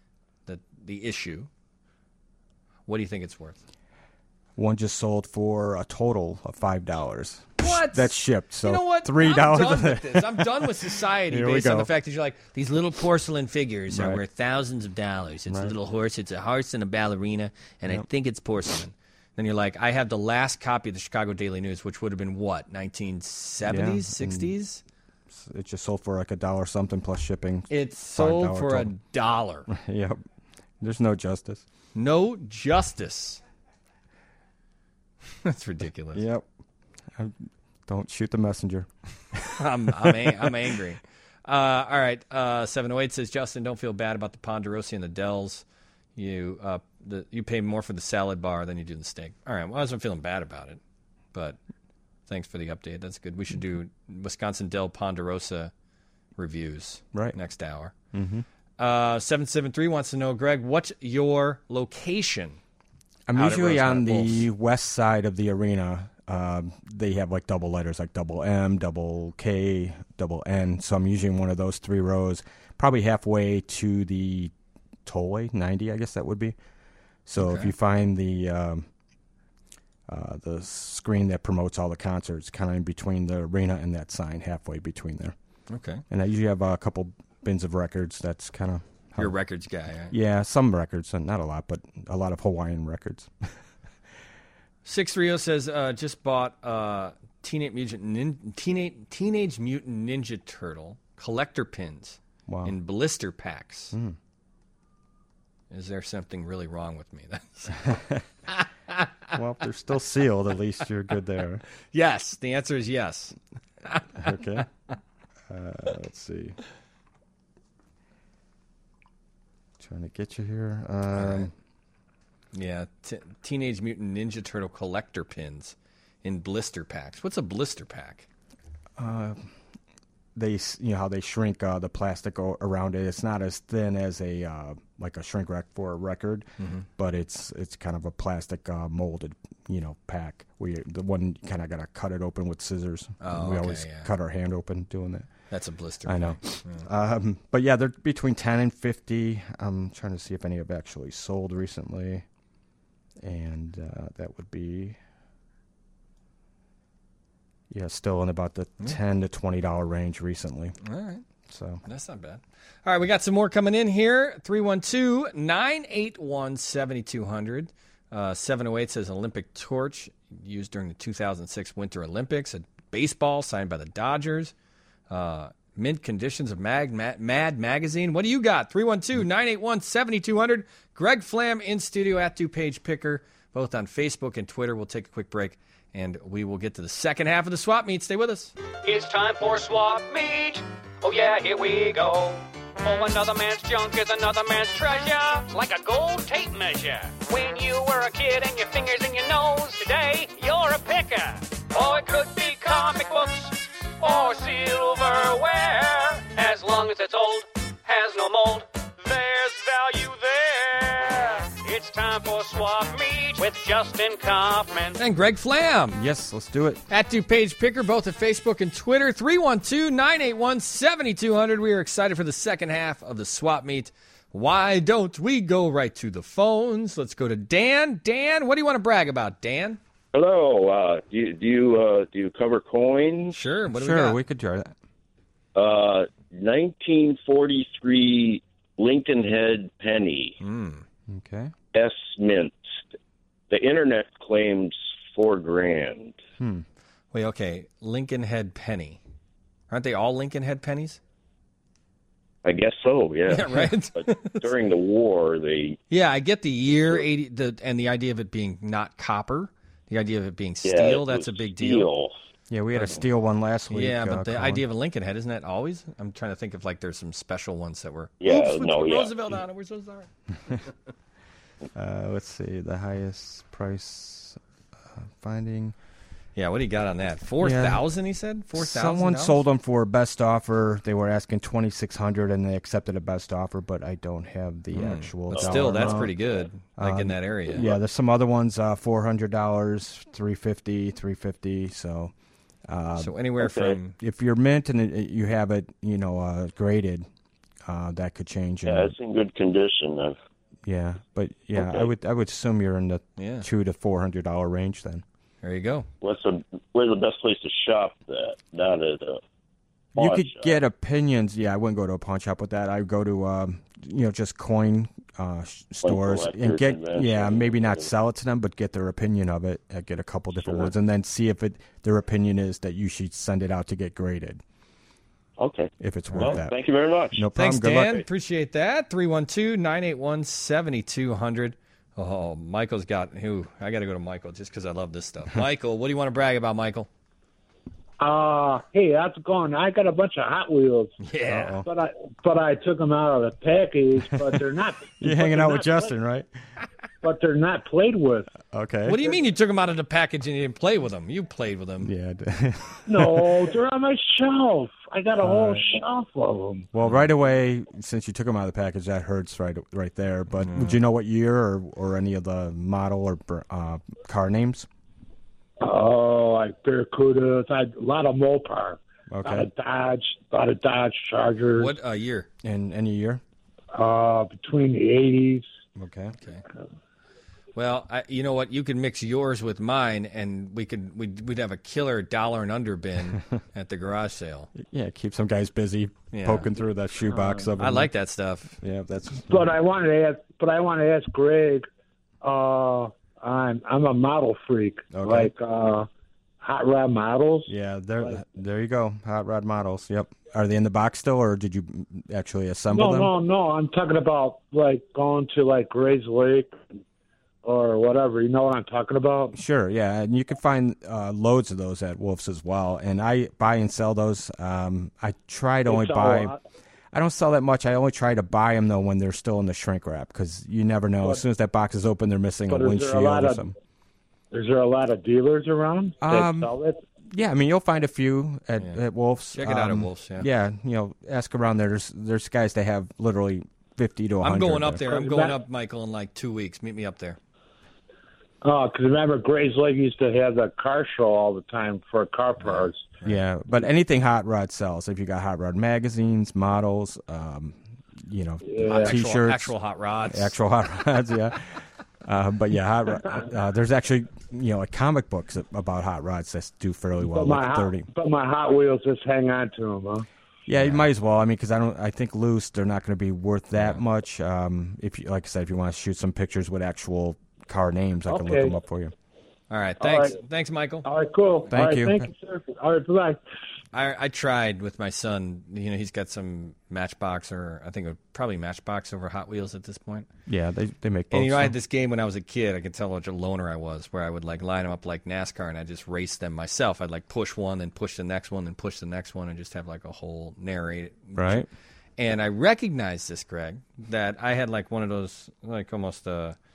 issue. What do you think it's worth? One just sold for a total of $5. What? That's shipped. So you know what? $3. I'm done with this. I'm done with society Here we based on go. the fact that you're like, these little porcelain figures are Right. worth thousands of dollars. It's a Right. little horse. It's a horse and a ballerina, and I think it's porcelain. Then you're like, I have the last copy of the Chicago Daily News, which would have been what, 1970s, 60s? It just sold for like $1 something plus shipping. It's sold $5 for total. $1. Yep. There's no justice. No justice. That's ridiculous. Yep. Don't shoot the messenger. I'm angry. All right. 708 says, Justin, don't feel bad about the Ponderosa and the Dells. You pay more for the salad bar than you do the steak. All right. Well, I wasn't feeling bad about it, but thanks for the update. That's good. We should do Wisconsin Del Ponderosa reviews right next hour. Mm-hmm. 773 wants to know, Greg, what's your location? I'm out at usually on Rosemont the Wolves? west side of the arena. They have like double letters, like double M, double K, double N. So I'm usually in one of those 3 rows, probably halfway to the tollway, 90, I guess that would be. So if you find the screen that promotes all the concerts, kind of in between the arena and that sign, halfway between there. Okay. And I usually have a couple bins of records. That's kind of You're a records guy, right? Yeah, some records, not a lot, but a lot of Hawaiian records. 630 says, just bought Teenage Mutant Ninja Turtle collector pins in blister packs. Is there something really wrong with me? Well, if they're still sealed, at least you're good there. Yes, the answer is yes. Okay. Let's see. Trying to get you here. Yeah, Teenage Mutant Ninja Turtle collector pins in blister packs. What's a blister pack? They, how they shrink the plastic around it. It's not as thin as a like a shrink wrap for a record, but it's kind of a plastic molded pack. The one kind of got to cut it open with scissors. We always cut our hand open doing that. That's a blister. I know. Yeah. But yeah, they're between 10 and 50. I'm trying to see if any have actually sold recently, and that would be. Yeah, still in about the $10 to $20 range recently. All right. So that's not bad. All right, we got some more coming in here. 312-981-7200. 708 says Olympic torch used during the 2006 Winter Olympics. A baseball signed by the Dodgers. Mint conditions of Mad Magazine. What do you got? 312-981-7200. Greg Flam in studio at DuPage Picker, both on Facebook and Twitter. We'll take a quick break, and we will get to the second half of the Swap Meet. Stay with us. It's time for Swap Meet. Oh yeah, here we go. Oh, another man's junk is another man's treasure, like a gold tape measure. When you were a kid and your fingers in your nose, today you're a picker. Oh, it could be comic books or silverware. As long as it's old, has no mold, there's value there. It's time for Swap Meet with Justin Kaufman And Greg Flam. Yes, let's do it. At DuPage Picker, both at Facebook and Twitter. 312-981-7200. We are excited for the second half of the Swap Meet. Why don't we go right to the phones? Let's go to Dan. Dan, what do you want to brag about, Dan? Hello. Do you cover coins? Sure. What do Sure, we got? we could try that. 1943 Lincoln Head penny. Okay. S mint. The internet claims $4,000. Wait, okay. Lincoln Head penny. Aren't they all Lincoln Head pennies? I guess so. Yeah. Yeah, right. But during the war, they. Yeah, I get the year 80, and the idea of it being not copper. The idea of it being steel. it That's a was big steel. deal. Yeah, we had a steel one last week. Yeah, but the Colin. idea of a Lincoln Head, isn't that always? I'm trying to think of like there's some special ones that were. Yeah, Oops, no, put yeah. Roosevelt on it. We're so sorry. Let's see, the highest price finding. Yeah, what do you got on that? 4,000, he said? 4,000? Someone sold them for a best offer. They were asking $2,600, and they accepted a best offer, but I don't have the actual But dollar still, that's amount. pretty good, like in that area. Yeah, there's some other ones, $400, $350, $350. So, So anywhere from... if you're mint and you have it, graded, that could change. Yeah, it's in good condition. Yeah, but yeah, Okay. I would assume you're in the Yeah. $200 to $400 range then. There you go. Where's the best place to shop that? Not at a You pawn could shop. get opinions. Yeah, I wouldn't go to a pawn shop with that. I would go to just coin stores and collectors, get conventions. maybe not sell it to them, but get their opinion of it. Get a couple different ones, and then see if their opinion is that you should send it out to get graded. Okay. If it's worth Well, that. thank you very much. No problem. Thanks, Good Dan. luck. Appreciate that. 312-981-7200. Oh, Michael's got who? I got to go to Michael just because I love this stuff. Michael, what do you want to brag about, Michael? Hey, how's it going? I got a bunch of Hot Wheels. Yeah. But I took them out of the package, but they're not. You're hanging out with Justin, right? but they're not played with. Okay. What do you mean you took them out of the package and you didn't play with them? You played with them. Yeah. No, they're on my shelf. I got a whole shelf of them. Well, right away, since you took them out of the package, that hurts right there. But would you know what year or any of the model or car names? Oh, like Barracudas. A lot of Mopar. Okay. A lot of Dodge Chargers. What year? In any year? Between the 80s. Okay. Well, you know what? You could mix yours with mine, and we'd have a killer dollar and under bin at the garage sale. Yeah, keep some guys busy poking through that shoebox of them. I like that stuff. Yeah, that's. But I want to ask Greg. I'm a model freak. Okay. Like hot rod models. Yeah, there you go. Hot rod models. Yep. Are they in the box still, or did you actually assemble them? No. I'm talking about like going to like Gray's Lake or whatever. You know what I'm talking about? Sure, yeah. And you can find loads of those at Wolf's as well. And I buy and sell those. I try to only buy. I don't sell that much. I only try to buy them, though, when they're still in the shrink wrap, because you never know. As soon as that box is open, they're missing a windshield or something. Is there a lot of dealers around that sell it? Yeah, I mean, you'll find a few at Wolf's. Check it out at Wolf's, Yeah, ask around there. There's guys that have literally 50 to 100. I'm going up there. I'm going up, Michael, in like 2 weeks. Meet me up there. Oh, because remember, Gray's Lake used to have the car show all the time for car parts. Yeah, but anything hot rod sells. If you got hot rod magazines, models, T-shirts. Actual hot rods. Actual hot rods, yeah. But yeah, hot rod. There's actually comic books about hot rods that do fairly well. But my Hot Wheels just hang on to them, huh? Yeah, you might as well. I mean, because I think loose, they're not going to be worth that much. If you, like I said, if you want to shoot some pictures with actual car names, I can look them up for you. All right, thanks. All right. Thanks, Michael. All right, cool. Thank you. Thank you, sir. All right, bye. I tried with my son. He's got some Matchbox, or I think probably Matchbox over Hot Wheels at this point. Yeah, they make both. And I had this game when I was a kid. I could tell what a loner I was, where I would like line them up like NASCAR, and I just race them myself. I'd like push one, then push the next one, then push the next one, and just have like a whole narrate. Right. And I recognized this, Greg, that I had like one of those, like almost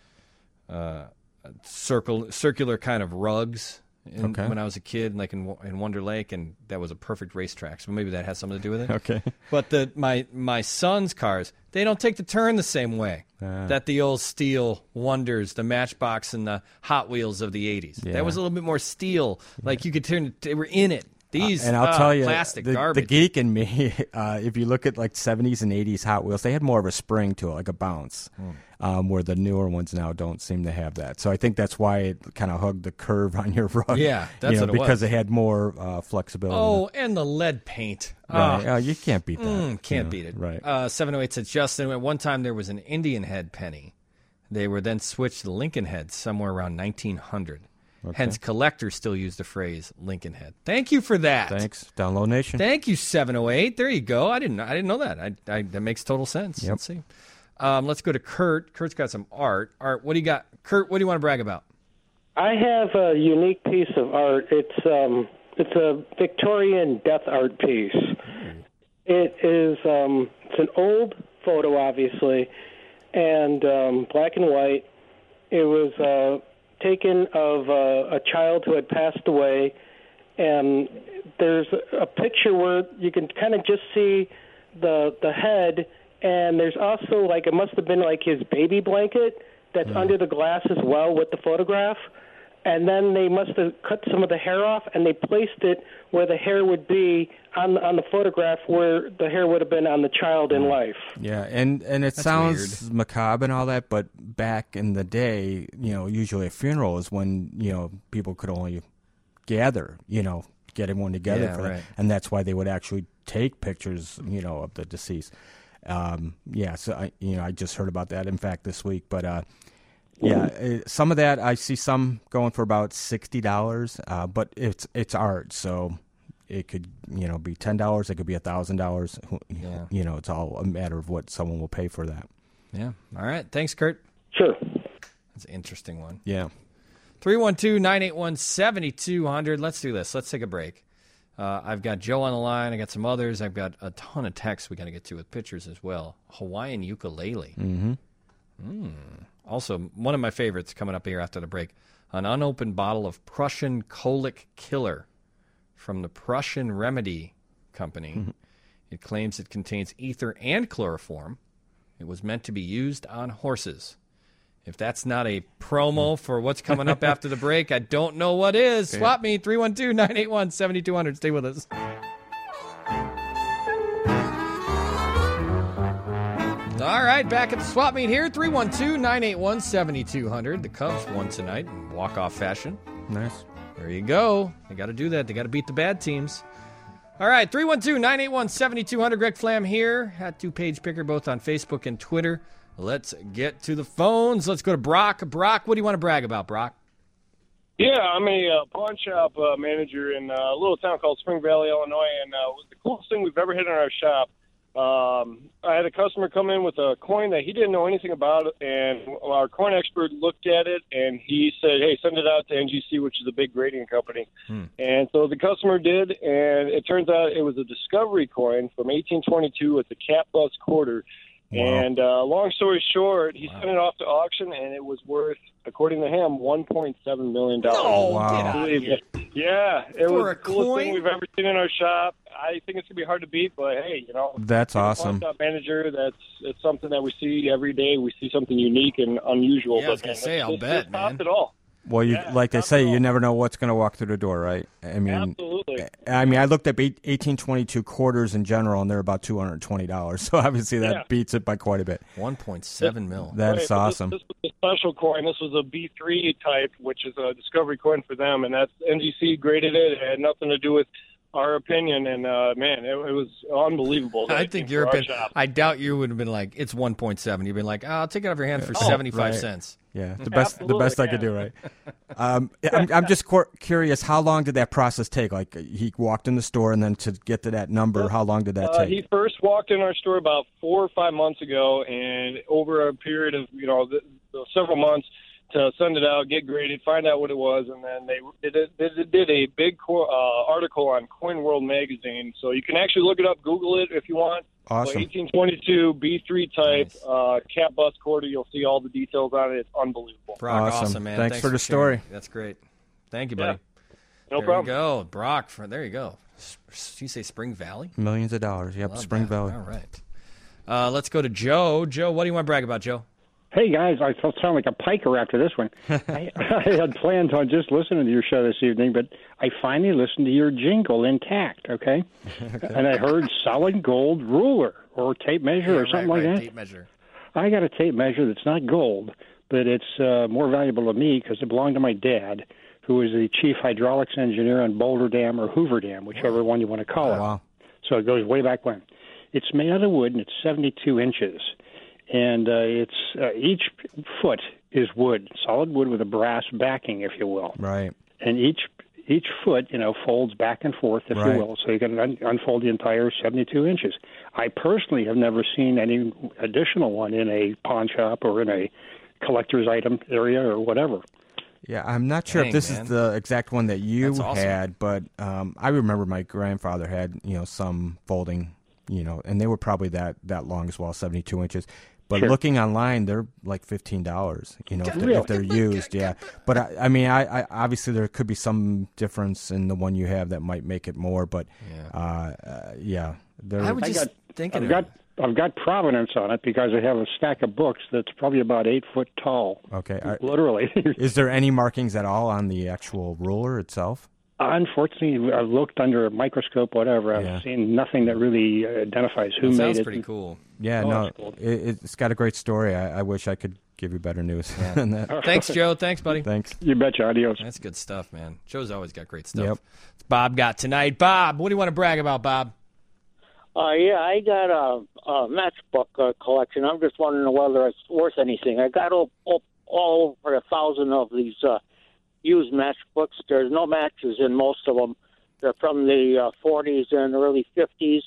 circular kind of rugs when I was a kid, like in Wonder Lake, and that was a perfect racetrack. So maybe that has something to do with it. Okay. But my son's cars, they don't take the turn the same way that the old steel Wonders, the Matchbox, and the Hot Wheels of the 80s. Yeah. That was a little bit more steel. Like you could turn, they were in it. These and I'll tell you, plastic the garbage. geek in me, if you look at like 70s and 80s Hot Wheels, they had more of a spring to it, like a bounce, where the newer ones now don't seem to have that. So I think that's why it kind of hugged the curve on your rug. Yeah, that's what it was. because it had more flexibility. Oh, and the lead paint. Right. You can't beat that. Can't beat it. Right. 708 says, Justin, at one time there was an Indian head penny. They were then switched to Lincoln heads somewhere around 1900. Okay. Hence, collectors still use the phrase Lincoln Head. Thank you for that. Thanks, Download Nation. Thank you, 708. There you go. I didn't know that. That makes total sense. Yep. Let's see. Let's go to Kurt. Kurt's got some art. Art, what do you got? Kurt, what do you want to brag about? I have a unique piece of art. It's a Victorian death art piece. It is it's an old photo, obviously, and black and white. It was taken of a child who had passed away, and there's a picture where you can kind of just see the head, and there's also like it must have been like his baby blanket that's under the glass as well with the photograph. And then they must have cut some of the hair off, and they placed it where the hair would be on the photograph, where the hair would have been on the child in life. Yeah, and it sounds macabre and all that, but back in the day, usually a funeral is when, people could only gather, get everyone together for that. And that's why they would actually take pictures, of the deceased. So I just heard about that, in fact, this week, but... some of that I see some going for about $60, but it's art, so it could be $10, it could be $1,000. Yeah. It's all a matter of what someone will pay for that. Yeah. All right. Thanks, Kurt. Sure. That's an interesting one. Yeah. 312-981-7200. Let's do this. Let's take a break. I've got Joe on the line. I got some others. I've got a ton of texts we got to get to with pictures as well. Hawaiian ukulele. Mm-hmm. Also, one of my favorites coming up here after the break, an unopened bottle of Prussian Colic Killer from the Prussian Remedy Company. It claims it contains ether and chloroform. It was meant to be used on horses. If that's not a promo for what's coming up after the break, I don't know what is. Swap me, 312-981-7200. Stay with us. All right, back at the swap meet here, 312-981-7200. The Cubs won tonight in walk-off fashion. Nice. There you go. They got to do that. They got to beat the bad teams. All right, 312-981-7200. Greg Flam here at Two-Page Picker, both on Facebook and Twitter. Let's get to the phones. Let's go to Brock. Brock, what do you want to brag about, Brock? Yeah, I'm a pawn shop manager in a little town called Spring Valley, Illinois, and it was the coolest thing we've ever hit in our shop. I had a customer come in with a coin that he didn't know anything about, and our coin expert looked at it, and he said, hey, send it out to NGC, which is a big grading company. And so the customer did, and it turns out it was a Discovery coin from 1822 with a cap bus quarter. Wow. And long story short, he sent it off to auction, and it was worth, according to him, $1.7 million. Oh, wow. Yeah, it For was a the coolest coin? thing we've ever seen in our shop. I think it's going to be hard to beat, but hey, you know. That's awesome. Pawn shop manager, it's something that we see every day. We see something unique and unusual. Yeah, I was going to say, I'll bet, man. It all. Well, like they say, you never know what's going to walk through the door, right? I mean, absolutely. I mean, I looked at 1822 quarters in general, and they're about $220. So obviously that beats it by quite a bit. 1.7 mil. That's awesome. This was a special coin. This was a B3 type, which is a Discovery coin for them, and that's NGC graded it. It had nothing to do with our opinion, and man, it was unbelievable. I think your opinion. I doubt you would have been like, it's 1.7. You'd been like, I'll take it off your hand for 75 cents. Yeah, the best I could do, right? I'm just curious, how long did that process take? Like, he walked in the store, and then to get to that number, how long did that take? He first walked in our store about 4 or 5 months ago, and over a period of several months, to send it out, get graded, find out what it was, and then they did a big article on Coin World magazine. So you can actually look it up, Google it if you want. Awesome. 1822 B3 type cap bus quarter. You'll see all the details on it. It's unbelievable. Brock, awesome, man. Thanks for the sharing. story. That's great. Thank you, buddy. No there problem. You go, Brock. There you go. You say Spring Valley? Millions of dollars. Yep, Love Spring that. Valley. All right. Let's go to Joe. Joe, what do you want to brag about, Joe? Hey, guys, I sound like a piker after this one. I had plans on just listening to your show this evening, but I finally listened to your jingle intact, okay? And I heard solid gold ruler or tape measure or something like that. Tape measure. I got a tape measure that's not gold, but it's more valuable to me because it belonged to my dad, who was the chief hydraulics engineer on Boulder Dam or Hoover Dam, whichever one you want to call it. Wow. So it goes way back when. It's made out of wood, and it's 72 inches. And it's each foot is wood, solid wood with a brass backing, if you will. Right. And each foot, folds back and forth, if you will, so you can unfold the entire 72 inches. I personally have never seen any additional one in a pawn shop or in a collector's item area or whatever. Yeah, I'm not sure if this is the exact one that you had, but I remember my grandfather had, some folding, and they were probably that long as well, 72 inches. But Sure. looking online, they're like $15, if they're used, yeah. But I mean, I obviously there could be some difference in the one you have that might make it more. But yeah, I was just thinking. I've got provenance on it because I have a stack of books that's probably about 8 foot tall. Okay, literally. Is there any markings at all on the actual ruler itself? Unfortunately, I've looked under a microscope, whatever. I've seen nothing that really identifies who made it. Sounds pretty cool. Yeah, cool. It's got a great story. I wish I could give you better news than that. Thanks, Joe. Thanks, buddy. Thanks. You betcha. Adios. That's good stuff, man. Joe's always got great stuff. Yep. It's Bob got tonight. Bob, what do you want to brag about, Bob? Yeah, I got a matchbook collection. I'm just wondering whether it's worth anything. I got all over 1,000 of these used matchbooks. There's no matches in most of them. They're from the 40s and early 50s.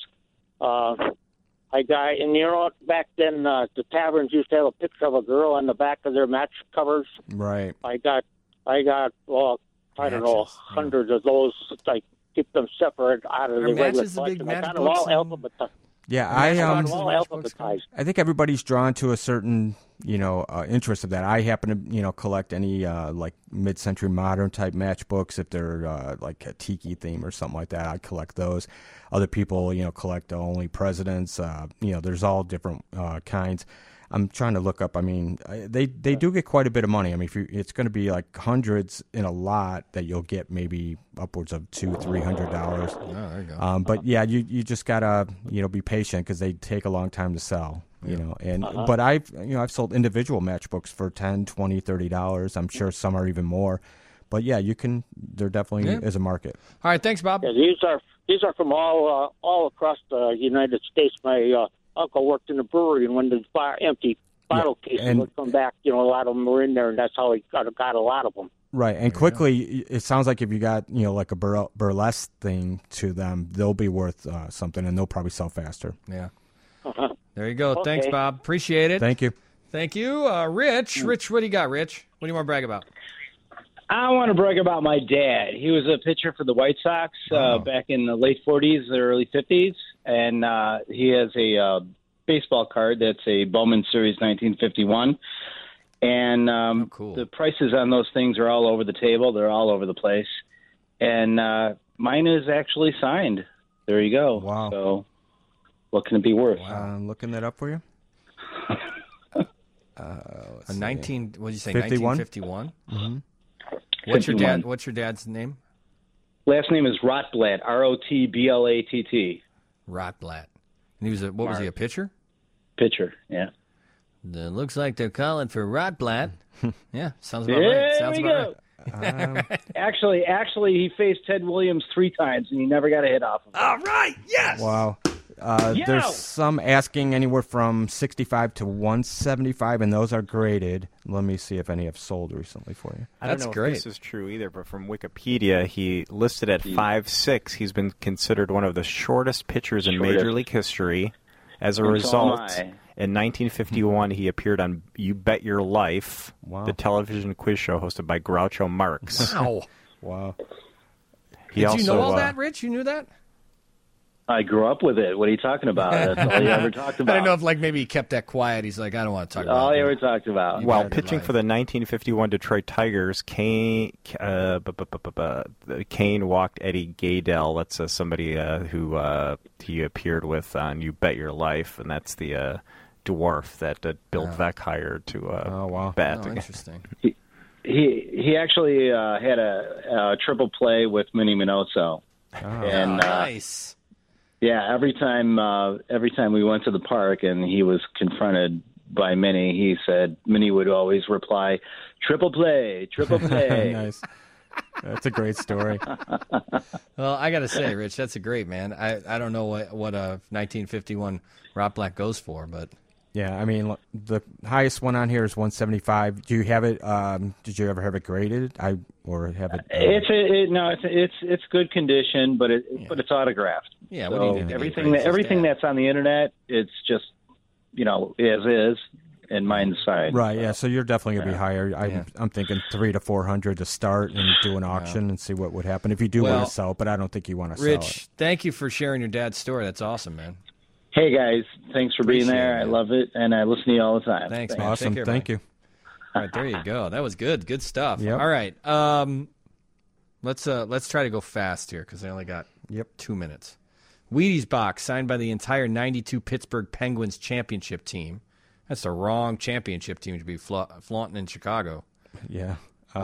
I got, and back then the taverns used to have a picture of a girl on the back of their match covers. Right. I got I don't know, hundreds of those. I keep them separate out of the regular matches the big collection. match I got them all books? Yeah, all alphabetized. I think everybody's drawn to a certain, interest of that. I happen to, collect any like mid-century modern type matchbooks. If they're like a tiki theme or something like that, I collect those. Other people, collect only presidents. There's all different kinds. I'm trying to look up. I mean, they do get quite a bit of money. I mean, it's going to be like hundreds in a lot that you'll get maybe upwards of $200-$300. Oh, there you go. But yeah, you just gotta be patient because they take a long time to sell. But I've sold individual matchbooks for $10, $20, $30. I'm sure some are even more. But yeah, there definitely is a market. All right, thanks, Bob. Yeah, these are from all across the United States. My uncle worked in a brewery, and when the empty bottle cases would come back, a lot of them were in there, and that's how he got a lot of them. Right, and quickly, it sounds like if you got like a burlesque thing to them, they'll be worth something, and they'll probably sell faster. Yeah. There you go. Okay. Thanks, Bob. Appreciate it. Thank you. Thank you, Rich. Rich, what do you got, Rich? What do you want to brag about? I want to brag about my dad. He was a pitcher for the White Sox back in the late 40s, the early 50s, and he has a baseball card that's a Bowman Series 1951. And cool. The prices on those things are all over the table. They're all over the place. And mine is actually signed. There you go. Wow. So what can it be worth? Wow. I'm looking that up for you. What did you say? 51? 1951. Mm-hmm. What's your dad's name? Last name is Rotblatt. Rotblatt. Rotblatt. And he was was he, a pitcher? Pitcher, yeah. It looks like they're calling for Rotblatt. Yeah, sounds about right. Sounds about right. Actually, he faced Ted Williams 3 times, and he never got a hit off of him. All right, yes. Wow. There's some asking anywhere from 65 to 175, and those are graded. Let me see if any have sold recently for you. I don't know if this is true either, but from Wikipedia, he listed at 5'6". He's been considered one of the shortest pitchers in Major League history. As a result, in 1951, he appeared on You Bet Your Life, the television quiz show hosted by Groucho Marx. Wow. Did you know all that, Rich? You knew that? I grew up with it. What are you talking about? That's all he ever talked about. I don't know if maybe he kept that quiet. He's like, I don't want to talk about it. All he ever talked about. While pitching for the 1951 Detroit Tigers, Kane walked Eddie Gaedel. That's somebody who he appeared with on You Bet Your Life, and that's the dwarf that Bill Veeck hired to bat. Oh, interesting. He actually had a triple play with Minnie Minoso. And nice. Yeah, every time we went to the park and he was confronted by Minnie, he said Minnie would always reply, "Triple play, triple play." Nice. That's a great story. Well, I got to say, Rich, that's a great man. I don't know what a 1951 Rotblatt goes for, but yeah, I mean the highest one on here is 175. Do you have it? Did you ever have it graded? Or have it? It's good condition, but it's autographed. Yeah, so what do you do? Everything that's on the internet, it's just as is, and mine's signed. Right. Yeah. So you're definitely gonna be higher. I'm thinking 300 to 400 to start and do an auction and see what would happen if you do want to sell it. But I don't think you want to sell it. Rich, thank you for sharing your dad's story. That's awesome, man. Hey guys, thanks for being there. I love it, and I listen to you all the time. Thanks, man. Awesome. Take care, Thank you. All right, there you go. That was good. Good stuff. Yep. All right. Let's try to go fast here because I only got 2 minutes. Wheaties box signed by the entire 92 Pittsburgh Penguins championship team. That's the wrong championship team to be flaunting in Chicago. Yeah.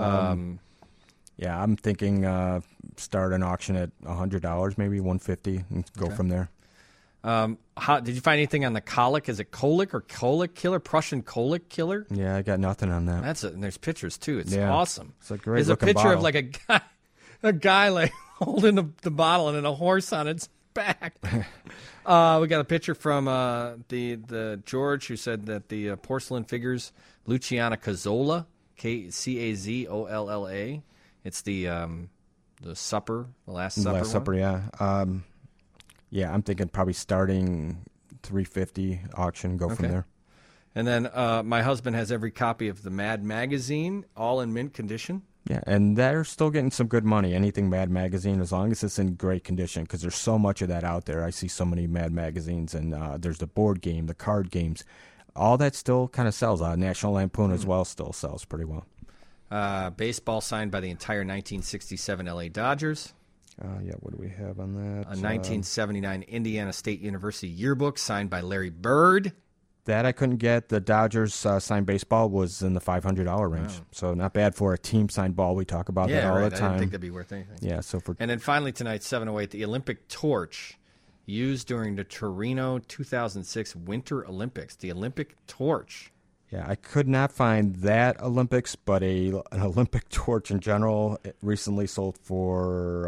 I'm thinking start an auction at $100, maybe $150, and go from there. Did you find anything on the colic? Is it colic or colic killer? Prussian colic killer? Yeah, I got nothing on that. That's it. And there's pictures too. It's awesome. It's a great There's looking a picture bottle. of like a guy like holding the bottle and then a horse on its back. We got a picture from the George who said that the porcelain figures Luciana Cazzola, Cazolla. It's the supper, the Last Supper. Last Supper, yeah. Yeah, I'm thinking probably starting $350 auction, go from there. And then my husband has every copy of the Mad magazine, all in mint condition. Yeah, and they're still getting some good money. Anything Mad Magazine, as long as it's in great condition, because there's so much of that out there. I see so many Mad Magazines, and there's the board game, the card games. All that still kind of sells. National Lampoon as well still sells pretty well. Baseball signed by the entire 1967 LA Dodgers. What do we have on that? A 1979 Indiana State University yearbook signed by Larry Bird. That I couldn't get. The Dodgers signed baseball was in the $500 range, so not bad for a team signed ball. We talk about that all the time. I didn't think that'd be worth anything. Yeah. And then finally tonight, 7:08, the Olympic torch used during the Torino 2006 Winter Olympics. The Olympic torch. Yeah, I could not find that Olympics, but an Olympic torch in general recently sold for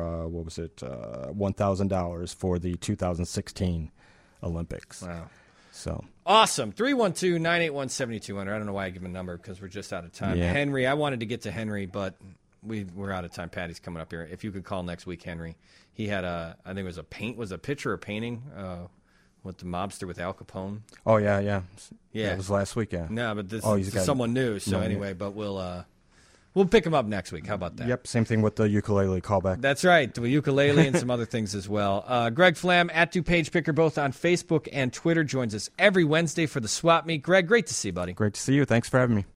$1,000 for the 2016 Olympics. Wow. So awesome. 312-981-7200. I don't know why I give him a number because we're just out of time. Yeah. Henry, I wanted to get to Henry, but we're out of time. Patty's coming up here. If you could call next week, Henry. He had I think it was a picture or painting with the mobster with Al Capone. Oh, yeah. Yeah. It was last week, yeah. No, but this is someone new. So anyway, but we'll pick him up next week. How about that? Yep, same thing with the ukulele callback. That's right, the ukulele and some other things as well. Greg Flam at DuPage Picker, both on Facebook and Twitter, joins us every Wednesday for the Swap Meet. Greg, great to see you, buddy. Great to see you. Thanks for having me.